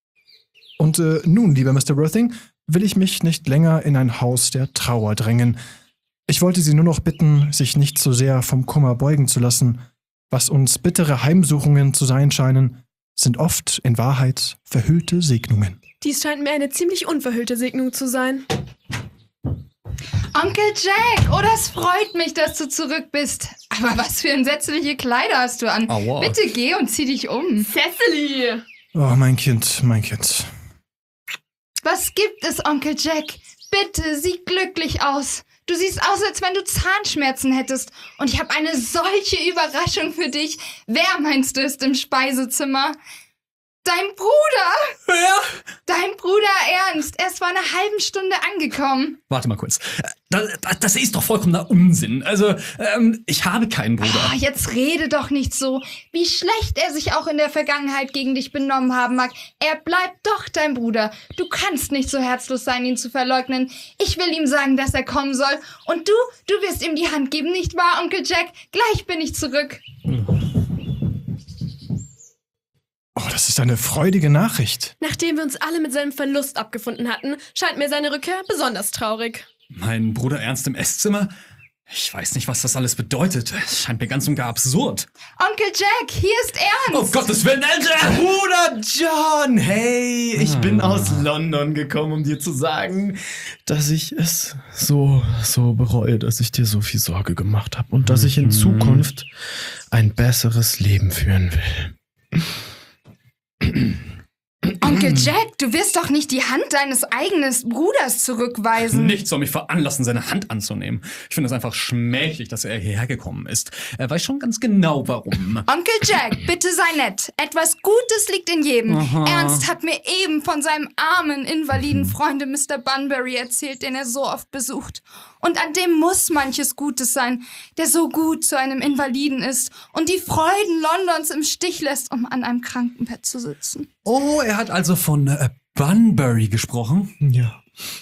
Speaker 1: Und äh, nun, lieber Mister Worthing, will ich mich nicht länger in ein Haus der Trauer drängen. Ich wollte Sie nur noch bitten, sich nicht so sehr vom Kummer beugen zu lassen. Was uns bittere Heimsuchungen zu sein scheinen, sind oft in Wahrheit verhüllte Segnungen.
Speaker 7: Dies scheint mir eine ziemlich unverhüllte Segnung zu sein.
Speaker 8: Onkel Jack, oh, das freut mich, dass du zurück bist. Aber was für entsetzliche Kleider hast du an.
Speaker 5: Aua.
Speaker 8: Bitte geh und zieh dich um.
Speaker 7: Cecily!
Speaker 1: Oh, mein Kind, mein Kind.
Speaker 8: Was gibt es, Onkel Jack? Bitte, sieh glücklich aus. Du siehst aus, als wenn du Zahnschmerzen hättest. Und ich habe eine solche Überraschung für dich. Wer meinst du ist im Speisezimmer? Dein Bruder!
Speaker 5: Ja.
Speaker 8: Dein Bruder Ernst. Er ist vor einer halben Stunde angekommen.
Speaker 5: Warte mal kurz. Das, das ist doch vollkommener Unsinn. Also, ähm, ich habe keinen Bruder.
Speaker 8: Ah, jetzt rede doch nicht so. Wie schlecht er sich auch in der Vergangenheit gegen dich benommen haben mag. Er bleibt doch dein Bruder. Du kannst nicht so herzlos sein, ihn zu verleugnen. Ich will ihm sagen, dass er kommen soll. Und du, du wirst ihm die Hand geben, nicht wahr, Onkel Jack? Gleich bin ich zurück.
Speaker 1: Oh, das ist eine freudige Nachricht.
Speaker 7: Nachdem wir uns alle mit seinem Verlust abgefunden hatten, scheint mir seine Rückkehr besonders traurig.
Speaker 5: Mein Bruder Ernst im Esszimmer? Ich weiß nicht, was das alles bedeutet. Es scheint mir ganz und gar absurd.
Speaker 8: Onkel Jack, hier ist Ernst.
Speaker 5: Oh Gottes Willen, Alter!
Speaker 9: Bruder John, hey, ich bin aus London gekommen, um dir zu sagen, dass ich es so, so bereue, dass ich dir so viel Sorge gemacht habe und dass ich in Zukunft ein besseres Leben führen will.
Speaker 8: Onkel Jack, du wirst doch nicht die Hand deines eigenen Bruders zurückweisen.
Speaker 5: Nichts soll mich veranlassen, seine Hand anzunehmen. Ich finde es einfach schmächtig, dass er hierher gekommen ist. Er weiß schon ganz genau, warum.
Speaker 8: Onkel Jack, bitte sei nett. Etwas Gutes liegt in jedem.
Speaker 5: Aha.
Speaker 8: Ernst hat mir eben von seinem armen, invaliden Freunde Mister Bunbury erzählt, den er so oft besucht. Und an dem muss manches Gutes sein, der so gut zu einem Invaliden ist und die Freuden Londons im Stich lässt, um an einem Krankenbett zu sitzen.
Speaker 5: Oh, er hat also von äh, Bunbury gesprochen?
Speaker 9: Ja.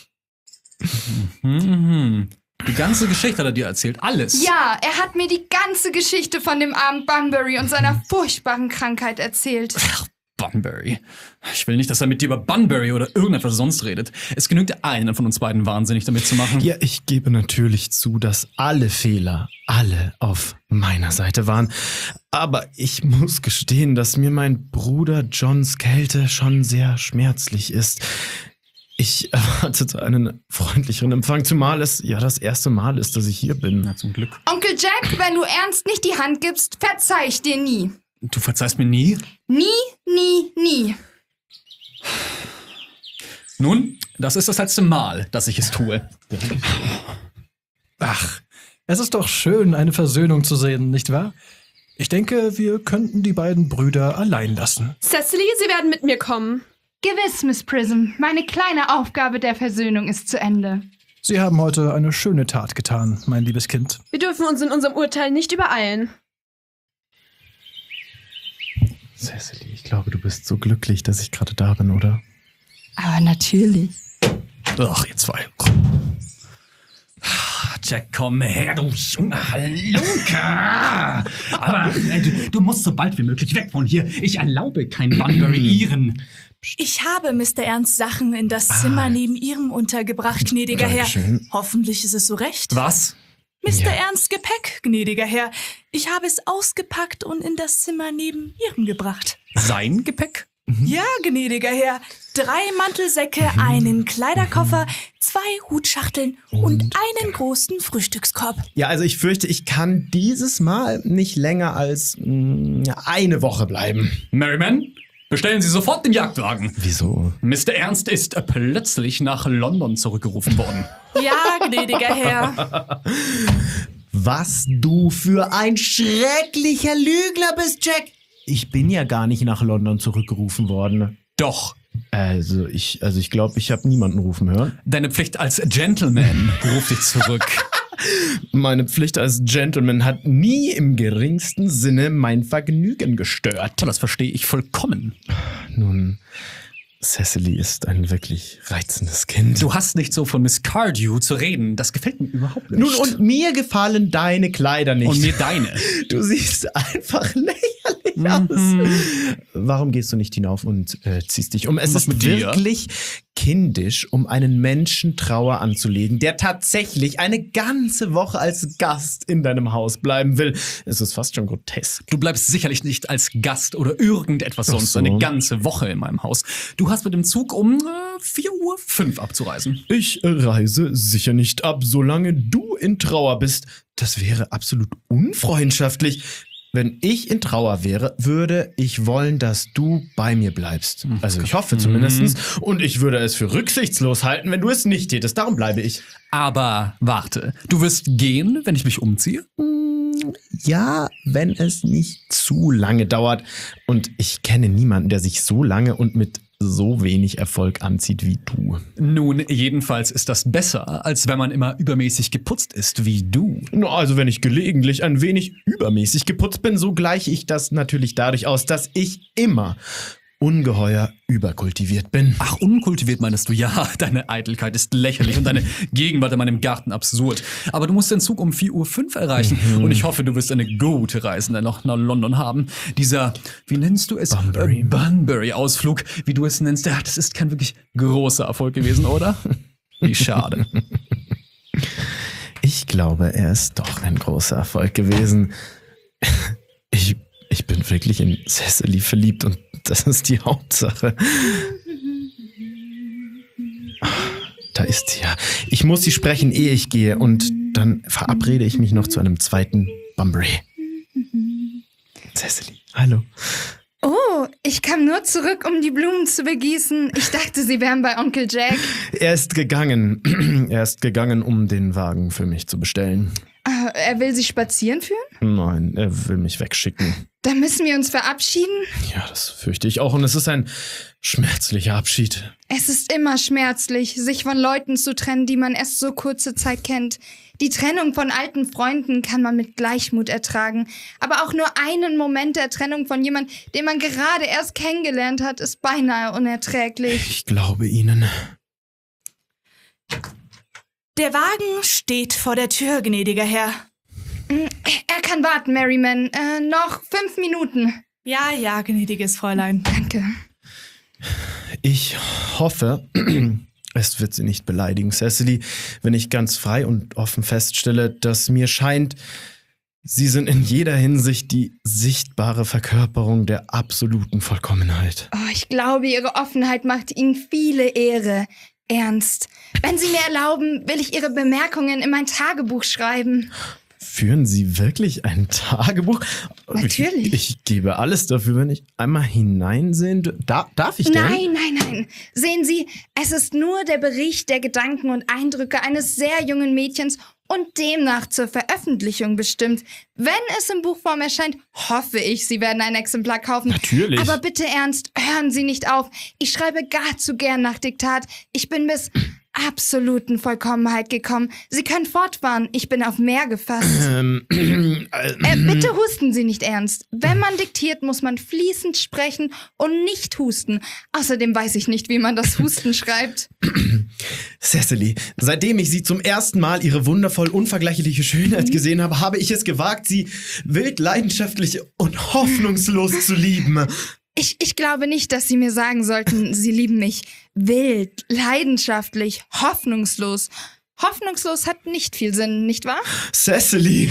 Speaker 5: Mhm. Die ganze Geschichte hat er dir erzählt, alles.
Speaker 8: Ja, er hat mir die ganze Geschichte von dem armen Bunbury und seiner furchtbaren Krankheit erzählt.
Speaker 5: Ach, Bunbury. Ich will nicht, dass er mit dir über Bunbury oder irgendetwas sonst redet. Es genügt einen von uns beiden wahnsinnig damit zu machen.
Speaker 9: Ja, ich gebe natürlich zu, dass alle Fehler, alle auf meiner Seite waren. Aber ich muss gestehen, dass mir mein Bruder Johns Kälte schon sehr schmerzlich ist. Ich erwartete einen freundlicheren Empfang, zumal es ja das erste Mal ist, dass ich hier bin.
Speaker 5: Na, zum Glück.
Speaker 8: Onkel Jack, wenn du Ernst nicht die Hand gibst, verzeih ich dir nie.
Speaker 5: Du verzeihst mir nie?
Speaker 8: Nie, nie, nie.
Speaker 5: Nun, das ist das letzte Mal, dass ich es tue.
Speaker 1: Ach, es ist doch schön, eine Versöhnung zu sehen, nicht wahr? Ich denke, wir könnten die beiden Brüder allein lassen.
Speaker 7: Cecily, Sie werden mit mir kommen.
Speaker 8: Gewiss, Miss Prism. Meine kleine Aufgabe der Versöhnung ist zu Ende.
Speaker 1: Sie haben heute eine schöne Tat getan, mein liebes Kind.
Speaker 7: Wir dürfen uns in unserem Urteil nicht übereilen.
Speaker 9: Cecily, ich glaube, du bist so glücklich, dass ich gerade da bin, oder?
Speaker 2: Aber natürlich.
Speaker 5: Ach, ihr zwei. Jack, komm her, du Junge Halunke. Aber äh, du, du musst so bald wie möglich weg von hier. Ich erlaube kein Bunbury ihren.
Speaker 10: Ich habe Mister Ernst Sachen in das Zimmer neben Ihrem untergebracht, gnädiger Herr.
Speaker 9: Dankeschön.
Speaker 10: Hoffentlich ist es so recht.
Speaker 5: Was?
Speaker 10: Mister
Speaker 9: Ja.
Speaker 10: Ernst Gepäck, gnädiger Herr. Ich habe es ausgepackt und in das Zimmer neben Ihrem gebracht.
Speaker 5: Sein Gepäck?
Speaker 10: Ja, gnädiger Herr. Drei Mantelsäcke, einen Kleiderkoffer, zwei Hutschachteln und, einen großen Frühstückskorb.
Speaker 9: Ja, also ich fürchte, ich kann dieses Mal nicht länger als mh, eine Woche bleiben.
Speaker 5: Merriman, bestellen Sie sofort den Jagdwagen.
Speaker 9: Wieso?
Speaker 5: Mister Ernst ist äh, plötzlich nach London zurückgerufen worden.
Speaker 10: Ja, gnädiger Herr.
Speaker 9: Was du für ein schrecklicher Lügner bist, Jack. Ich bin ja gar nicht nach London zurückgerufen worden.
Speaker 5: Doch.
Speaker 9: Also ich, also ich glaube, ich habe niemanden rufen hören.
Speaker 5: Deine Pflicht als Gentleman ruft dich zurück.
Speaker 9: Meine Pflicht als Gentleman hat nie im geringsten Sinne mein Vergnügen gestört.
Speaker 5: Das verstehe ich vollkommen.
Speaker 9: Nun, Cecily ist ein wirklich reizendes Kind.
Speaker 5: Du hast nicht so von Miss Cardew zu reden. Das gefällt mir überhaupt nicht.
Speaker 9: Nun, und mir gefallen deine Kleider nicht.
Speaker 5: Und mir deine.
Speaker 9: Du siehst einfach lächerlich aus. Warum gehst du nicht hinauf und äh, ziehst dich um? Es
Speaker 5: Was
Speaker 9: ist
Speaker 5: mit dir?
Speaker 9: wirklich kindisch, um einen Menschen Trauer anzulegen, der tatsächlich eine ganze Woche als Gast in deinem Haus bleiben will. Es ist fast schon grotesk.
Speaker 5: Du bleibst sicherlich nicht als Gast oder irgendetwas sonst
Speaker 9: so.
Speaker 5: eine ganze Woche in meinem Haus. Du hast mit dem Zug um äh, vier Uhr fünf abzureisen.
Speaker 9: Ich reise sicher nicht ab, solange du in Trauer bist. Das wäre absolut unfreundschaftlich. Wenn ich in Trauer wäre, würde ich wollen, dass du bei mir bleibst. Also ich hoffe zumindest. Und ich würde es für rücksichtslos halten, wenn du es nicht tätest. Darum bleibe ich.
Speaker 5: Aber warte, du wirst gehen, wenn ich mich umziehe?
Speaker 9: Ja, wenn es nicht zu lange dauert. Und ich kenne niemanden, der sich so lange und mit so wenig Erfolg anzieht wie du.
Speaker 5: Nun, jedenfalls ist das besser, als wenn man immer übermäßig geputzt ist wie du.
Speaker 9: Na, also wenn ich gelegentlich ein wenig übermäßig geputzt bin, so gleiche ich das natürlich dadurch aus, dass ich immer ungeheuer überkultiviert bin.
Speaker 5: Ach, unkultiviert meinst du? Ja, deine Eitelkeit ist lächerlich und deine Gegenwart in meinem Garten absurd. Aber du musst den Zug um vier Uhr fünf erreichen und ich hoffe, du wirst eine gute Reise noch nach London haben. Dieser, wie nennst du es?
Speaker 9: Bunbury.
Speaker 5: Äh, Bunbury-Ausflug, wie du es nennst. Ja, das ist kein wirklich großer Erfolg gewesen, oder? Wie schade.
Speaker 9: Ich glaube, er ist doch ein großer Erfolg gewesen. Ich, ich bin wirklich in Cecily verliebt und das ist die Hauptsache. Da ist sie ja. Ich muss sie sprechen, ehe ich gehe und dann verabrede ich mich noch zu einem zweiten Bunbury. Cecily, hallo.
Speaker 8: Oh, ich kam nur zurück, um die Blumen zu begießen. Ich dachte, sie wären bei Onkel Jack.
Speaker 9: Er ist gegangen. Er ist gegangen, um den Wagen für mich zu bestellen.
Speaker 8: Uh, er will sie spazieren führen?
Speaker 9: Nein, er will mich wegschicken.
Speaker 8: Dann müssen wir uns verabschieden?
Speaker 9: Ja, das fürchte ich auch. Und es ist ein schmerzlicher Abschied.
Speaker 8: Es ist immer schmerzlich, sich von Leuten zu trennen, die man erst so kurze Zeit kennt. Die Trennung von alten Freunden kann man mit Gleichmut ertragen. Aber auch nur einen Moment der Trennung von jemandem, den man gerade erst kennengelernt hat, ist beinahe unerträglich.
Speaker 9: Ich glaube Ihnen.
Speaker 10: Der Wagen steht vor der Tür, gnädiger Herr.
Speaker 8: Er kann warten, Merriman. Äh, noch fünf Minuten.
Speaker 10: Ja, ja, gnädiges Fräulein.
Speaker 8: Danke.
Speaker 9: Ich hoffe, es wird Sie nicht beleidigen, Cecily, wenn ich ganz frei und offen feststelle, dass mir scheint, Sie sind in jeder Hinsicht die sichtbare Verkörperung der absoluten Vollkommenheit.
Speaker 8: Oh, ich glaube, Ihre Offenheit macht Ihnen viele Ehre. Ernst. Wenn Sie mir erlauben, will ich Ihre Bemerkungen in mein Tagebuch schreiben.
Speaker 9: Führen Sie wirklich ein Tagebuch?
Speaker 8: Natürlich.
Speaker 9: Ich, ich gebe alles dafür, wenn ich einmal hineinsehen darf. Darf ich denn?
Speaker 8: Nein, nein, nein. Sehen Sie, es ist nur der Bericht der Gedanken und Eindrücke eines sehr jungen Mädchens und demnach zur Veröffentlichung bestimmt. Wenn es in Buchform erscheint, hoffe ich, Sie werden ein Exemplar kaufen.
Speaker 9: Natürlich.
Speaker 8: Aber bitte ernst, hören Sie nicht auf. Ich schreibe gar zu gern nach Diktat. Ich bin bis absoluten Vollkommenheit gekommen. Sie können fortfahren. Ich bin auf mehr gefasst.
Speaker 9: Ähm, äh,
Speaker 8: äh, bitte husten Sie nicht ernst. Wenn man diktiert, muss man fließend sprechen und nicht husten. Außerdem weiß ich nicht, wie man das Husten schreibt.
Speaker 9: Cecily, seitdem ich Sie zum ersten Mal Ihre wundervoll unvergleichliche Schönheit gesehen habe, habe ich es gewagt, Sie wild, leidenschaftlich und hoffnungslos zu lieben.
Speaker 8: Ich, ich glaube nicht, dass Sie mir sagen sollten, Sie lieben mich wild, leidenschaftlich, hoffnungslos. Hoffnungslos hat nicht viel Sinn, nicht wahr?
Speaker 9: Cecily!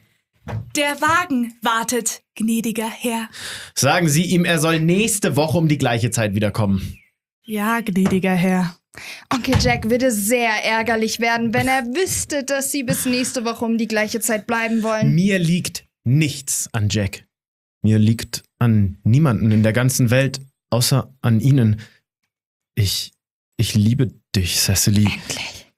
Speaker 10: Der Wagen wartet, gnädiger Herr.
Speaker 9: Sagen Sie ihm, er soll nächste Woche um die gleiche Zeit wiederkommen.
Speaker 10: Ja, gnädiger Herr.
Speaker 8: Onkel Jack würde sehr ärgerlich werden, wenn er wüsste, dass Sie bis nächste Woche um die gleiche Zeit bleiben wollen.
Speaker 9: Mir liegt nichts an Jack. Mir liegt an niemanden in der ganzen Welt, außer an Ihnen. Ich, ich liebe dich, Cecily.
Speaker 8: Endlich.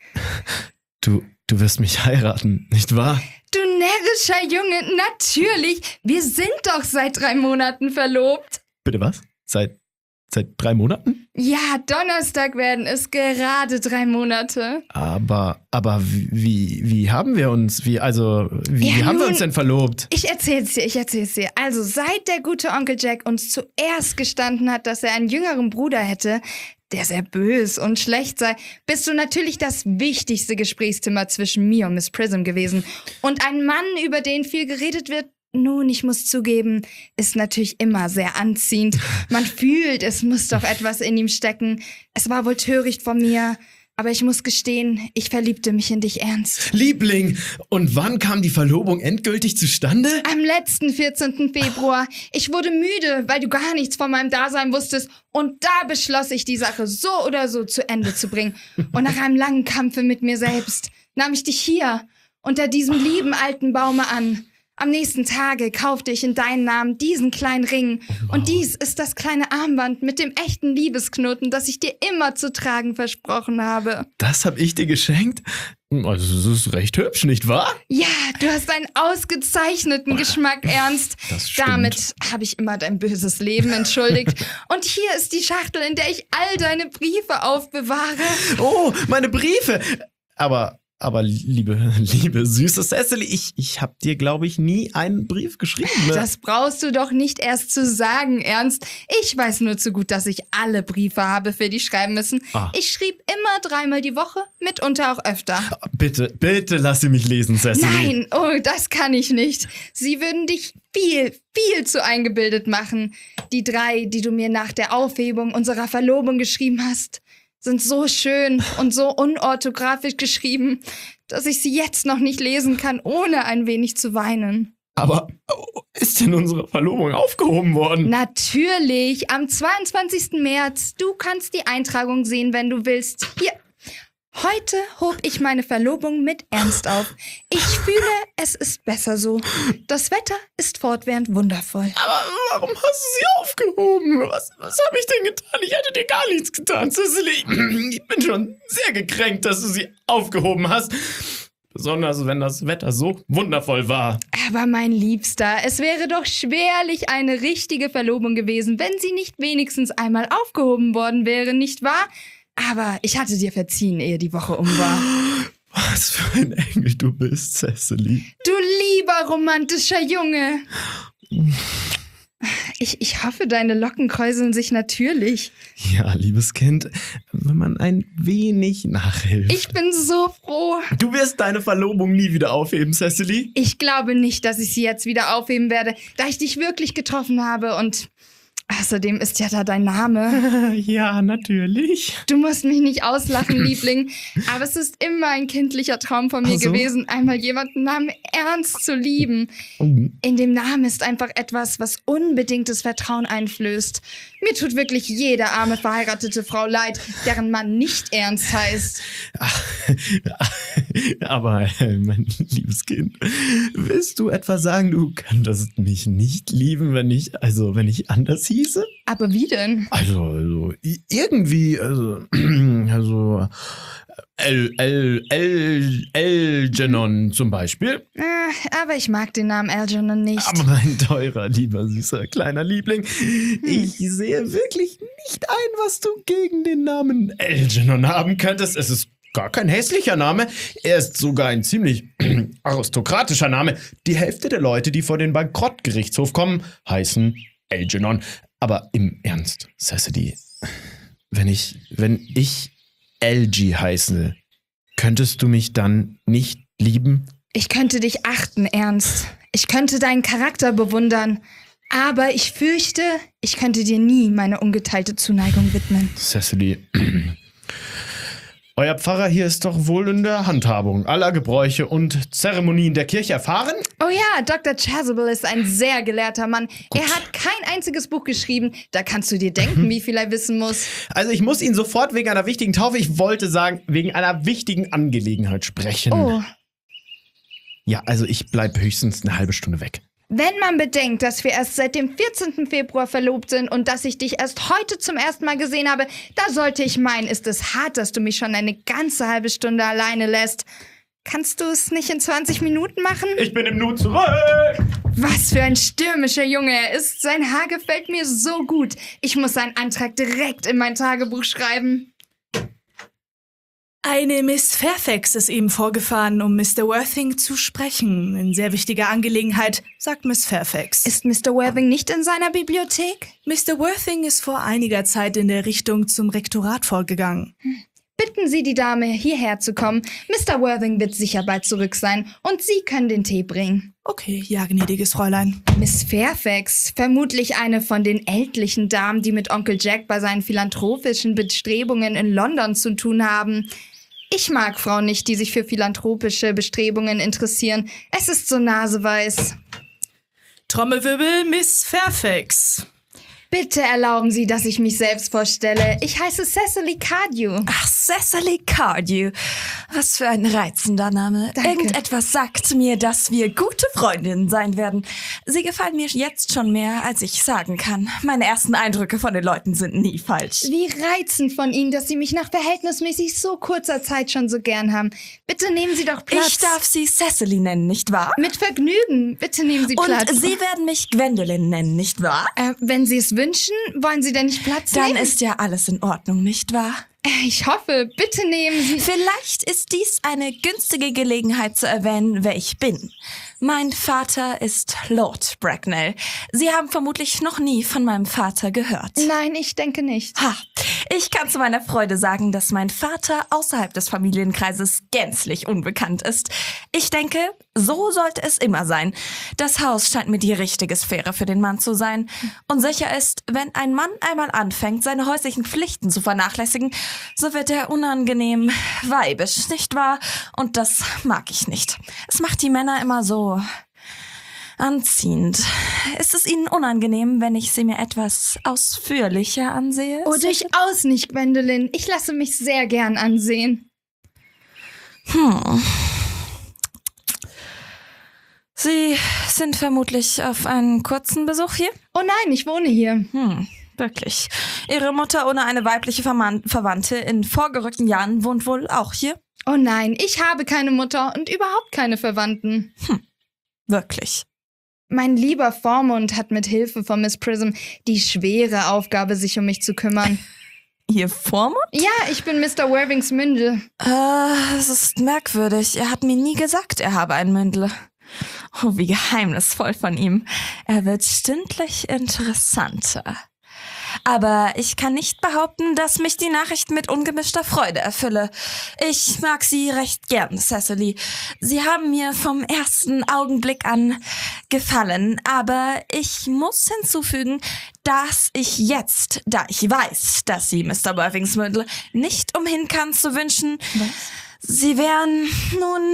Speaker 9: Du, du wirst mich heiraten, nicht wahr?
Speaker 8: Du närrischer Junge, natürlich. Wir sind doch seit drei Monaten verlobt.
Speaker 9: Bitte was? Seit, seit drei Monaten?
Speaker 8: Ja, Donnerstag werden es gerade drei Monate.
Speaker 9: Aber, aber wie, wie haben wir uns, wie, also, wie,
Speaker 8: Ja,
Speaker 9: wie haben wir
Speaker 8: nun-
Speaker 9: uns denn verlobt?
Speaker 8: Ich erzähl's dir, ich erzähl's dir. Also, seit der gute Onkel Jack uns zuerst gestanden hat, dass er einen jüngeren Bruder hätte, der sehr bös und schlecht sei, bist du natürlich das wichtigste Gesprächsthema zwischen mir und Miss Prism gewesen. Und ein Mann, über den viel geredet wird, nun, ich muss zugeben, ist natürlich immer sehr anziehend. Man fühlt, es muss doch etwas in ihm stecken. Es war wohl töricht von mir, aber ich muss gestehen, ich verliebte mich in dich ernst.
Speaker 9: Liebling, und wann kam die Verlobung endgültig zustande?
Speaker 8: Am letzten vierzehnten Februar. Ich wurde müde, weil du gar nichts von meinem Dasein wusstest. Und da beschloss ich, die Sache so oder so zu Ende zu bringen. Und nach einem langen Kampfe mit mir selbst nahm ich dich hier unter diesem lieben alten Baume an. Am nächsten Tage kaufte ich in deinen Namen diesen kleinen Ring. Und dies ist das kleine Armband mit dem echten Liebesknoten, das ich dir immer zu tragen versprochen habe.
Speaker 9: Das hab ich dir geschenkt? Also, es ist recht hübsch, nicht wahr?
Speaker 8: Ja, du hast einen ausgezeichneten Geschmack, Ernst.
Speaker 9: Das stimmt.
Speaker 8: Damit habe ich immer dein böses Leben entschuldigt. Und hier ist die Schachtel, in der ich all deine Briefe aufbewahre.
Speaker 9: Oh, meine Briefe! Aber, aber liebe, liebe, süße Cecily, ich, ich hab dir, glaube ich, nie einen Brief geschrieben. Ne?
Speaker 8: Das brauchst du doch nicht erst zu sagen, Ernst. Ich weiß nur zu gut, dass ich alle Briefe habe, für die schreiben müssen.
Speaker 9: Ah.
Speaker 8: Ich schrieb immer dreimal die Woche, mitunter auch öfter.
Speaker 9: Bitte, bitte lass sie mich lesen, Cecily.
Speaker 8: Nein, oh, das kann ich nicht. Sie würden dich viel, viel zu eingebildet machen. Die drei, die du mir nach der Aufhebung unserer Verlobung geschrieben hast, sind so schön und so unorthografisch geschrieben. dass ich sie jetzt noch nicht lesen kann, ohne ein wenig zu weinen.
Speaker 9: Aber ist denn unsere Verlobung aufgehoben worden?
Speaker 8: Natürlich, am zweiundzwanzigsten März. Du kannst die Eintragung sehen, wenn du willst. Hier. Heute hob ich meine Verlobung mit Ernst auf. Ich fühle, es ist besser so. Das Wetter ist fortwährend wundervoll.
Speaker 9: Aber warum hast du sie aufgehoben? Was, was habe ich denn getan? Ich hätte dir gar nichts getan, Cicely. Ich bin schon sehr gekränkt, dass du sie aufgehoben hast. Besonders, wenn das Wetter so wundervoll war.
Speaker 8: Aber mein Liebster, es wäre doch schwerlich eine richtige Verlobung gewesen, wenn sie nicht wenigstens einmal aufgehoben worden wäre, nicht wahr? Aber ich hatte dir verziehen, ehe die Woche um war.
Speaker 9: Was für ein Engel du bist, Cicely.
Speaker 8: Du lieber romantischer Junge. Ich, ich hoffe, deine Locken kräuseln sich natürlich.
Speaker 9: Ja, liebes Kind, wenn man ein wenig nachhilft.
Speaker 8: Ich bin so froh.
Speaker 9: Du wirst deine Verlobung nie wieder aufheben, Cicely.
Speaker 8: Ich glaube nicht, dass ich sie jetzt wieder aufheben werde, da ich dich wirklich getroffen habe und... Außerdem ist ja da dein Name.
Speaker 9: Ja, natürlich.
Speaker 8: Du musst mich nicht auslachen, Liebling. Aber es ist immer ein kindlicher Traum von mir
Speaker 9: Ach so?
Speaker 8: gewesen, einmal jemanden namens Ernst zu lieben. In dem Namen ist einfach etwas, was unbedingtes Vertrauen einflößt. Mir tut wirklich jede arme verheiratete Frau leid, deren Mann nicht Ernst heißt.
Speaker 9: Ach, aber, äh, mein liebes Kind, willst du etwa sagen, du könntest mich nicht lieben, wenn ich, also, wenn ich anders hieße?
Speaker 8: Aber wie denn?
Speaker 9: Also, also i- irgendwie, also, also, El, El, El, Elgenon zum Beispiel.
Speaker 8: Äh, aber ich mag den Namen Algernon nicht.
Speaker 9: Aber mein teurer, lieber, süßer, kleiner Liebling, ich sehe wirklich nicht ein, was du gegen den Namen Elgenon haben könntest. Es ist gar kein hässlicher Name. Er ist sogar ein ziemlich aristokratischer Name. Die Hälfte der Leute, die vor den Bankrottgerichtshof kommen, heißen Elgenon. Aber im Ernst, Cicely, wenn ich, wenn ich Algie heiße, könntest du mich dann nicht lieben?
Speaker 8: Ich könnte dich achten, Ernst. Ich könnte deinen Charakter bewundern. Aber ich fürchte, ich könnte dir nie meine ungeteilte Zuneigung widmen.
Speaker 9: Cicely, euer Pfarrer hier ist doch wohl in der Handhabung aller Gebräuche und Zeremonien der Kirche erfahren?
Speaker 8: Oh ja, Doktor Chasuble ist ein sehr gelehrter Mann. Er hat kein einziges Buch geschrieben. Da kannst du dir denken, wie viel er wissen muss.
Speaker 9: Also ich muss ihn sofort wegen einer wichtigen Taufe, ich wollte sagen, wegen einer wichtigen Angelegenheit sprechen.
Speaker 8: Oh,
Speaker 9: Ja, also ich bleib höchstens eine halbe Stunde weg.
Speaker 8: wenn man bedenkt, dass wir erst seit dem vierzehnten Februar verlobt sind und dass ich dich erst heute zum ersten Mal gesehen habe, da sollte ich meinen, ist es hart, dass du mich schon eine ganze halbe Stunde alleine lässt. Kannst du es nicht in zwanzig Minuten machen?
Speaker 9: Ich bin im Nu zurück!
Speaker 8: Was für ein stürmischer Junge er ist. Sein Haar gefällt mir so gut. Ich muss seinen Antrag direkt in mein Tagebuch schreiben.
Speaker 10: Eine Miss Fairfax ist eben vorgefahren, um Mister Worthing zu sprechen. In sehr wichtiger Angelegenheit, sagt Miss Fairfax.
Speaker 8: Ist Mister Worthing nicht in seiner Bibliothek?
Speaker 10: Mister Worthing ist vor einiger Zeit in der Richtung zum Rektorat vorgegangen.
Speaker 8: Bitten Sie die Dame, hierher zu kommen. Mister Worthing wird sicher bald zurück sein und Sie können den Tee bringen.
Speaker 10: Okay, ja, gnädiges Fräulein.
Speaker 8: Miss Fairfax, vermutlich eine von den ältlichen Damen, die mit Onkel Jack bei seinen philanthropischen Bestrebungen in London zu tun haben. Ich mag Frauen nicht, die sich für philanthropische Bestrebungen interessieren. Es ist so naseweiß.
Speaker 10: Trommelwirbel, Miss Fairfax.
Speaker 8: Bitte erlauben Sie, dass ich mich selbst vorstelle. Ich heiße Cicely Cardew.
Speaker 2: Ach, Cicely Cardew. Was für ein reizender Name.
Speaker 8: Danke.
Speaker 2: Irgendetwas sagt mir, dass wir gute Freundinnen sein werden. Sie gefallen mir jetzt schon mehr, als ich sagen kann. Meine ersten Eindrücke von den Leuten sind nie falsch.
Speaker 8: Wie reizend von Ihnen, dass Sie mich nach verhältnismäßig so kurzer Zeit schon so gern haben. Bitte nehmen Sie doch Platz.
Speaker 2: Ich darf Sie Cicely nennen, nicht wahr?
Speaker 8: Mit Vergnügen. Bitte nehmen Sie Platz.
Speaker 2: Und Sie werden mich Gwendolyn nennen, nicht wahr?
Speaker 8: Äh, wenn Sie es wünschen, wollen Sie denn nicht Platz
Speaker 2: Dann
Speaker 8: nehmen?
Speaker 2: ist ja alles in Ordnung, nicht wahr?
Speaker 8: Ich hoffe, bitte nehmen Sie...
Speaker 2: Vielleicht ist dies eine günstige Gelegenheit zu erwähnen, wer ich bin. Mein Vater ist Lord Bracknell. Sie haben vermutlich noch nie von meinem Vater gehört.
Speaker 8: Nein, ich denke nicht.
Speaker 2: Ha, ich kann zu meiner Freude sagen, dass mein Vater außerhalb des Familienkreises gänzlich unbekannt ist. Ich denke, So sollte es immer sein. Das Haus scheint mir die richtige Sphäre für den Mann zu sein. Und sicher ist, wenn ein Mann einmal anfängt, seine häuslichen Pflichten zu vernachlässigen, so wird er unangenehm weibisch, nicht wahr? Und das mag ich nicht. Es macht die Männer immer so anziehend. Ist es Ihnen unangenehm, wenn ich sie mir etwas ausführlicher ansehe?
Speaker 8: Oh, durchaus nicht, Gwendolyn. Ich lasse mich sehr gern ansehen.
Speaker 2: Hm. Sie sind vermutlich auf einen kurzen Besuch hier?
Speaker 8: Oh nein, ich wohne hier.
Speaker 2: Hm, wirklich. Ihre Mutter ohne eine weibliche Verman- Verwandte in vorgerückten Jahren wohnt wohl auch hier?
Speaker 8: Oh nein, ich habe keine Mutter und überhaupt keine Verwandten.
Speaker 2: Hm, wirklich.
Speaker 8: Mein lieber Vormund hat mit Hilfe von Miss Prism die schwere Aufgabe, sich um mich zu kümmern.
Speaker 2: Ihr Vormund?
Speaker 8: Ja, ich bin Mister Worthings Mündel.
Speaker 2: Äh, es ist merkwürdig. Er hat mir nie gesagt, er habe ein Mündel. Oh, wie geheimnisvoll von ihm. Er wird stündlich interessanter. Aber ich kann nicht behaupten, dass mich die Nachricht mit ungemischter Freude erfülle. Ich mag Sie recht gern, Cecily. Sie haben mir vom ersten Augenblick an gefallen. Aber ich muss hinzufügen, dass ich jetzt, da ich weiß, dass Sie Mister Worthings Mündel nicht umhin kann zu wünschen,
Speaker 8: Was?
Speaker 2: Sie wären nun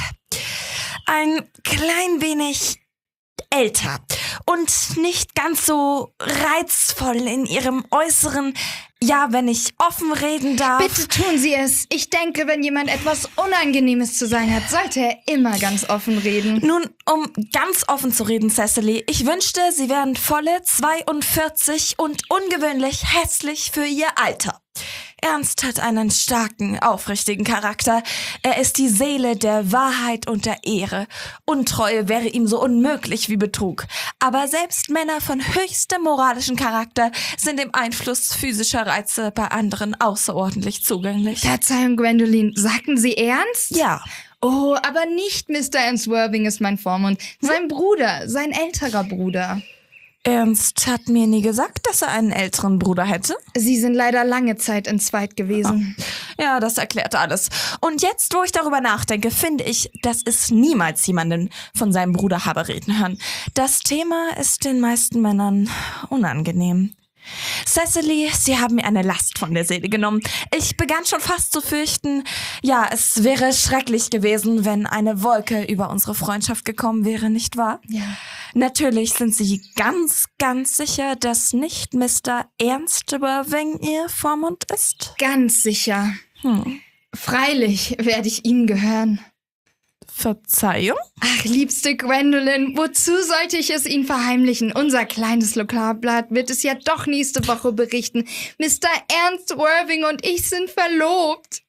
Speaker 2: ein klein wenig älter und nicht ganz so reizvoll in ihrem Äußeren. Ja, wenn ich offen reden darf.
Speaker 8: Bitte tun Sie es. Ich denke, wenn jemand etwas Unangenehmes zu sagen hat, sollte er immer ganz offen reden.
Speaker 2: Nun, um ganz offen zu reden, Cecily, ich wünschte, Sie wären volle zweiundvierzig und ungewöhnlich hässlich für Ihr Alter. Ernst hat einen starken, aufrichtigen Charakter. Er ist die Seele der Wahrheit und der Ehre. Untreue wäre ihm so unmöglich wie Betrug. Aber selbst Männer von höchstem moralischen Charakter sind dem Einfluss physischer Reize bei anderen außerordentlich zugänglich.
Speaker 8: Verzeihung, Gwendolyn, sagten Sie ernst?
Speaker 2: Ja.
Speaker 8: Oh, aber nicht Mister Ernst Worthing ist mein Vormund. Sein Bruder, sein älterer Bruder.
Speaker 2: Ernst hat mir nie gesagt, dass er einen älteren Bruder hätte.
Speaker 8: Sie sind leider lange Zeit entzweit gewesen.
Speaker 2: Ja, das erklärt alles. Und jetzt, wo ich darüber nachdenke, finde ich, dass es niemals jemanden von seinem Bruder habe reden hören. Das Thema ist den meisten Männern unangenehm. Cecily, Sie haben mir eine Last von der Seele genommen. Ich begann schon fast zu fürchten, ja, es wäre schrecklich gewesen, wenn eine Wolke über unsere Freundschaft gekommen wäre, nicht wahr?
Speaker 8: Ja.
Speaker 2: Natürlich sind Sie ganz, ganz sicher, dass nicht Mister Ernst Worthing Ihr Vormund ist?
Speaker 8: Ganz sicher.
Speaker 2: Hm.
Speaker 8: Freilich werde ich ihm gehören.
Speaker 2: Verzeihung?
Speaker 8: Ach, liebste Gwendolyn, wozu sollte ich es Ihnen verheimlichen? Unser kleines Lokalblatt wird es ja doch nächste Woche berichten. Mister Ernst Worthing und ich sind verlobt.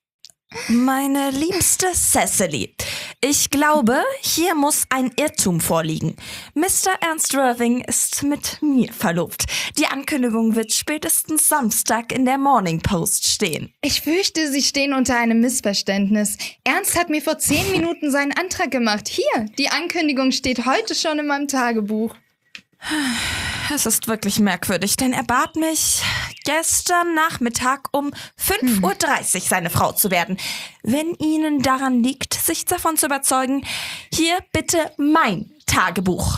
Speaker 2: Meine liebste Cecily, ich glaube, hier muss ein Irrtum vorliegen. Mister Ernst Worthing ist mit mir verlobt. Die Ankündigung wird spätestens Samstag in der Morning Post stehen.
Speaker 8: Ich fürchte, Sie stehen unter einem Missverständnis. Ernst hat mir vor zehn Minuten seinen Antrag gemacht. Hier, die Ankündigung steht heute schon in meinem Tagebuch.
Speaker 2: Es ist wirklich merkwürdig, denn er bat mich, gestern Nachmittag um fünf Uhr dreißig seine Frau zu werden. Wenn Ihnen daran liegt, sich davon zu überzeugen, hier bitte mein Tagebuch.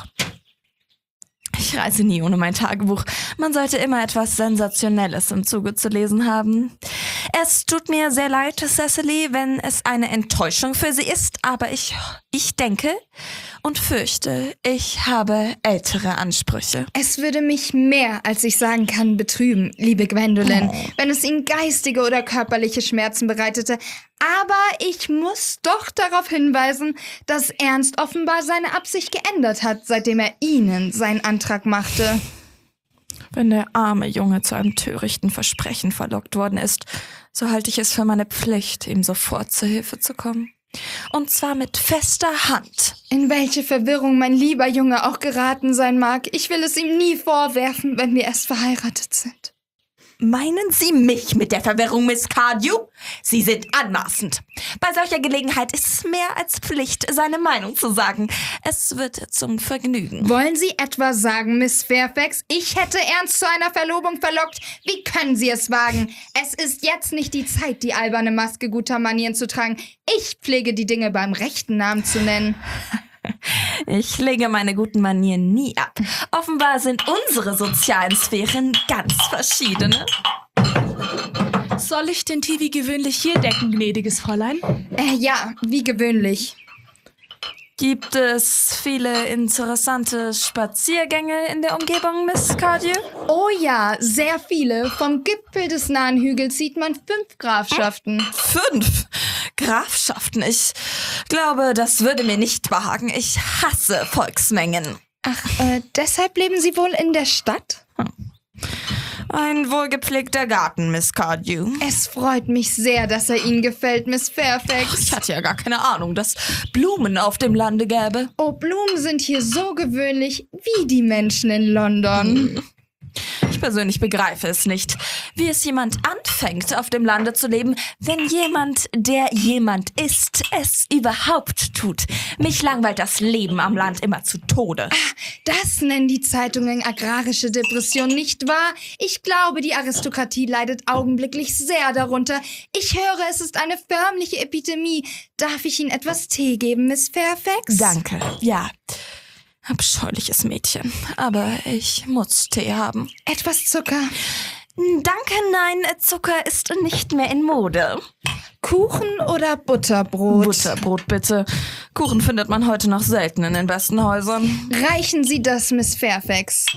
Speaker 2: Ich reise nie ohne mein Tagebuch. Man sollte immer etwas Sensationelles im Zuge zu lesen haben. Es tut mir sehr leid, Cecily, wenn es eine Enttäuschung für Sie ist, aber ich, ich denke und fürchte, ich habe ältere Ansprüche.
Speaker 8: Es würde mich mehr, als ich sagen kann, betrüben, liebe Gwendolyn, oh. wenn es Ihnen geistige oder körperliche Schmerzen bereitete. Aber ich muss doch darauf hinweisen, dass Ernst offenbar seine Absicht geändert hat, seitdem er Ihnen seinen Antrag machte.
Speaker 2: Wenn der arme Junge zu einem törichten Versprechen verlockt worden ist, so halte ich es für meine Pflicht, ihm sofort zur Hilfe zu kommen. Und zwar mit fester Hand.
Speaker 8: In welche Verwirrung mein lieber Junge auch geraten sein mag, ich will es ihm nie vorwerfen, wenn wir erst verheiratet sind.
Speaker 2: Meinen Sie mich mit der Verwirrung, Miss Cardew? Sie sind anmaßend. Bei solcher Gelegenheit ist es mehr als Pflicht, seine Meinung zu sagen. Es wird zum Vergnügen.
Speaker 8: Wollen Sie etwa sagen, Miss Fairfax, ich hätte Ernst zu einer Verlobung verlockt? Wie können Sie es wagen? Es ist jetzt nicht die Zeit, die alberne Maske guter Manieren zu tragen. Ich pflege die Dinge beim rechten Namen zu nennen.
Speaker 2: Ich lege meine guten Manieren nie ab. Offenbar sind unsere sozialen Sphären ganz verschiedene.
Speaker 10: Soll ich den T V gewöhnlich hier decken, gnädiges Fräulein?
Speaker 8: Äh, ja, wie gewöhnlich.
Speaker 2: Gibt es viele interessante Spaziergänge in der Umgebung, Miss Cardew?
Speaker 8: Oh ja, sehr viele. Vom Gipfel des nahen Hügels sieht man fünf Grafschaften.
Speaker 2: Fünf Grafschaften? Ich glaube, das würde mir nicht behagen. Ich hasse Volksmengen.
Speaker 8: Ach, äh, deshalb leben Sie wohl in der Stadt?
Speaker 2: Hm. Ein wohlgepflegter Garten, Miss Cardew.
Speaker 8: Es freut mich sehr, dass er Ihnen gefällt, Miss Fairfax.
Speaker 2: Ich hatte ja gar keine Ahnung, dass Blumen auf dem Lande gäbe.
Speaker 8: Oh, Blumen sind hier so gewöhnlich wie die Menschen in London.
Speaker 2: Ich persönlich begreife es nicht, wie es jemand anfängt, auf dem Lande zu leben, wenn jemand, der jemand ist, es überhaupt tut. Mich langweilt das Leben am Land immer zu Tode.
Speaker 8: Ah, das nennen die Zeitungen agrarische Depression, nicht wahr? Ich glaube, die Aristokratie leidet augenblicklich sehr darunter. Ich höre, es ist eine förmliche Epidemie. Darf ich Ihnen etwas Tee geben, Miss Fairfax?
Speaker 2: Danke, ja. Abscheuliches Mädchen, aber ich muss Tee haben.
Speaker 8: Etwas Zucker?
Speaker 2: Danke, nein, Zucker ist nicht mehr in Mode.
Speaker 8: Kuchen oder Butterbrot?
Speaker 2: Butterbrot, bitte. Kuchen findet man heute noch selten in den besten Häusern.
Speaker 8: Reichen Sie das, Miss Fairfax.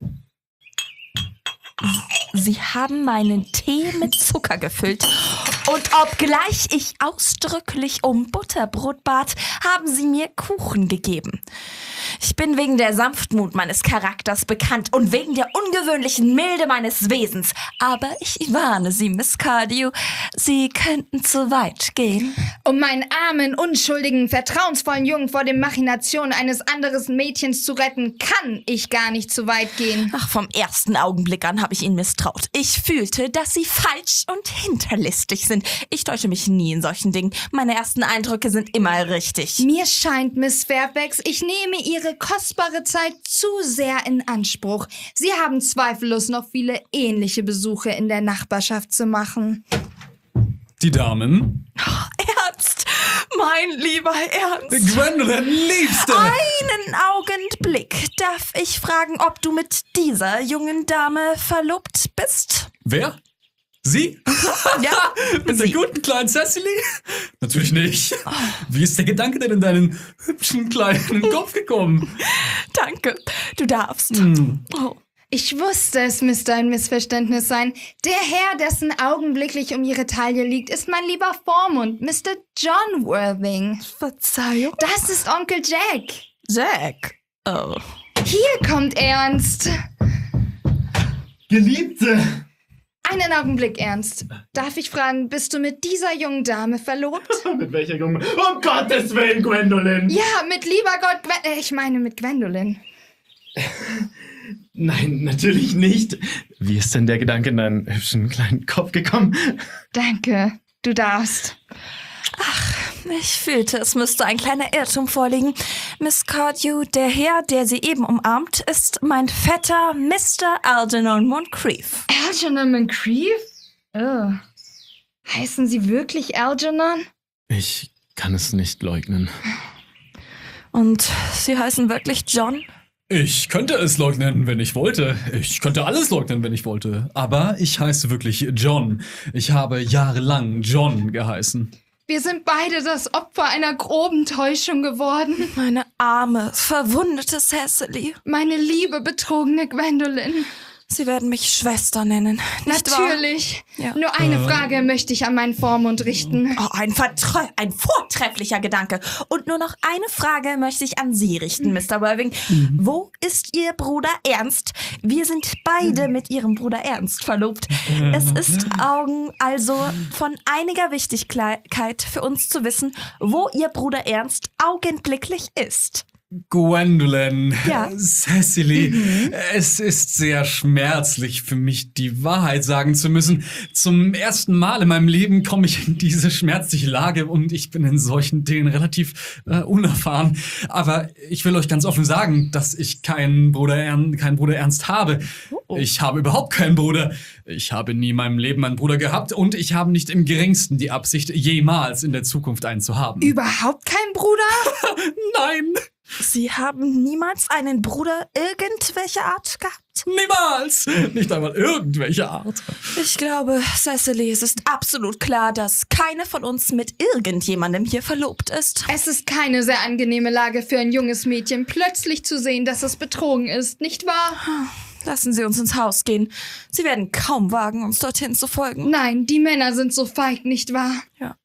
Speaker 2: Sie haben meinen Tee mit Zucker gefüllt. Und obgleich ich ausdrücklich um Butterbrot bat, haben Sie mir Kuchen gegeben. Ich bin wegen der Sanftmut meines Charakters bekannt und wegen der ungewöhnlichen Milde meines Wesens. Aber ich warne Sie, Miss Cardew, Sie könnten zu weit gehen.
Speaker 8: Um meinen armen, unschuldigen, vertrauensvollen Jungen vor den Machinationen eines anderen Mädchens zu retten, kann ich gar nicht zu weit gehen.
Speaker 2: Ach, vom ersten Augenblick an habe ich Ihnen misstraut. Ich fühlte, dass Sie falsch und hinterlistig sind. Ich täusche mich nie in solchen Dingen. Meine ersten Eindrücke sind immer richtig.
Speaker 8: Mir scheint, Miss Fairfax, ich nehme Ihre kostbare Zeit zu sehr in Anspruch. Sie haben zweifellos noch viele ähnliche Besuche in der Nachbarschaft zu machen.
Speaker 5: Die Damen?
Speaker 2: Oh, Ernst, mein lieber Ernst.
Speaker 5: Gwendolyn, Liebste!
Speaker 2: Einen Augenblick. Darf ich fragen, ob du mit dieser jungen Dame verlobt bist?
Speaker 5: Wer? Sie?
Speaker 2: Ja,
Speaker 5: mit
Speaker 2: sie.
Speaker 5: der guten kleinen Cecily? Natürlich nicht. Wie ist der Gedanke denn in deinen hübschen kleinen Kopf gekommen?
Speaker 2: Danke, du darfst.
Speaker 5: Hm.
Speaker 2: Oh.
Speaker 8: Ich wusste, es müsste ein Missverständnis sein. Der Herr, dessen augenblicklich um ihre Taille liegt, ist mein lieber Vormund, Mister John Worthing.
Speaker 2: Verzeihung?
Speaker 8: Das ist Onkel Jack.
Speaker 2: Jack? Oh.
Speaker 8: Hier kommt Ernst.
Speaker 9: Geliebte!
Speaker 8: Einen Augenblick, Ernst. Darf ich fragen, bist du mit dieser jungen Dame verlobt?
Speaker 9: Mit welcher jungen... Um Gottes Willen, Gwendolyn!
Speaker 8: Ja, mit lieber Gott, Gwen äh, ich meine mit Gwendolyn.
Speaker 9: Nein, natürlich nicht. Wie ist denn der Gedanke in deinen hübschen kleinen Kopf gekommen?
Speaker 8: Danke, du darfst.
Speaker 2: Ach, ich fühlte, es müsste ein kleiner Irrtum vorliegen. Miss Cardew, der Herr, der sie eben umarmt, ist mein Vetter Mister Algernon Moncrief.
Speaker 8: Algernon Moncrief? Oh. Heißen Sie wirklich Algernon?
Speaker 9: Ich kann es nicht leugnen.
Speaker 2: Und Sie heißen wirklich John?
Speaker 5: Ich könnte es leugnen, wenn ich wollte. Ich könnte alles leugnen, wenn ich wollte. Aber ich heiße wirklich John. Ich habe jahrelang John geheißen.
Speaker 8: Wir sind beide das Opfer einer groben Täuschung geworden.
Speaker 2: Meine arme, verwundete Cecily.
Speaker 8: Meine liebe, betrogene Gwendolyn.
Speaker 2: Sie werden mich Schwester nennen, nicht
Speaker 8: Natürlich.
Speaker 2: wahr? Ja.
Speaker 8: Nur eine
Speaker 5: Äh.
Speaker 8: Frage möchte ich an meinen Vormund richten.
Speaker 2: Oh, ein, Vertre ein vortrefflicher Gedanke. Und nur noch eine Frage möchte ich an Sie richten, Mister Worthing. Mhm. Wo ist Ihr Bruder Ernst? Wir sind beide mit Ihrem Bruder Ernst verlobt. Es ist Augen also von einiger Wichtigkeit für uns zu wissen, wo Ihr Bruder Ernst augenblicklich ist.
Speaker 5: Gwendolyn,
Speaker 10: Ja?
Speaker 5: Cecily, es ist sehr schmerzlich für mich, die Wahrheit sagen zu müssen. Zum ersten Mal in meinem Leben komme ich in diese schmerzliche Lage und ich bin in solchen Dingen relativ äh, unerfahren. Aber ich will euch ganz offen sagen, dass ich keinen Bruder, Ern keinen Bruder Ernst habe. Ich habe überhaupt keinen Bruder. Ich habe nie in meinem Leben einen Bruder gehabt und ich habe nicht im geringsten die Absicht, jemals in der Zukunft einen zu haben.
Speaker 8: Überhaupt kein Bruder?
Speaker 5: Nein!
Speaker 10: Sie haben niemals einen Bruder irgendwelcher Art gehabt?
Speaker 5: Niemals! Nicht einmal irgendwelche Art.
Speaker 10: Ich glaube, Cecily, es ist absolut klar, dass keine von uns mit irgendjemandem hier verlobt ist.
Speaker 8: Es ist keine sehr angenehme Lage für ein junges Mädchen, plötzlich zu sehen, dass es betrogen ist, nicht wahr?
Speaker 10: Lassen Sie uns ins Haus gehen. Sie werden kaum wagen, uns dorthin zu folgen.
Speaker 8: Nein, die Männer sind so feig, nicht wahr?
Speaker 10: Ja.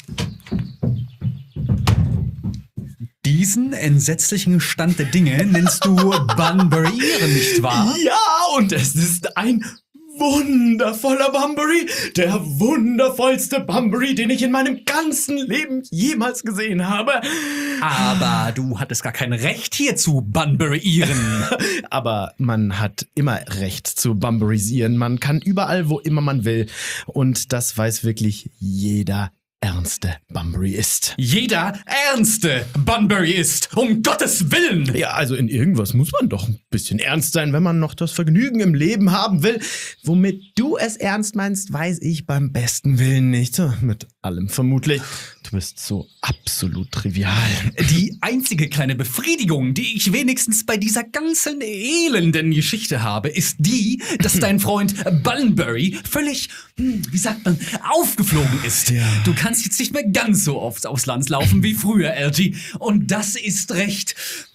Speaker 5: Diesen entsetzlichen Stand der Dinge nennst du Bunbury-Ieren, nicht wahr?
Speaker 9: Ja, und es ist ein wundervoller Bunbury. Der wundervollste Bunbury, den ich in meinem ganzen Leben jemals gesehen habe.
Speaker 5: Aber du hattest gar kein Recht hier zu Bunbury-Ieren.
Speaker 9: Aber man hat immer Recht zu Bunburysieren. Man kann überall, wo immer man will. Und das weiß wirklich jeder ernste Bunbury ist.
Speaker 5: Jeder ernste Bunbury ist, um Gottes Willen!
Speaker 9: Ja, also in irgendwas muss man doch ein bisschen ernst sein, wenn man noch das Vergnügen im Leben haben will. Womit du es ernst meinst, weiß ich beim besten Willen nicht. So, mit allem vermutlich. Du bist so absolut trivial.
Speaker 5: Die einzige kleine Befriedigung, die ich wenigstens bei dieser ganzen elenden Geschichte habe, ist die, dass dein Freund Bunbury völlig, hm, wie sagt man, aufgeflogen ist.
Speaker 9: Ja.
Speaker 5: Du kannst jetzt nicht mehr ganz so oft aufs Land laufen wie früher, L G. Und das ist recht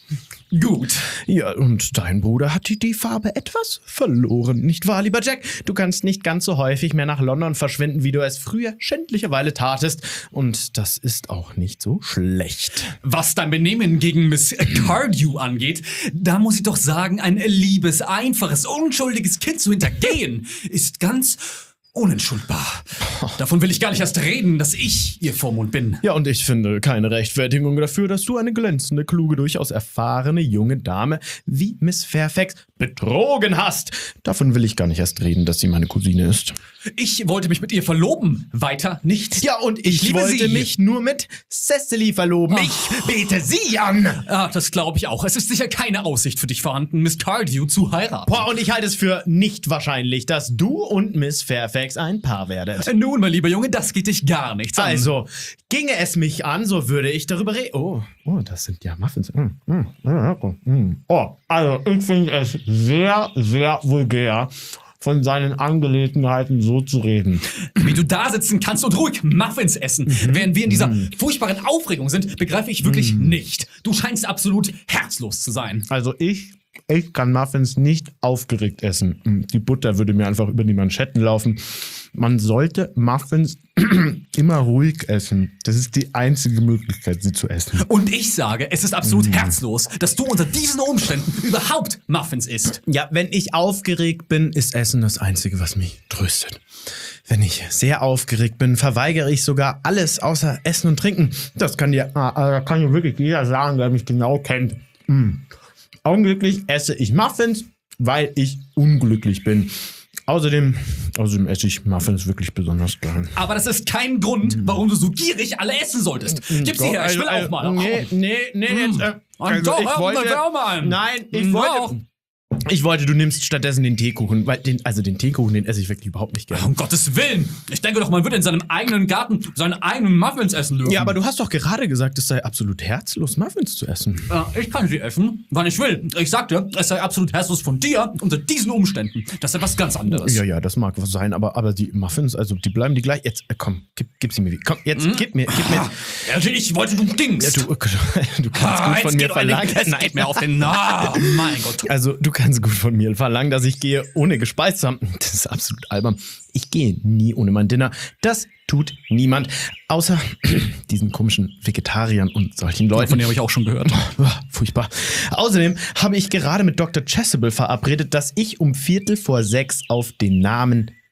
Speaker 5: gut.
Speaker 9: Ja, und dein Bruder hat die, die Farbe etwas verloren, nicht wahr, lieber Jack? Du kannst nicht ganz so häufig mehr nach London verschwinden, wie du es früher schändlicherweise tatest. Und das ist auch nicht so schlecht.
Speaker 5: Was dein Benehmen gegen Miss Cardew angeht, da muss ich doch sagen, ein liebes, einfaches, unschuldiges Kind zu hintergehen, ist ganz unentschuldbar. Davon will ich gar nicht erst reden, dass ich ihr Vormund bin.
Speaker 9: Ja, und ich finde keine Rechtfertigung dafür, dass du eine glänzende, kluge, durchaus erfahrene junge Dame wie Miss Fairfax betrogen hast. Davon will ich gar nicht erst reden, dass sie meine Cousine ist.
Speaker 5: Ich wollte mich mit ihr verloben. Weiter nicht.
Speaker 9: Ja, und ich,
Speaker 5: Ich liebe
Speaker 9: wollte
Speaker 5: sie.
Speaker 9: mich nur mit Cecily verloben.
Speaker 5: Ach.
Speaker 9: Ich bete sie an.
Speaker 5: Ah, das glaube ich auch. Es ist sicher keine Aussicht für dich vorhanden, Miss Cardew zu heiraten.
Speaker 9: Boah, und ich halte es für nicht wahrscheinlich, dass du und Miss Fairfax ein Paar werdet.
Speaker 5: Nun, mein lieber Junge, das geht dich gar nichts an.
Speaker 9: Also, ginge es mich an, so würde ich darüber reden. Oh, oh, das sind ja Muffins. Mm, mm, mm, mm. Oh, also ich finde es sehr, sehr vulgär, von seinen Angelegenheiten so zu reden.
Speaker 5: Wie du da sitzen kannst und ruhig Muffins essen,
Speaker 9: Mhm.
Speaker 5: während wir in dieser furchtbaren Aufregung sind, begreife ich wirklich nicht. Du scheinst absolut herzlos zu sein.
Speaker 9: Also ich, ich kann Muffins nicht aufgeregt essen. Mm, Die Butter würde mir einfach über die Manschetten laufen. Man sollte Muffins immer ruhig essen. Das ist die einzige Möglichkeit, sie zu essen.
Speaker 5: Und ich sage, es ist absolut herzlos, dass du unter diesen Umständen überhaupt Muffins isst.
Speaker 9: Ja, wenn ich aufgeregt bin, ist Essen das Einzige, was mich tröstet. Wenn ich sehr aufgeregt bin, verweigere ich sogar alles außer Essen und Trinken. Das kann dir, ah, kann dir wirklich jeder sagen, der mich genau kennt. Mm. Augenblicklich esse ich Muffins, weil ich unglücklich bin. Außerdem, außerdem esse ich Muffins wirklich besonders gern.
Speaker 5: Aber das ist kein Grund, warum du so gierig alle essen solltest. Gib sie her, ich will auch mal.
Speaker 9: Nee, nee, nee, jetzt, äh,
Speaker 5: Und doch,
Speaker 9: ich
Speaker 5: hör
Speaker 9: wollte,
Speaker 5: mal, hör mal.
Speaker 9: nein, ich
Speaker 5: Doch.
Speaker 9: wollte, ich wollte, du nimmst stattdessen den Teekuchen, weil den, also den Teekuchen, den esse ich wirklich überhaupt nicht gerne.
Speaker 5: Um Gottes Willen. Ich denke doch, man würde in seinem eigenen Garten seine eigenen Muffins essen dürfen.
Speaker 9: Ja, aber du hast doch gerade gesagt, es sei absolut herzlos, Muffins zu essen.
Speaker 5: Äh, ich kann sie essen, wann ich will. Ich sagte, es sei absolut herzlos von dir unter diesen Umständen. Das ist etwas ganz anderes.
Speaker 9: Ja, ja, das mag was sein, aber, aber die Muffins, also die bleiben die gleich. Jetzt, äh, komm, gib, gib sie mir wieder. Komm, jetzt,
Speaker 5: Hm?
Speaker 9: gib mir, gib mir.
Speaker 5: Also ich wollte, du
Speaker 9: Ja,
Speaker 5: dingst.
Speaker 9: du, du kannst
Speaker 5: Ah,
Speaker 9: gut
Speaker 5: jetzt
Speaker 9: von mir
Speaker 5: geht doch ein Ding.
Speaker 9: verlangen.
Speaker 5: Es geht mir auf den... Ah, mein Gott.
Speaker 9: Also, du kannst gut von mir verlangen, dass ich gehe, ohne gespeist zu haben. Das ist absolut albern. Ich gehe nie ohne mein Dinner. Das tut niemand. Außer diesen komischen Vegetariern und solchen Leuten.
Speaker 5: Von denen habe ich auch schon gehört.
Speaker 9: Oh, furchtbar. Außerdem habe ich gerade mit Doktor Chasuble verabredet, dass ich um Viertel vor sechs auf den Namen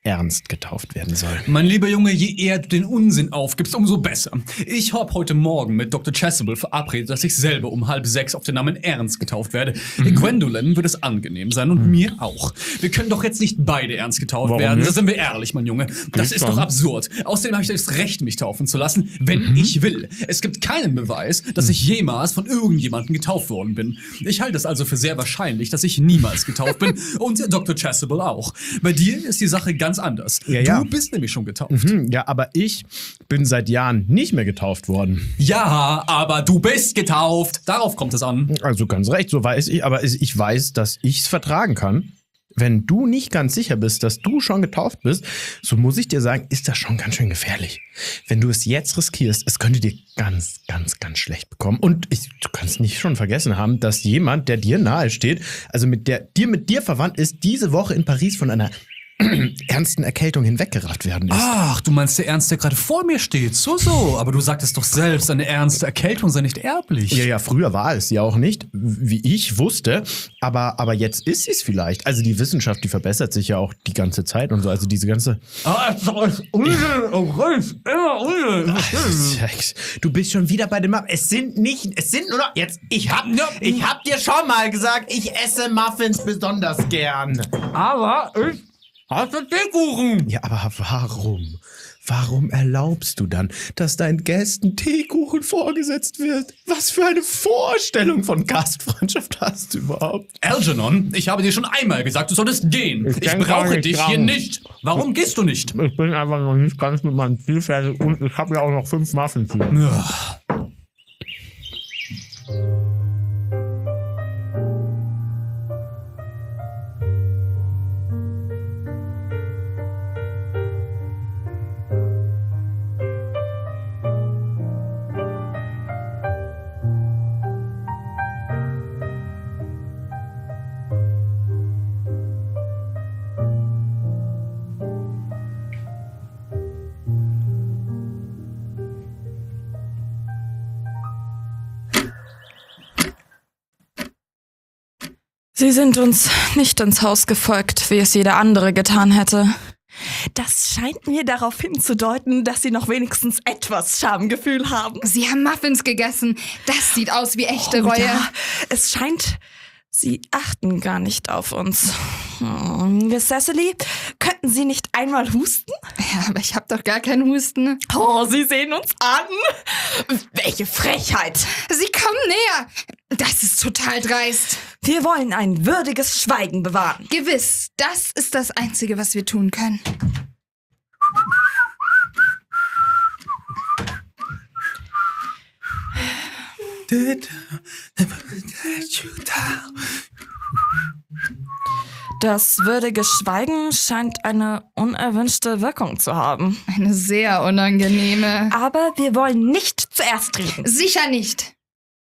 Speaker 9: ernst getauft werden soll.
Speaker 5: Mein lieber Junge, je eher du den Unsinn aufgibst, umso besser. Ich hab heute Morgen mit Doktor Chasuble verabredet, dass ich selber um halb sechs auf den Namen Ernst getauft werde. Mhm. Gwendolyn wird es angenehm sein und mhm. mir auch. Wir können doch jetzt nicht beide ernst getauft Warum werden. Nicht? Da sind wir ehrlich, mein Junge. Das Geht ist dann. doch absurd. Außerdem habe ich das Recht, mich taufen zu lassen, wenn mhm. ich will. Es gibt keinen Beweis, dass ich jemals von irgendjemandem getauft worden bin. Ich halte es also für sehr wahrscheinlich, dass ich niemals getauft bin und Doktor Chasuble auch. Bei dir ist die Sache ganz anders.
Speaker 9: Ja, ja.
Speaker 5: Du bist nämlich schon getauft.
Speaker 9: Mhm, ja, aber ich bin seit Jahren nicht mehr getauft worden.
Speaker 5: Ja, aber du bist getauft. Darauf kommt es an.
Speaker 9: Also ganz recht, so weiß ich. Aber ich weiß, dass ich es vertragen kann. Wenn du nicht ganz sicher bist, dass du schon getauft bist, so muss ich dir sagen, ist das schon ganz schön gefährlich. Wenn du es jetzt riskierst, es könnte dir ganz, ganz, ganz schlecht bekommen. Und ich, du kannst nicht schon vergessen haben, dass jemand, der dir nahe steht, also mit der dir mit dir verwandt ist, diese Woche in Paris von einer ernsten Erkältung hinweggerafft werden ist.
Speaker 5: Ach, du meinst der Ernst, der gerade vor mir steht. So, so. Aber du sagtest doch selbst, eine ernste Erkältung sei nicht erblich.
Speaker 9: Ja, ja, früher war es ja auch nicht, wie ich wusste. Aber, aber jetzt ist es vielleicht. Also die Wissenschaft, die verbessert sich ja auch die ganze Zeit und so. Also diese ganze...
Speaker 5: Ah, das ist Unsinn. Oh Gott, immer Unsinn.
Speaker 9: Du bist schon wieder bei dem Muffin. Es sind nicht... Es sind nur noch... Jetzt, ich hab, ich hab dir schon mal gesagt, ich esse Muffins besonders gern.
Speaker 5: Aber ich... Hast du Teekuchen?
Speaker 9: Ja, aber warum? Warum erlaubst du dann, dass deinen Gästen Teekuchen vorgesetzt wird? Was für eine Vorstellung von Gastfreundschaft hast du überhaupt?
Speaker 5: Algernon, ich habe dir schon einmal gesagt, du solltest gehen. Ich, ich brauche dich dran. hier nicht. Warum gehst du nicht?
Speaker 3: Ich bin einfach noch nicht ganz mit meinem Ziel fertig und ich habe ja auch noch fünf Muffins hier. Ja.
Speaker 2: Sie sind uns nicht ins Haus gefolgt, wie es jeder andere getan hätte. Das scheint mir darauf hinzudeuten, dass Sie noch wenigstens etwas Schamgefühl haben.
Speaker 8: Sie haben Muffins gegessen. Das sieht aus wie echte
Speaker 2: oh,
Speaker 8: Reue.
Speaker 2: Ja, es scheint, Sie achten gar nicht auf uns. Hm, Miss Cecily, könnten Sie nicht einmal husten?
Speaker 8: Ja, aber ich habe doch gar keinen Husten.
Speaker 2: Oh, Sie sehen uns an. Welche Frechheit.
Speaker 8: Sie kommen näher. Das ist total dreist.
Speaker 2: Wir wollen ein würdiges Schweigen bewahren.
Speaker 8: Gewiss, das ist das Einzige, was wir tun können.
Speaker 2: Das würdige Schweigen scheint eine unerwünschte Wirkung zu haben.
Speaker 8: Eine sehr unangenehme.
Speaker 2: Aber wir wollen nicht zuerst reden.
Speaker 8: Sicher nicht.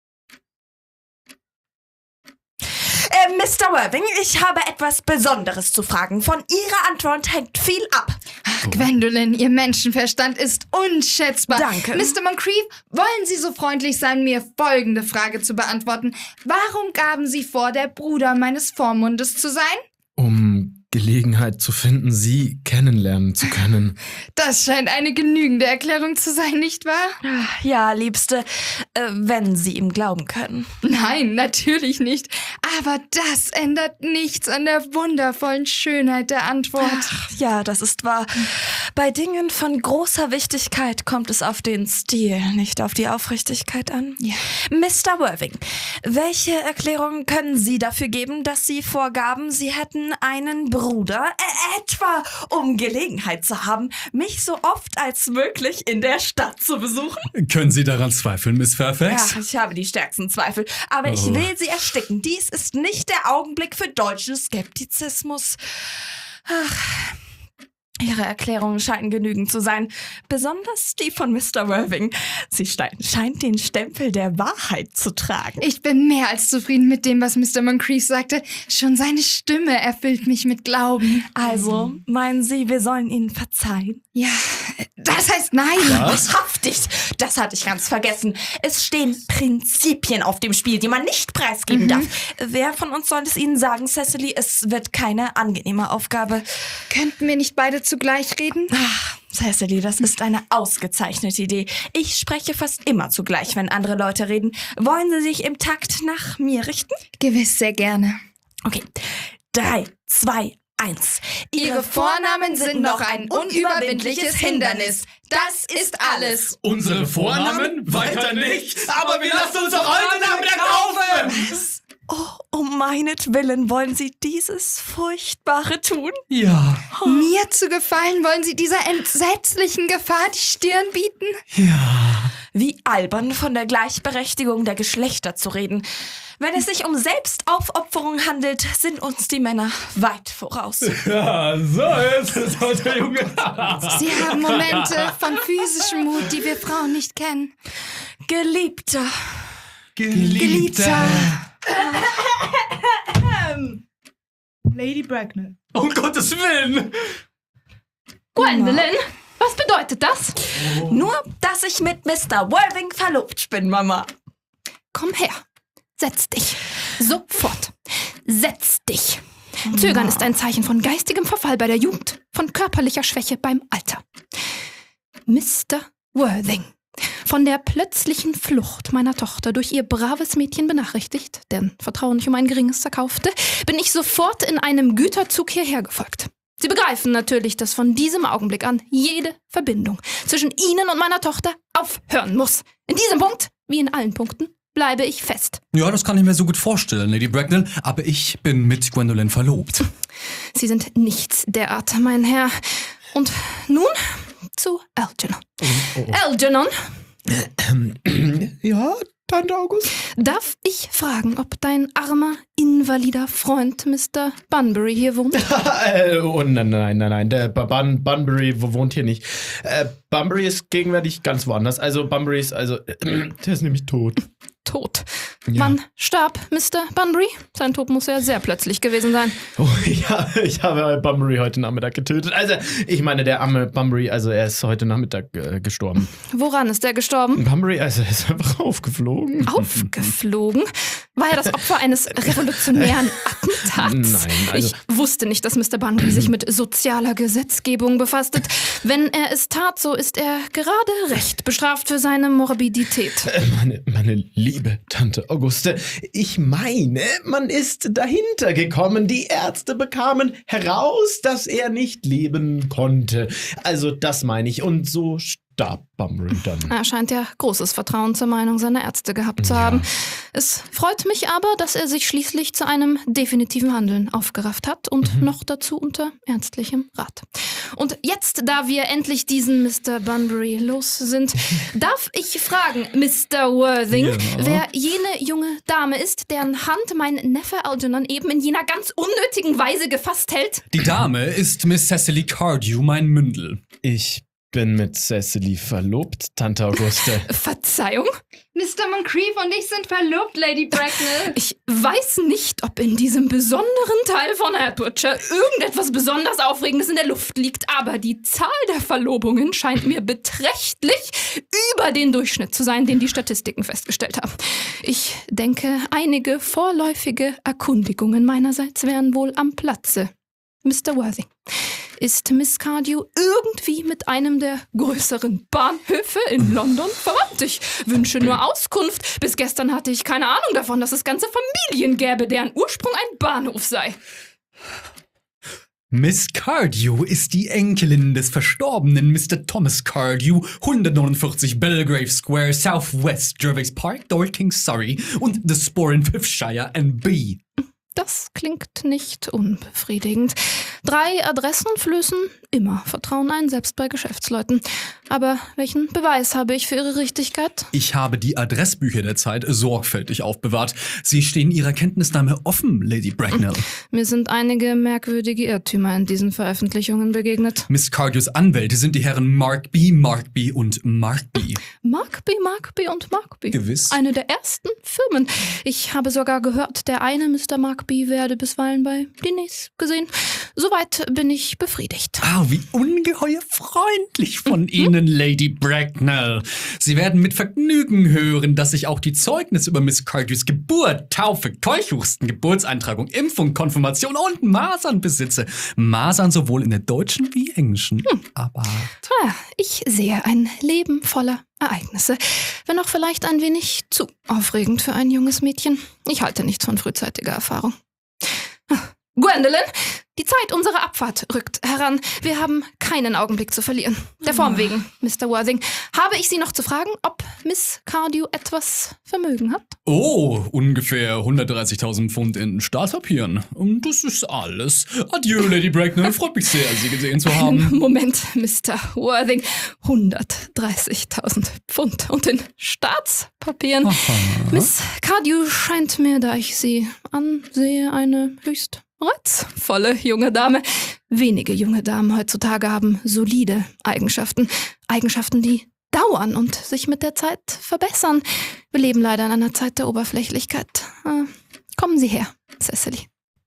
Speaker 2: Äh, Mister Worthing, ich habe etwas Besonderes zu fragen. Von Ihrer Antwort hängt viel ab.
Speaker 8: Ach, Gwendolyn, Ihr Menschenverstand ist unschätzbar.
Speaker 2: Danke.
Speaker 8: Mister Moncrief, wollen Sie so freundlich sein, mir folgende Frage zu beantworten. Warum gaben Sie vor, der Bruder meines Vormundes zu sein?
Speaker 9: Um Gelegenheit zu finden, Sie kennenlernen zu können.
Speaker 8: Das scheint eine genügende Erklärung zu sein, nicht wahr?
Speaker 2: Ja, Liebste, äh, wenn Sie ihm glauben können.
Speaker 8: Nein, natürlich nicht. Aber das ändert nichts an der wundervollen Schönheit der Antwort.
Speaker 2: Ach, ja, das ist wahr. Bei Dingen von großer Wichtigkeit kommt es auf den Stil, nicht auf die Aufrichtigkeit an.
Speaker 8: Ja.
Speaker 2: Mister Worthing, welche Erklärung können Sie dafür geben, dass Sie vorgaben, Sie hätten einen Bruder? Bruder, äh, etwa um Gelegenheit zu haben, mich so oft als möglich in der Stadt zu besuchen?
Speaker 5: Können Sie daran zweifeln, Miss Fairfax?
Speaker 2: Ja, ich habe die stärksten Zweifel, aber
Speaker 5: oh.
Speaker 2: ich will Sie ersticken. Dies ist nicht der Augenblick für deutschen Skeptizismus. Ach... Ihre Erklärungen scheinen genügend zu sein, besonders die von Mister Worthing. Sie scheint den Stempel der Wahrheit zu tragen.
Speaker 8: Ich bin mehr als zufrieden mit dem, was Mister Moncrief sagte. Schon seine Stimme erfüllt mich mit Glauben.
Speaker 2: Also, meinen Sie, wir sollen Ihnen verzeihen?
Speaker 8: Ja, Das heißt nein.
Speaker 2: Wahrhaftig, das hatte ich ganz vergessen. Es stehen Prinzipien auf dem Spiel, die man nicht preisgeben
Speaker 8: Mhm.
Speaker 2: darf. Wer von uns soll es Ihnen sagen, Cecily? Es wird keine angenehme Aufgabe.
Speaker 8: Könnten wir nicht beide zugleich reden?
Speaker 2: Ach, Cecily, das ist eine ausgezeichnete Idee. Ich spreche fast immer zugleich, wenn andere Leute reden. Wollen Sie sich im Takt nach mir richten?
Speaker 8: Gewiss, sehr gerne.
Speaker 2: Okay, drei, zwei, eins.
Speaker 8: Ihre Vornamen sind noch ein unüberwindliches Hindernis. Das ist alles.
Speaker 5: Unsere Vornamen? Weiter nicht. Aber wir lassen uns doch heute Nachmittag kaufen.
Speaker 2: Oh, um meinetwillen wollen Sie dieses Furchtbare tun?
Speaker 1: Ja,
Speaker 8: Mir zu gefallen, wollen Sie dieser entsetzlichen Gefahr die Stirn bieten?
Speaker 1: ja.
Speaker 2: Wie albern, von der Gleichberechtigung der Geschlechter zu reden. Wenn es sich um Selbstaufopferung handelt, sind uns die Männer weit voraus.
Speaker 5: Ja, so ist es heute, Junge.
Speaker 8: Sie haben Momente von physischem Mut, die wir Frauen nicht kennen.
Speaker 2: Geliebter,
Speaker 1: Geliebter.
Speaker 10: Lady Bracknell.
Speaker 5: Um Gottes Willen.
Speaker 6: Gwendolyn, was bedeutet das?
Speaker 2: nur, dass ich mit Mister Worthing verlobt bin, Mama.
Speaker 6: Komm her. Setz dich. Sofort. Setz dich. Zögern ist ein Zeichen von geistigem Verfall bei der Jugend, von körperlicher Schwäche beim Alter. Mister Worthing, von der plötzlichen Flucht meiner Tochter durch ihr braves Mädchen benachrichtigt, deren Vertrauen ich um ein geringes zerkaufte, bin ich sofort in einem Güterzug hierher gefolgt. Sie begreifen natürlich, dass von diesem Augenblick an jede Verbindung zwischen Ihnen und meiner Tochter aufhören muss. In diesem Punkt, wie in allen Punkten, bleibe ich fest.
Speaker 5: Ja, das kann ich mir so gut vorstellen, Lady Bracknell. Aber ich bin mit Gwendolyn verlobt.
Speaker 6: Sie sind nichts derart, mein Herr. Und nun zu Algernon. Algernon,
Speaker 9: Ja, Tante August?
Speaker 6: darf ich fragen, ob dein armer, invalider Freund Mister Bunbury hier wohnt?
Speaker 9: äh, oh nein, nein, nein, nein. Der Bun Bunbury wo- wohnt hier nicht. Äh, Bunbury ist gegenwärtig ganz woanders. Also Bunbury ist, also, äh, der ist nämlich tot.
Speaker 6: Tot.
Speaker 9: Ja.
Speaker 6: Wann starb Mister Bunbury? Sein Tod muss ja sehr plötzlich gewesen sein.
Speaker 9: Oh ja, ich habe Bunbury heute Nachmittag getötet. Also, ich meine, der arme Bunbury, also er ist heute Nachmittag äh, gestorben.
Speaker 6: Woran ist er gestorben?
Speaker 9: Bunbury, also er ist einfach aufgeflogen.
Speaker 6: Aufgeflogen? War er das Opfer eines revolutionären Attentats?
Speaker 9: Nein, also-
Speaker 6: Ich wusste nicht, dass Mister Bunbury sich mit sozialer Gesetzgebung befasst. Wenn er es tat, so ist er gerade recht bestraft für seine Morbidität.
Speaker 9: Äh, Meine, meine liebe Tante Auguste, ich meine, man ist dahinter gekommen. Die Ärzte bekamen heraus, dass er nicht leben konnte. Also das meine ich. Und so starb Bunbury dann.
Speaker 6: Er scheint ja großes Vertrauen zur Meinung seiner Ärzte gehabt zu
Speaker 9: Ja.
Speaker 6: haben. Es freut mich aber, dass er sich schließlich zu einem definitiven Handeln aufgerafft hat und
Speaker 9: Mhm.
Speaker 6: noch dazu unter ärztlichem Rat. Und jetzt, da wir endlich diesen Mister Bunbury los sind, darf ich fragen, Mister Worthing,
Speaker 5: Ja.
Speaker 6: wer jene junge Dame ist, deren Hand mein Neffe Algernon eben in jener ganz unnötigen Weise gefasst hält?
Speaker 5: Die Dame ist Miss Cecily Cardew, mein Mündel.
Speaker 9: Ich bin mit Cecily verlobt, Tante Auguste.
Speaker 6: Verzeihung?
Speaker 8: Mister Moncrief und ich sind verlobt, Lady Bracknell.
Speaker 6: Ich weiß nicht, ob in diesem besonderen Teil von Hertfordshire irgendetwas besonders Aufregendes in der Luft liegt, aber die Zahl der Verlobungen scheint mir beträchtlich über den Durchschnitt zu sein, den die Statistiken festgestellt haben. Ich denke, einige vorläufige Erkundigungen meinerseits wären wohl am Platze. Mister Worthing, ist Miss Cardew irgendwie mit einem der größeren Bahnhöfe in London verwandt? Ich wünsche nur Auskunft. Bis gestern hatte ich keine Ahnung davon, dass es ganze Familien gäbe, deren Ursprung ein Bahnhof sei.
Speaker 5: Miss Cardew ist die Enkelin des verstorbenen Mister Thomas Cardew, hundertneunundvierzig Belgrave Square, Southwest Gervais Park, Dorking, Surrey und The Spore in Fifthshire N B.
Speaker 6: Das klingt nicht unbefriedigend. Drei Adressen flößen immer Vertrauen ein, selbst bei Geschäftsleuten. Aber welchen Beweis habe ich für ihre Richtigkeit?
Speaker 5: Ich habe die Adressbücher der Zeit sorgfältig aufbewahrt. Sie stehen Ihrer Kenntnisnahme offen, Lady Bracknell.
Speaker 6: Mir sind einige merkwürdige Irrtümer in diesen Veröffentlichungen begegnet.
Speaker 5: Miss Cardews Anwälte sind die Herren Markby, Markby und Markby.
Speaker 6: Markby, Markby und Markby.
Speaker 5: Gewiss.
Speaker 6: Eine der ersten Firmen. Ich habe sogar gehört, der eine Mister Markby werde bisweilen bei Diners gesehen. Soweit bin ich befriedigt.
Speaker 5: Oh, wie ungeheuer freundlich von Ihnen, Lady Bracknell. Sie werden mit Vergnügen hören, dass ich auch die Zeugnisse über Miss Cardew's Geburt, Taufe, Keuchhusten, Geburtseintragung, Impfung, Konfirmation und Masern besitze. Masern sowohl in der deutschen wie englischen. Hm. Aber...
Speaker 6: Ah, ich sehe ein Leben voller Ereignisse, wenn auch vielleicht ein wenig zu aufregend für ein junges Mädchen. Ich halte nichts von frühzeitiger Erfahrung. Gwendolyn, die Zeit unserer Abfahrt rückt heran. Wir haben keinen Augenblick zu verlieren. Der Form wegen, Mister Worthing, habe ich Sie noch zu fragen, ob Miss Cardew etwas Vermögen hat?
Speaker 5: Oh, ungefähr hundertdreißigtausend Pfund in Startpapieren. Und das ist alles. Adieu, Lady Bracknell. Freut mich sehr, Sie gesehen zu haben.
Speaker 6: Moment, Mister Worthing. hundertdreißigtausend Pfund und in Staatspapieren.
Speaker 5: Aha.
Speaker 6: Miss Cardew scheint mir, da ich sie ansehe, eine höchst reizvolle junge Dame. Wenige junge Damen heutzutage haben solide Eigenschaften. Eigenschaften, die dauern und sich mit der Zeit verbessern. Wir leben leider in einer Zeit der Oberflächlichkeit. Äh, kommen Sie her, Cecily.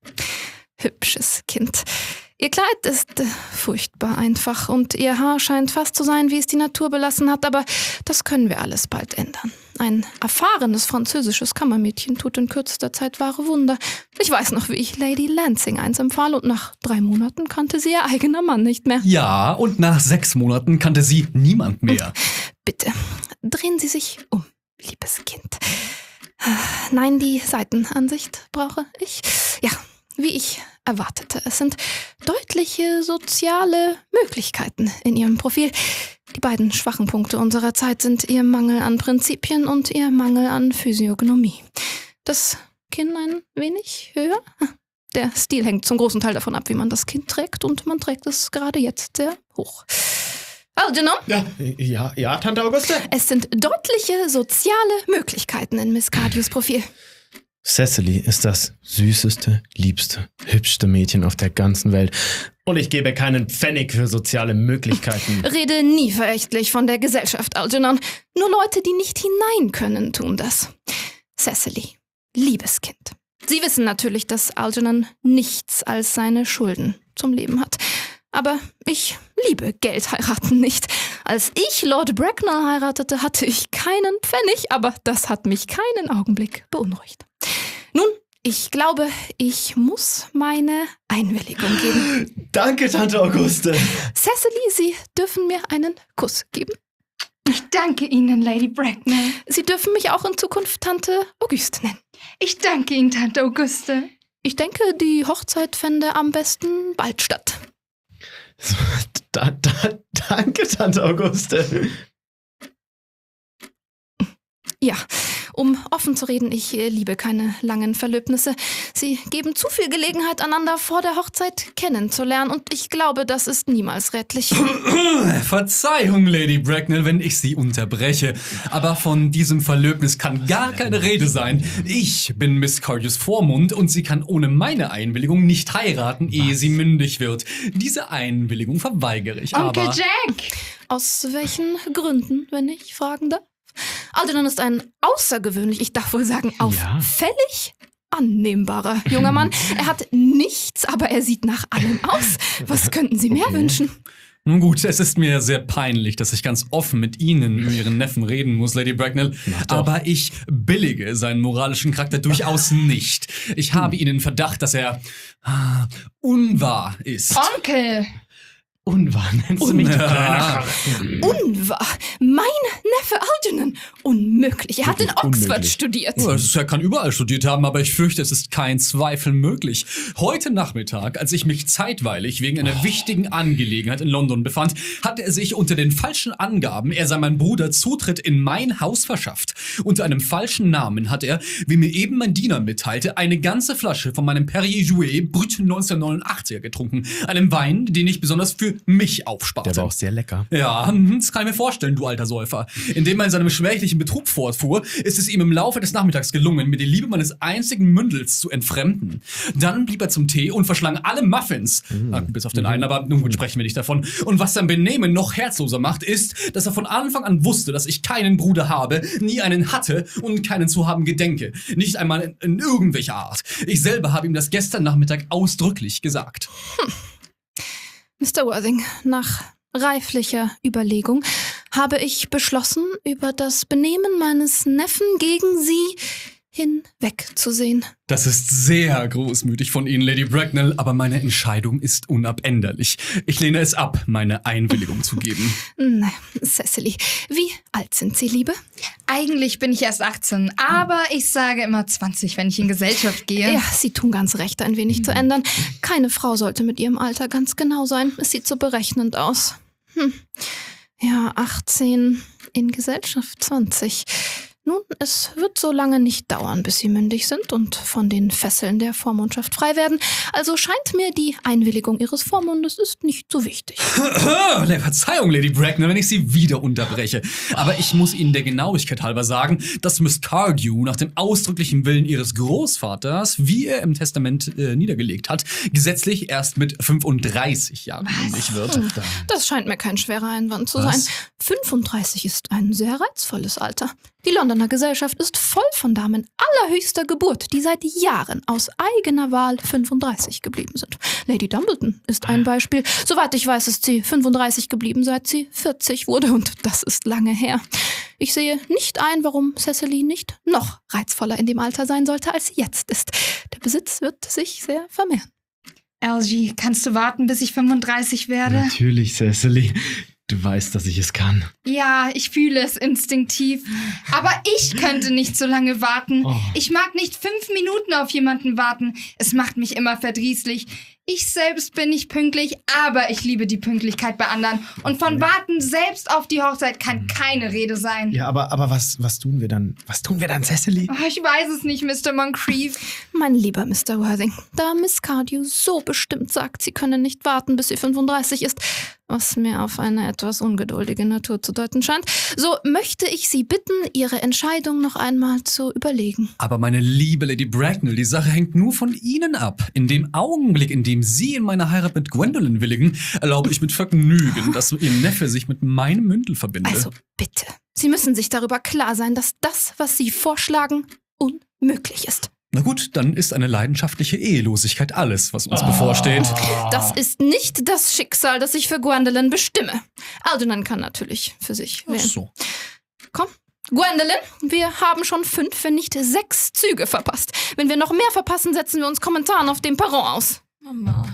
Speaker 6: Hübsches Kind. Ihr Kleid ist äh, furchtbar einfach und ihr Haar scheint fast zu sein, wie es die Natur belassen hat, aber das können wir alles bald ändern. Ein erfahrenes französisches Kammermädchen tut in kürzester Zeit wahre Wunder. Ich weiß noch, wie ich Lady Lansing eins empfahl und nach drei Monaten kannte sie ihr eigener Mann nicht mehr.
Speaker 5: Ja, und nach sechs Monaten kannte sie niemand mehr.
Speaker 6: Bitte, drehen Sie sich um, liebes Kind. Nein, die Seitenansicht brauche ich. Ja, wie ich erwartete. Es sind deutliche soziale Möglichkeiten in Ihrem Profil. Die beiden schwachen Punkte unserer Zeit sind Ihr Mangel an Prinzipien und Ihr Mangel an Physiognomie. Das Kinn ein wenig höher. Der Stil hängt zum großen Teil davon ab, wie man das Kinn trägt, und man trägt es gerade jetzt sehr hoch. Algernon?
Speaker 9: Ja, ja, ja, Tante Auguste.
Speaker 6: Es sind deutliche soziale Möglichkeiten in Miss Cardews Profil.
Speaker 9: Cecily ist das süßeste, liebste, hübschste Mädchen auf der ganzen Welt. Und ich gebe keinen Pfennig für soziale Möglichkeiten.
Speaker 6: Rede nie verächtlich von der Gesellschaft, Algernon. Nur Leute, die nicht hinein können, tun das. Cecily, liebes Kind. Sie wissen natürlich, dass Algernon nichts als seine Schulden zum Leben hat. Aber ich liebe Geldheiraten nicht. Als ich Lord Bracknell heiratete, hatte ich keinen Pfennig, aber das hat mich keinen Augenblick beunruhigt. Nun, ich glaube, ich muss meine Einwilligung geben.
Speaker 9: Danke, Tante Auguste.
Speaker 6: Cecily, Sie dürfen mir einen Kuss geben.
Speaker 8: Ich danke Ihnen, Lady Bracknell.
Speaker 6: Sie dürfen mich auch in Zukunft Tante Auguste nennen.
Speaker 8: Ich danke Ihnen, Tante Auguste.
Speaker 6: Ich denke, die Hochzeit fände am besten bald statt.
Speaker 9: Da, da, danke, Tante Auguste.
Speaker 6: Ja, um offen zu reden, ich äh, liebe keine langen Verlöbnisse. Sie geben zu viel Gelegenheit, einander vor der Hochzeit kennenzulernen, und ich glaube, das ist niemals rätlich.
Speaker 5: Verzeihung, Lady Bracknell, wenn ich Sie unterbreche, aber von diesem Verlöbnis kann gar keine Rede sein. Ich bin Miss Cardews Vormund und sie kann ohne meine Einwilligung nicht heiraten, ehe sie mündig wird. Diese Einwilligung verweigere ich
Speaker 8: Onkel
Speaker 5: aber.
Speaker 8: Jack!
Speaker 6: Aus welchen Gründen, wenn ich fragen darf? Algernon ist ein außergewöhnlich, ich darf wohl sagen, auffällig annehmbarer junger Mann. Er hat nichts, aber er sieht nach allem aus. Was könnten Sie mehr
Speaker 9: Okay.
Speaker 6: wünschen?
Speaker 5: Nun gut, es ist mir sehr peinlich, dass ich ganz offen mit Ihnen über Ihren Neffen reden muss, Lady Bracknell.
Speaker 9: doch.
Speaker 5: Aber ich billige seinen moralischen Charakter durchaus nicht. Ich habe ihn in Verdacht, dass er ah, unwahr ist.
Speaker 8: Onkel!
Speaker 9: Unwahr, nennst du mich, du kleiner
Speaker 6: Unwahr. Mein Neffe Algernon. Unmöglich. Er hat in
Speaker 9: Wirklich
Speaker 6: Oxford
Speaker 9: unmöglich.
Speaker 6: studiert.
Speaker 5: Ja, es- Er kann überall studiert haben, aber ich fürchte, es ist kein Zweifel möglich. Heute Nachmittag, als ich mich zeitweilig wegen einer wichtigen Angelegenheit in London befand, hat er sich unter den falschen Angaben, er sei mein Bruder, Zutritt in mein Haus verschafft. Unter einem falschen Namen hat er, wie mir eben mein Diener mitteilte, eine ganze Flasche von meinem Perrier-Jouet Brut neunzehnhundertneunundachtziger getrunken. Einem Wein, den ich besonders für mich aufsparte.
Speaker 9: Der war auch sehr lecker.
Speaker 5: Ja, hm, das kann ich mir vorstellen, du alter Säufer. Indem er in seinem schmählichen Betrug fortfuhr, ist es ihm im Laufe des Nachmittags gelungen, mir die Liebe meines einzigen Mündels zu entfremden. Dann blieb er zum Tee und verschlang alle Muffins. Ah, bis auf den einen, aber nun gut, sprechen wir nicht davon. Und was sein Benehmen noch herzloser macht, ist, dass er von Anfang an wusste, dass ich keinen Bruder habe, nie einen hatte und keinen zu haben gedenke. Nicht einmal in, in irgendwelcher Art. Ich selber habe ihm das gestern Nachmittag ausdrücklich gesagt.
Speaker 6: Mister Worthing, nach reiflicher Überlegung habe ich beschlossen, über das Benehmen meines Neffen gegen Sie hinwegzusehen.
Speaker 5: Das ist sehr großmütig von Ihnen, Lady Bracknell, aber meine Entscheidung ist unabänderlich. Ich lehne es ab, meine Einwilligung zu geben.
Speaker 6: Na, Cecily, wie alt sind Sie, Liebe?
Speaker 8: Eigentlich bin ich erst achtzehn, aber ich sage immer zwanzig, wenn ich in Gesellschaft gehe.
Speaker 6: Ja, Sie tun ganz recht, ein wenig zu ändern. Keine Frau sollte mit ihrem Alter ganz genau sein. Es sieht so berechnend aus. Hm. Ja, achtzehn, in Gesellschaft zwanzig. Nun, es wird so lange nicht dauern, bis Sie mündig sind und von den Fesseln der Vormundschaft frei werden. Also scheint mir, die Einwilligung Ihres Vormundes ist nicht so wichtig.
Speaker 5: Verzeihung, Lady Bracknell, wenn ich Sie wieder unterbreche. Aber ich muss Ihnen der Genauigkeit halber sagen, dass Miss Cardew nach dem ausdrücklichen Willen Ihres Großvaters, wie er im Testament äh, niedergelegt hat, gesetzlich erst mit fünfunddreißig Jahren mündig wird.
Speaker 6: Hm, das scheint mir kein schwerer Einwand zu
Speaker 5: Was?
Speaker 6: sein. fünfunddreißig ist ein sehr reizvolles Alter. Die Londoner Gesellschaft ist voll von Damen allerhöchster Geburt, die seit Jahren aus eigener Wahl fünfunddreißig geblieben sind. Lady Dumbledon ist ein Beispiel. Soweit ich weiß, ist sie fünfunddreißig geblieben, seit sie vierzig wurde, und das ist lange her. Ich sehe nicht ein, warum Cecily nicht noch reizvoller in dem Alter sein sollte, als sie jetzt ist. Der Besitz wird sich sehr vermehren.
Speaker 8: L G, kannst du warten, bis ich fünfunddreißig werde?
Speaker 9: Natürlich, Cecily. Du weißt, dass ich es kann.
Speaker 8: Ja, ich fühle es instinktiv. Aber ich könnte nicht so lange warten.
Speaker 9: Oh.
Speaker 8: Ich mag nicht fünf Minuten auf jemanden warten. Es macht mich immer verdrießlich. Ich selbst bin nicht pünktlich, aber ich liebe die Pünktlichkeit bei anderen. Und von Warten selbst auf die Hochzeit kann keine Rede sein.
Speaker 9: Ja, aber, aber was, was tun wir dann? Was tun wir dann, Cecily?
Speaker 8: Oh, ich weiß es nicht, Mister Moncrief.
Speaker 6: Mein lieber Mister Worthing, da Miss Cardew so bestimmt sagt, sie könne nicht warten, bis sie fünfunddreißig ist, was mir auf eine etwas ungeduldige Natur zu deuten scheint, so möchte ich Sie bitten, Ihre Entscheidung noch einmal zu überlegen.
Speaker 5: Aber meine liebe Lady Bracknell, die Sache hängt nur von Ihnen ab. In dem Augenblick, in dem Sie in meine Heirat mit Gwendolyn willigen, erlaube ich mit Vergnügen, dass Ihr Neffe sich mit meinem Mündel verbinde.
Speaker 6: Also bitte, Sie müssen sich darüber klar sein, dass das, was Sie vorschlagen, unmöglich ist.
Speaker 5: Na gut, dann ist eine leidenschaftliche Ehelosigkeit alles, was uns bevorsteht.
Speaker 6: Das ist nicht das Schicksal, das ich für Gwendolyn bestimme. Algernon kann natürlich für sich
Speaker 5: Ach
Speaker 6: wählen.
Speaker 5: so.
Speaker 6: Komm, Gwendolyn, wir haben schon fünf, wenn nicht sechs Züge verpasst. Wenn wir noch mehr verpassen, setzen wir uns Kommentaren auf dem Perron aus.
Speaker 10: Mama.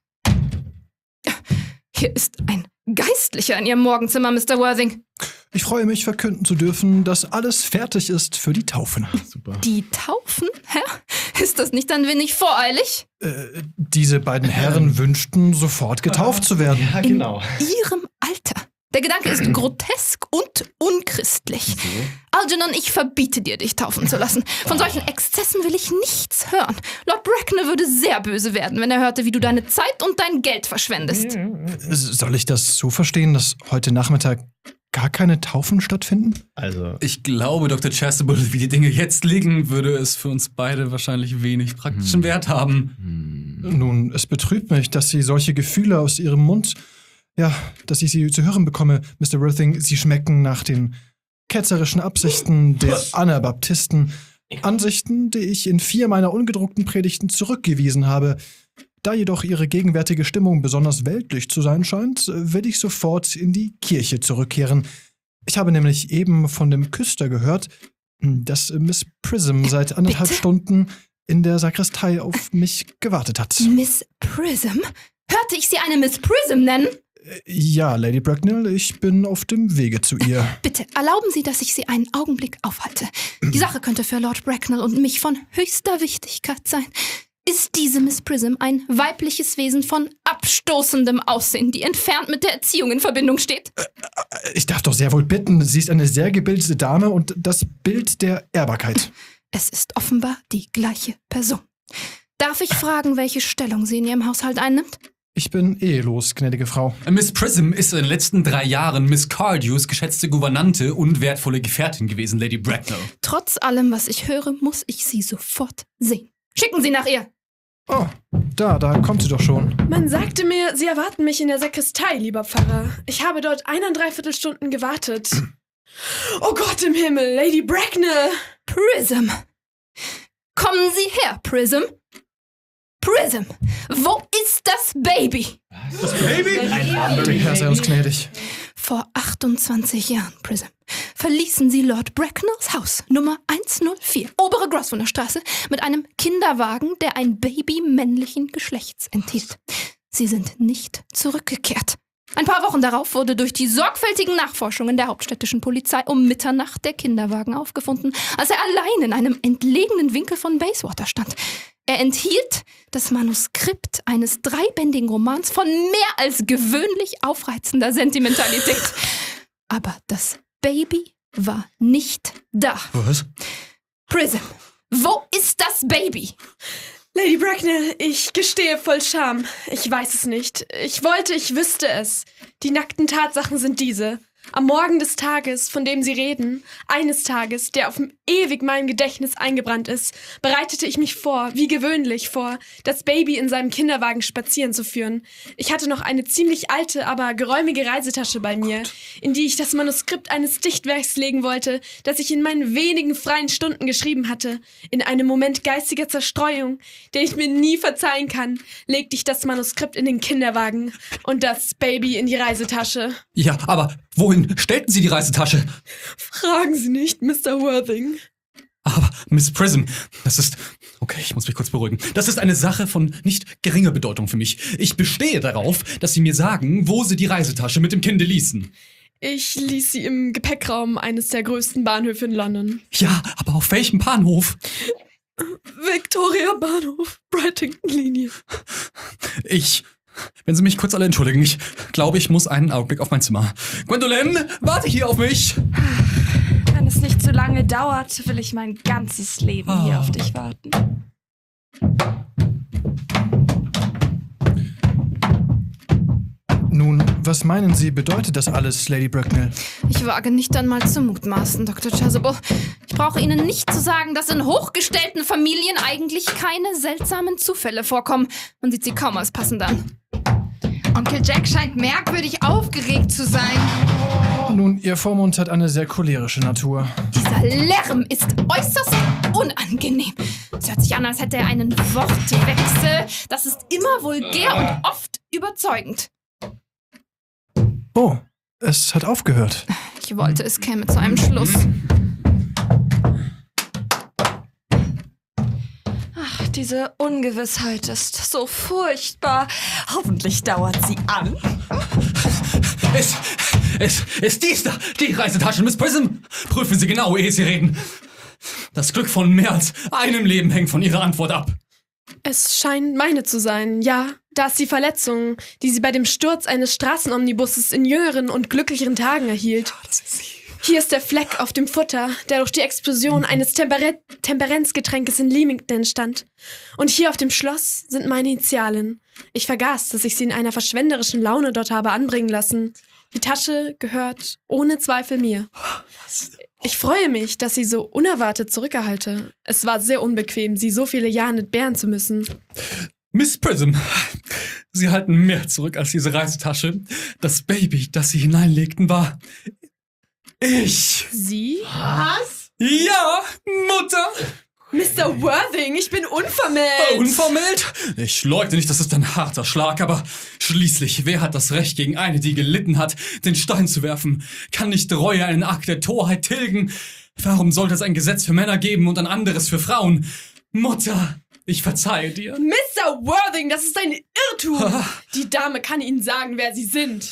Speaker 6: Hier ist ein Geistlicher in Ihrem Morgenzimmer, Mister Worthing.
Speaker 1: Ich freue mich, verkünden zu dürfen, dass alles fertig ist für die Taufen.
Speaker 9: Super.
Speaker 6: Die Taufen, Herr? Ist das nicht ein wenig voreilig?
Speaker 1: Äh, diese beiden Herren wünschten, sofort getauft zu werden.
Speaker 9: Ja, genau.
Speaker 6: In Ihrem Alter. Der Gedanke ist grotesk und unchristlich. Algernon, ich verbiete dir, dich taufen zu lassen. Von solchen Exzessen will ich nichts hören. Lord Bracknell würde sehr böse werden, wenn er hörte, wie du deine Zeit und dein Geld verschwendest.
Speaker 1: Soll ich das so verstehen, dass heute Nachmittag gar keine Taufen stattfinden?
Speaker 9: Also,
Speaker 5: Ich glaube, Doktor Chastable, wie die Dinge jetzt liegen, würde es für uns beide wahrscheinlich wenig praktischen Wert haben.
Speaker 1: Nun, es betrübt mich, dass Sie solche Gefühle aus Ihrem Mund, ja, dass ich sie zu hören bekomme, Mister Worthing. Sie schmecken nach den ketzerischen Absichten der Anabaptisten. Ansichten, die ich in vier meiner ungedruckten Predigten zurückgewiesen habe. Da jedoch Ihre gegenwärtige Stimmung besonders weltlich zu sein scheint, will ich sofort in die Kirche zurückkehren. Ich habe nämlich eben von dem Küster gehört, dass Miss Prism seit anderthalb
Speaker 6: Bitte?
Speaker 1: Stunden in der Sakristei auf mich gewartet hat.
Speaker 6: Miss Prism? Hörte ich sie eine Miss Prism nennen?
Speaker 1: Ja, Lady Bracknell, ich bin auf dem Wege zu ihr.
Speaker 6: Bitte, erlauben Sie, dass ich Sie einen Augenblick aufhalte. Die Sache könnte für Lord Bracknell und mich von höchster Wichtigkeit sein. Ist diese Miss Prism ein weibliches Wesen von abstoßendem Aussehen, die entfernt mit der Erziehung in Verbindung steht?
Speaker 1: Ich darf doch sehr wohl bitten, sie ist eine sehr gebildete Dame und das Bild der Ehrbarkeit.
Speaker 6: Es ist offenbar die gleiche Person. Darf ich fragen, welche Stellung sie in Ihrem Haushalt einnimmt?
Speaker 1: Ich bin ehelos, gnädige Frau.
Speaker 5: Miss Prism ist in den letzten drei Jahren Miss Cardews geschätzte Gouvernante und wertvolle Gefährtin gewesen, Lady Bracknell.
Speaker 6: Trotz allem, was ich höre, muss ich sie sofort sehen. Schicken Sie nach ihr!
Speaker 1: Oh, da, da kommt sie doch schon.
Speaker 7: Man sagte mir, Sie erwarten mich in der Sakristei, lieber Pfarrer. Ich habe dort eineinhalb Stunden gewartet. Oh Gott im Himmel, Lady Bracknell!
Speaker 6: Prism! Kommen Sie her, Prism! Prism! Wo ist das Baby?
Speaker 5: Das Baby?
Speaker 1: Der Herr sei uns gnädig.
Speaker 6: Vor achtundzwanzig Jahren, Prism, verließen sie Lord Bracknells Haus, Nummer hundertvier, obere Grosvenor Straße, mit einem Kinderwagen, der ein Baby männlichen Geschlechts enthielt. Sie sind nicht zurückgekehrt. Ein paar Wochen darauf wurde durch die sorgfältigen Nachforschungen der hauptstädtischen Polizei um Mitternacht der Kinderwagen aufgefunden, als er allein in einem entlegenen Winkel von Bayswater stand. Er enthielt das Manuskript eines dreibändigen Romans von mehr als gewöhnlich aufreizender Sentimentalität. Aber das Baby war nicht da.
Speaker 1: Was?
Speaker 6: Prism, wo ist das Baby?
Speaker 7: Lady Bracknell, ich gestehe voll Scham. Ich weiß es nicht. Ich wollte, ich wüsste es. Die nackten Tatsachen sind diese. Am Morgen des Tages, von dem Sie reden, eines Tages, der auf ewig meinem Gedächtnis eingebrannt ist, bereitete ich mich vor, wie gewöhnlich vor, das Baby in seinem Kinderwagen spazieren zu führen. Ich hatte noch eine ziemlich alte, aber geräumige Reisetasche bei mir, in die ich das Manuskript eines Dichtwerks legen wollte, das ich in meinen wenigen freien Stunden geschrieben hatte. In einem Moment geistiger Zerstreuung, den ich mir nie verzeihen kann, legte ich das Manuskript in den Kinderwagen und das Baby in die Reisetasche.
Speaker 5: Ja, aber wohin stellten Sie die Reisetasche?
Speaker 7: Fragen Sie nicht, Mister Worthing.
Speaker 5: Aber, Miss Prism, das ist... Okay, ich muss mich kurz beruhigen. Das ist eine Sache von nicht geringer Bedeutung für mich. Ich bestehe darauf, dass Sie mir sagen, wo Sie die Reisetasche mit dem Kinde ließen.
Speaker 7: Ich ließ sie im Gepäckraum eines der größten Bahnhöfe in London.
Speaker 5: Ja, aber auf welchem Bahnhof?
Speaker 7: Victoria Bahnhof, Brightington-Linie.
Speaker 5: Ich... Wenn Sie mich kurz alle entschuldigen, ich glaube, ich muss einen Augenblick auf mein Zimmer. Gwendolyn, warte hier auf mich!
Speaker 2: Wenn es nicht zu lange dauert, will ich mein ganzes Leben
Speaker 5: Oh.
Speaker 2: hier auf dich warten.
Speaker 1: Nun, was meinen Sie, bedeutet das alles, Lady Bracknell?
Speaker 6: Ich wage nicht einmal zu mutmaßen, Doktor Chasuble. Ich brauche Ihnen nicht zu sagen, dass in hochgestellten Familien eigentlich keine seltsamen Zufälle vorkommen. Man sieht sie kaum als passend an.
Speaker 8: Onkel Jack scheint merkwürdig aufgeregt zu sein.
Speaker 1: Nun, Ihr Vormund hat eine sehr cholerische Natur.
Speaker 6: Dieser Lärm ist äußerst unangenehm. Es hört sich an, als hätte er einen Wortwechsel. Das ist immer vulgär und oft überzeugend.
Speaker 1: Oh, es hat aufgehört.
Speaker 6: Ich wollte, es käme zu einem Schluss.
Speaker 2: Ach, diese Ungewissheit ist so furchtbar. Hoffentlich dauert sie an.
Speaker 5: Es, es, ist dies da, die Reisetasche, Miss Prism? Prüfen Sie genau, ehe Sie reden. Das Glück von mehr als einem Leben hängt von Ihrer Antwort ab.
Speaker 7: Es scheint meine zu sein, ja. Da ist die Verletzung, die sie bei dem Sturz eines Straßenomnibuses in jüngeren und glücklicheren Tagen erhielt.
Speaker 5: Das ist sie.
Speaker 7: Hier ist der Fleck auf dem Futter, der durch die Explosion eines Temper- Temperenzgetränkes in Leamington entstand. Und hier auf dem Schloss sind meine Initialen. Ich vergaß, dass ich sie in einer verschwenderischen Laune dort habe anbringen lassen. Die Tasche gehört ohne Zweifel mir. Ich freue mich, dass sie so unerwartet zurückerhalte. Es war sehr unbequem, sie so viele Jahre entbehren zu müssen.
Speaker 5: Miss Prism, Sie halten mehr zurück als diese Reisetasche. Das Baby, das Sie hineinlegten, war... ich.
Speaker 7: Sie?
Speaker 9: Was?
Speaker 5: Ja, Mutter.
Speaker 7: Mister Worthing, ich bin unvermählt.
Speaker 5: Unvermählt? Ich leugne nicht, das ist ein harter Schlag, aber schließlich, wer hat das Recht, gegen eine, die gelitten hat, den Stein zu werfen? Kann nicht Reue einen Akt der Torheit tilgen? Warum sollte es ein Gesetz für Männer geben und ein anderes für Frauen? Mutter, ich verzeihe dir.
Speaker 7: Mister Worthing, das ist ein Irrtum. Die Dame kann Ihnen sagen, wer Sie sind.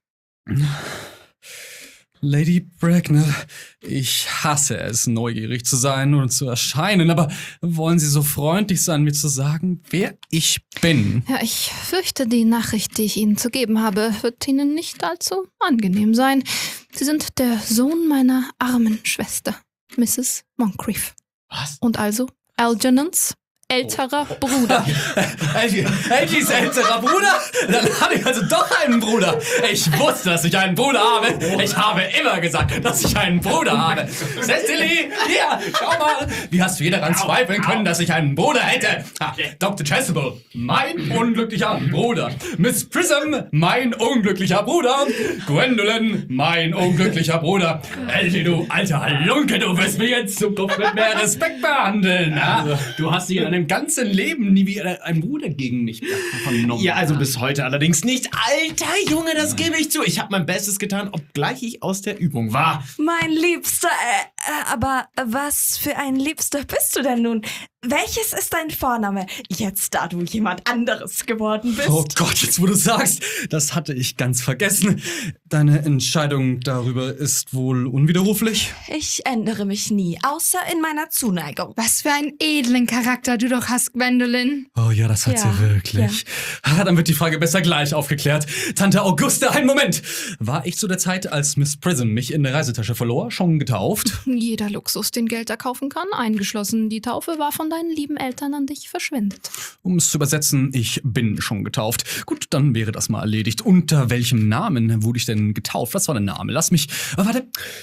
Speaker 5: Lady Bracknell, ich hasse es, neugierig zu sein und zu erscheinen, aber wollen Sie so freundlich sein, mir zu sagen, wer ich bin?
Speaker 6: Ja, ich fürchte, die Nachricht, die ich Ihnen zu geben habe, wird Ihnen nicht allzu angenehm sein. Sie sind der Sohn meiner armen Schwester, Misses Moncrief.
Speaker 9: Was?
Speaker 6: Und also Algernons älterer Bruder.
Speaker 5: Algies älterer Bruder? Dann habe ich also doch einen Bruder. Ich wusste, dass ich einen Bruder habe. Ich habe immer gesagt, dass ich einen Bruder habe. Cecily, hier, schau mal. Wie hast du je daran zweifeln können, dass ich einen Bruder hätte? Ha, Doktor Chasuble, mein unglücklicher Bruder. Miss Prism, mein unglücklicher Bruder. Gwendolyn, mein unglücklicher Bruder. Algie, du alter Halunke, du wirst mich in Zukunft mit mehr Respekt behandeln. Ha? Du hast hier eine meinem ganzen Leben nie wieder ein Bruder gegen mich vernommen.
Speaker 9: Ja, also bis heute allerdings nicht. Alter Junge, das gebe ich zu. Ich habe mein Bestes getan, obgleich ich aus der Übung war.
Speaker 2: Mein Liebster, äh, äh, aber was für ein Liebster bist du denn nun? Welches ist dein Vorname, jetzt da du jemand anderes geworden bist?
Speaker 5: Oh Gott, jetzt wo du sagst, das hatte ich ganz vergessen. Deine Entscheidung darüber ist wohl unwiderruflich?
Speaker 2: Ich ändere mich nie, außer in meiner Zuneigung.
Speaker 8: Was für einen edlen Charakter du doch hast, Gwendolyn.
Speaker 5: Oh ja, das hat
Speaker 2: Ja,
Speaker 5: sie wirklich. Ah, dann wird die Frage besser gleich aufgeklärt. Tante Auguste, einen Moment. War ich zu der Zeit, als Miss Prism mich in der Reisetasche verlor, schon getauft?
Speaker 6: Jeder Luxus, den Geld erkaufen kann, eingeschlossen. Die Taufe war von deinen lieben Eltern an dich verschwendet.
Speaker 5: Um es zu übersetzen, ich bin schon getauft. Gut, dann wäre das mal erledigt. Unter welchem Namen wurde ich denn getauft? Was war der Name? Lass mich... Oh, warte.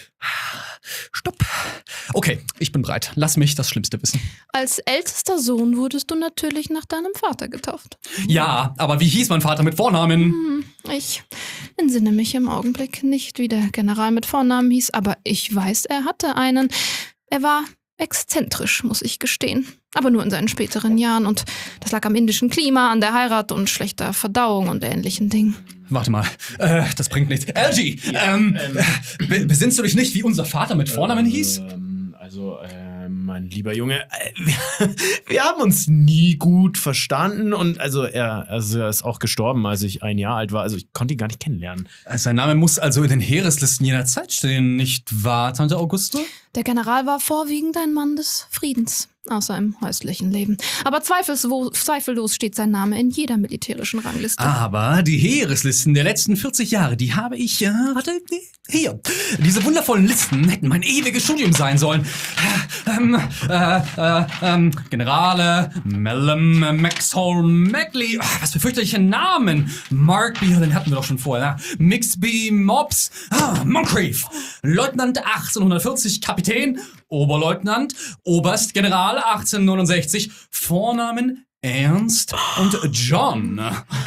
Speaker 5: Stopp. Okay, ich bin bereit. Lass mich das Schlimmste wissen.
Speaker 6: Als ältester Sohn wurdest du natürlich nach deinem Vater getauft.
Speaker 5: Ja, aber wie hieß mein Vater mit Vornamen?
Speaker 6: Hm, ich entsinne mich im Augenblick nicht, wie der General mit Vornamen hieß, aber ich weiß, er hatte einen. Er war exzentrisch, muss ich gestehen. Aber nur in seinen späteren Jahren. Und das lag am indischen Klima, an der Heirat und schlechter Verdauung und ähnlichen Dingen.
Speaker 5: Warte mal, äh, das bringt nichts. L G, ähm, be besinnst du dich nicht, wie unser Vater mit Vornamen hieß?
Speaker 9: Ähm, also, äh, mein lieber Junge, äh, wir, wir haben uns nie gut verstanden und also er, also er ist auch gestorben, als ich ein Jahr alt war. Also ich konnte ihn gar nicht kennenlernen.
Speaker 5: Sein Name muss also in den Heereslisten jener Zeit stehen, nicht wahr, Tante Auguste?
Speaker 6: Der General war vorwiegend ein Mann des Friedens, außer im häuslichen Leben. Aber zweifelswo, zweifellos steht sein Name in jeder militärischen Rangliste.
Speaker 5: Aber die Heereslisten der letzten vierzig Jahre, die habe ich, äh, warte, hier. Diese wundervollen Listen hätten mein ewiges Studium sein sollen. Ähm, äh, äh, ähm, Generale, Mellum, Maxholm, Mackley, oh, was für fürchterliche Namen. Markby, den hatten wir doch schon vorher. Mixby, Mobs, ah, Moncrief, Leutnant achtzehnhundertvierzig, Kapitän, Oberleutnant, Oberst, General achtzehnhundertneunundsechzig, Vornamen Ernst und John.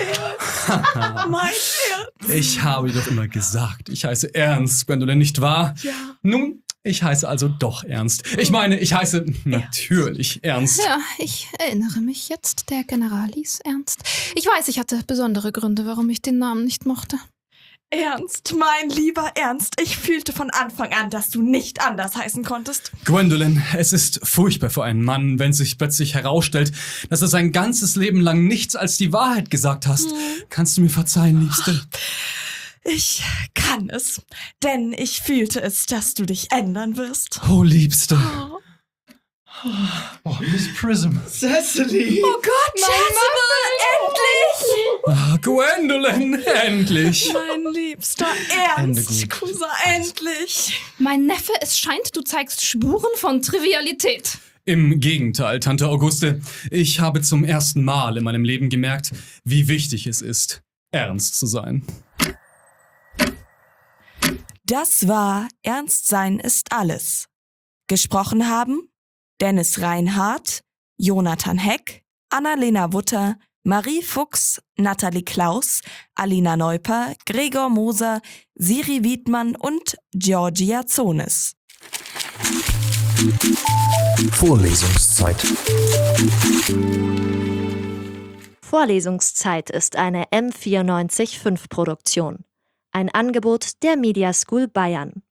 Speaker 2: Mein Herz.
Speaker 5: Ich habe doch immer gesagt, ich heiße Ernst, Gwendolyn, nicht wahr?
Speaker 2: Ja.
Speaker 5: Nun, ich heiße also doch Ernst. Ich meine, ich heiße natürlich Ernst.
Speaker 6: Ja, ich erinnere mich jetzt. Der General hieß Ernst. Ich weiß, ich hatte besondere Gründe, warum ich den Namen nicht mochte.
Speaker 2: Ernst, mein lieber Ernst, ich fühlte von Anfang an, dass du nicht anders heißen konntest.
Speaker 5: Gwendolyn, es ist furchtbar für einen Mann, wenn sich plötzlich herausstellt, dass du sein ganzes Leben lang nichts als die Wahrheit gesagt hast. Hm. Kannst du mir verzeihen, Liebste?
Speaker 2: Ich kann es, denn ich fühlte es, dass du dich ändern wirst.
Speaker 5: Oh, Liebste.
Speaker 2: Oh.
Speaker 1: Oh, Miss Prism.
Speaker 9: Cecily!
Speaker 2: Oh Gott, Jasper, endlich!
Speaker 5: Ah, Gwendolyn, endlich!
Speaker 2: Mein liebster Ernst, Cousin, endlich!
Speaker 6: Mein Neffe, es scheint, du zeigst Spuren von Trivialität.
Speaker 5: Im Gegenteil, Tante Auguste. Ich habe zum ersten Mal in meinem Leben gemerkt, wie wichtig es ist, ernst zu sein.
Speaker 2: Das war Ernst sein ist alles. Gesprochen haben Dennis Reinhardt, Jonathan Heck, Annalena Wutter, Marie Fuchs, Nathalie Klaus, Alina Neuper, Gregor Moser, Siri Wiedmann und Georgia Zonis.
Speaker 11: Vorlesungszeit.
Speaker 12: Vorlesungszeit ist eine M vierundneunzig Komma fünf Produktion. Ein Angebot der Media School Bayern.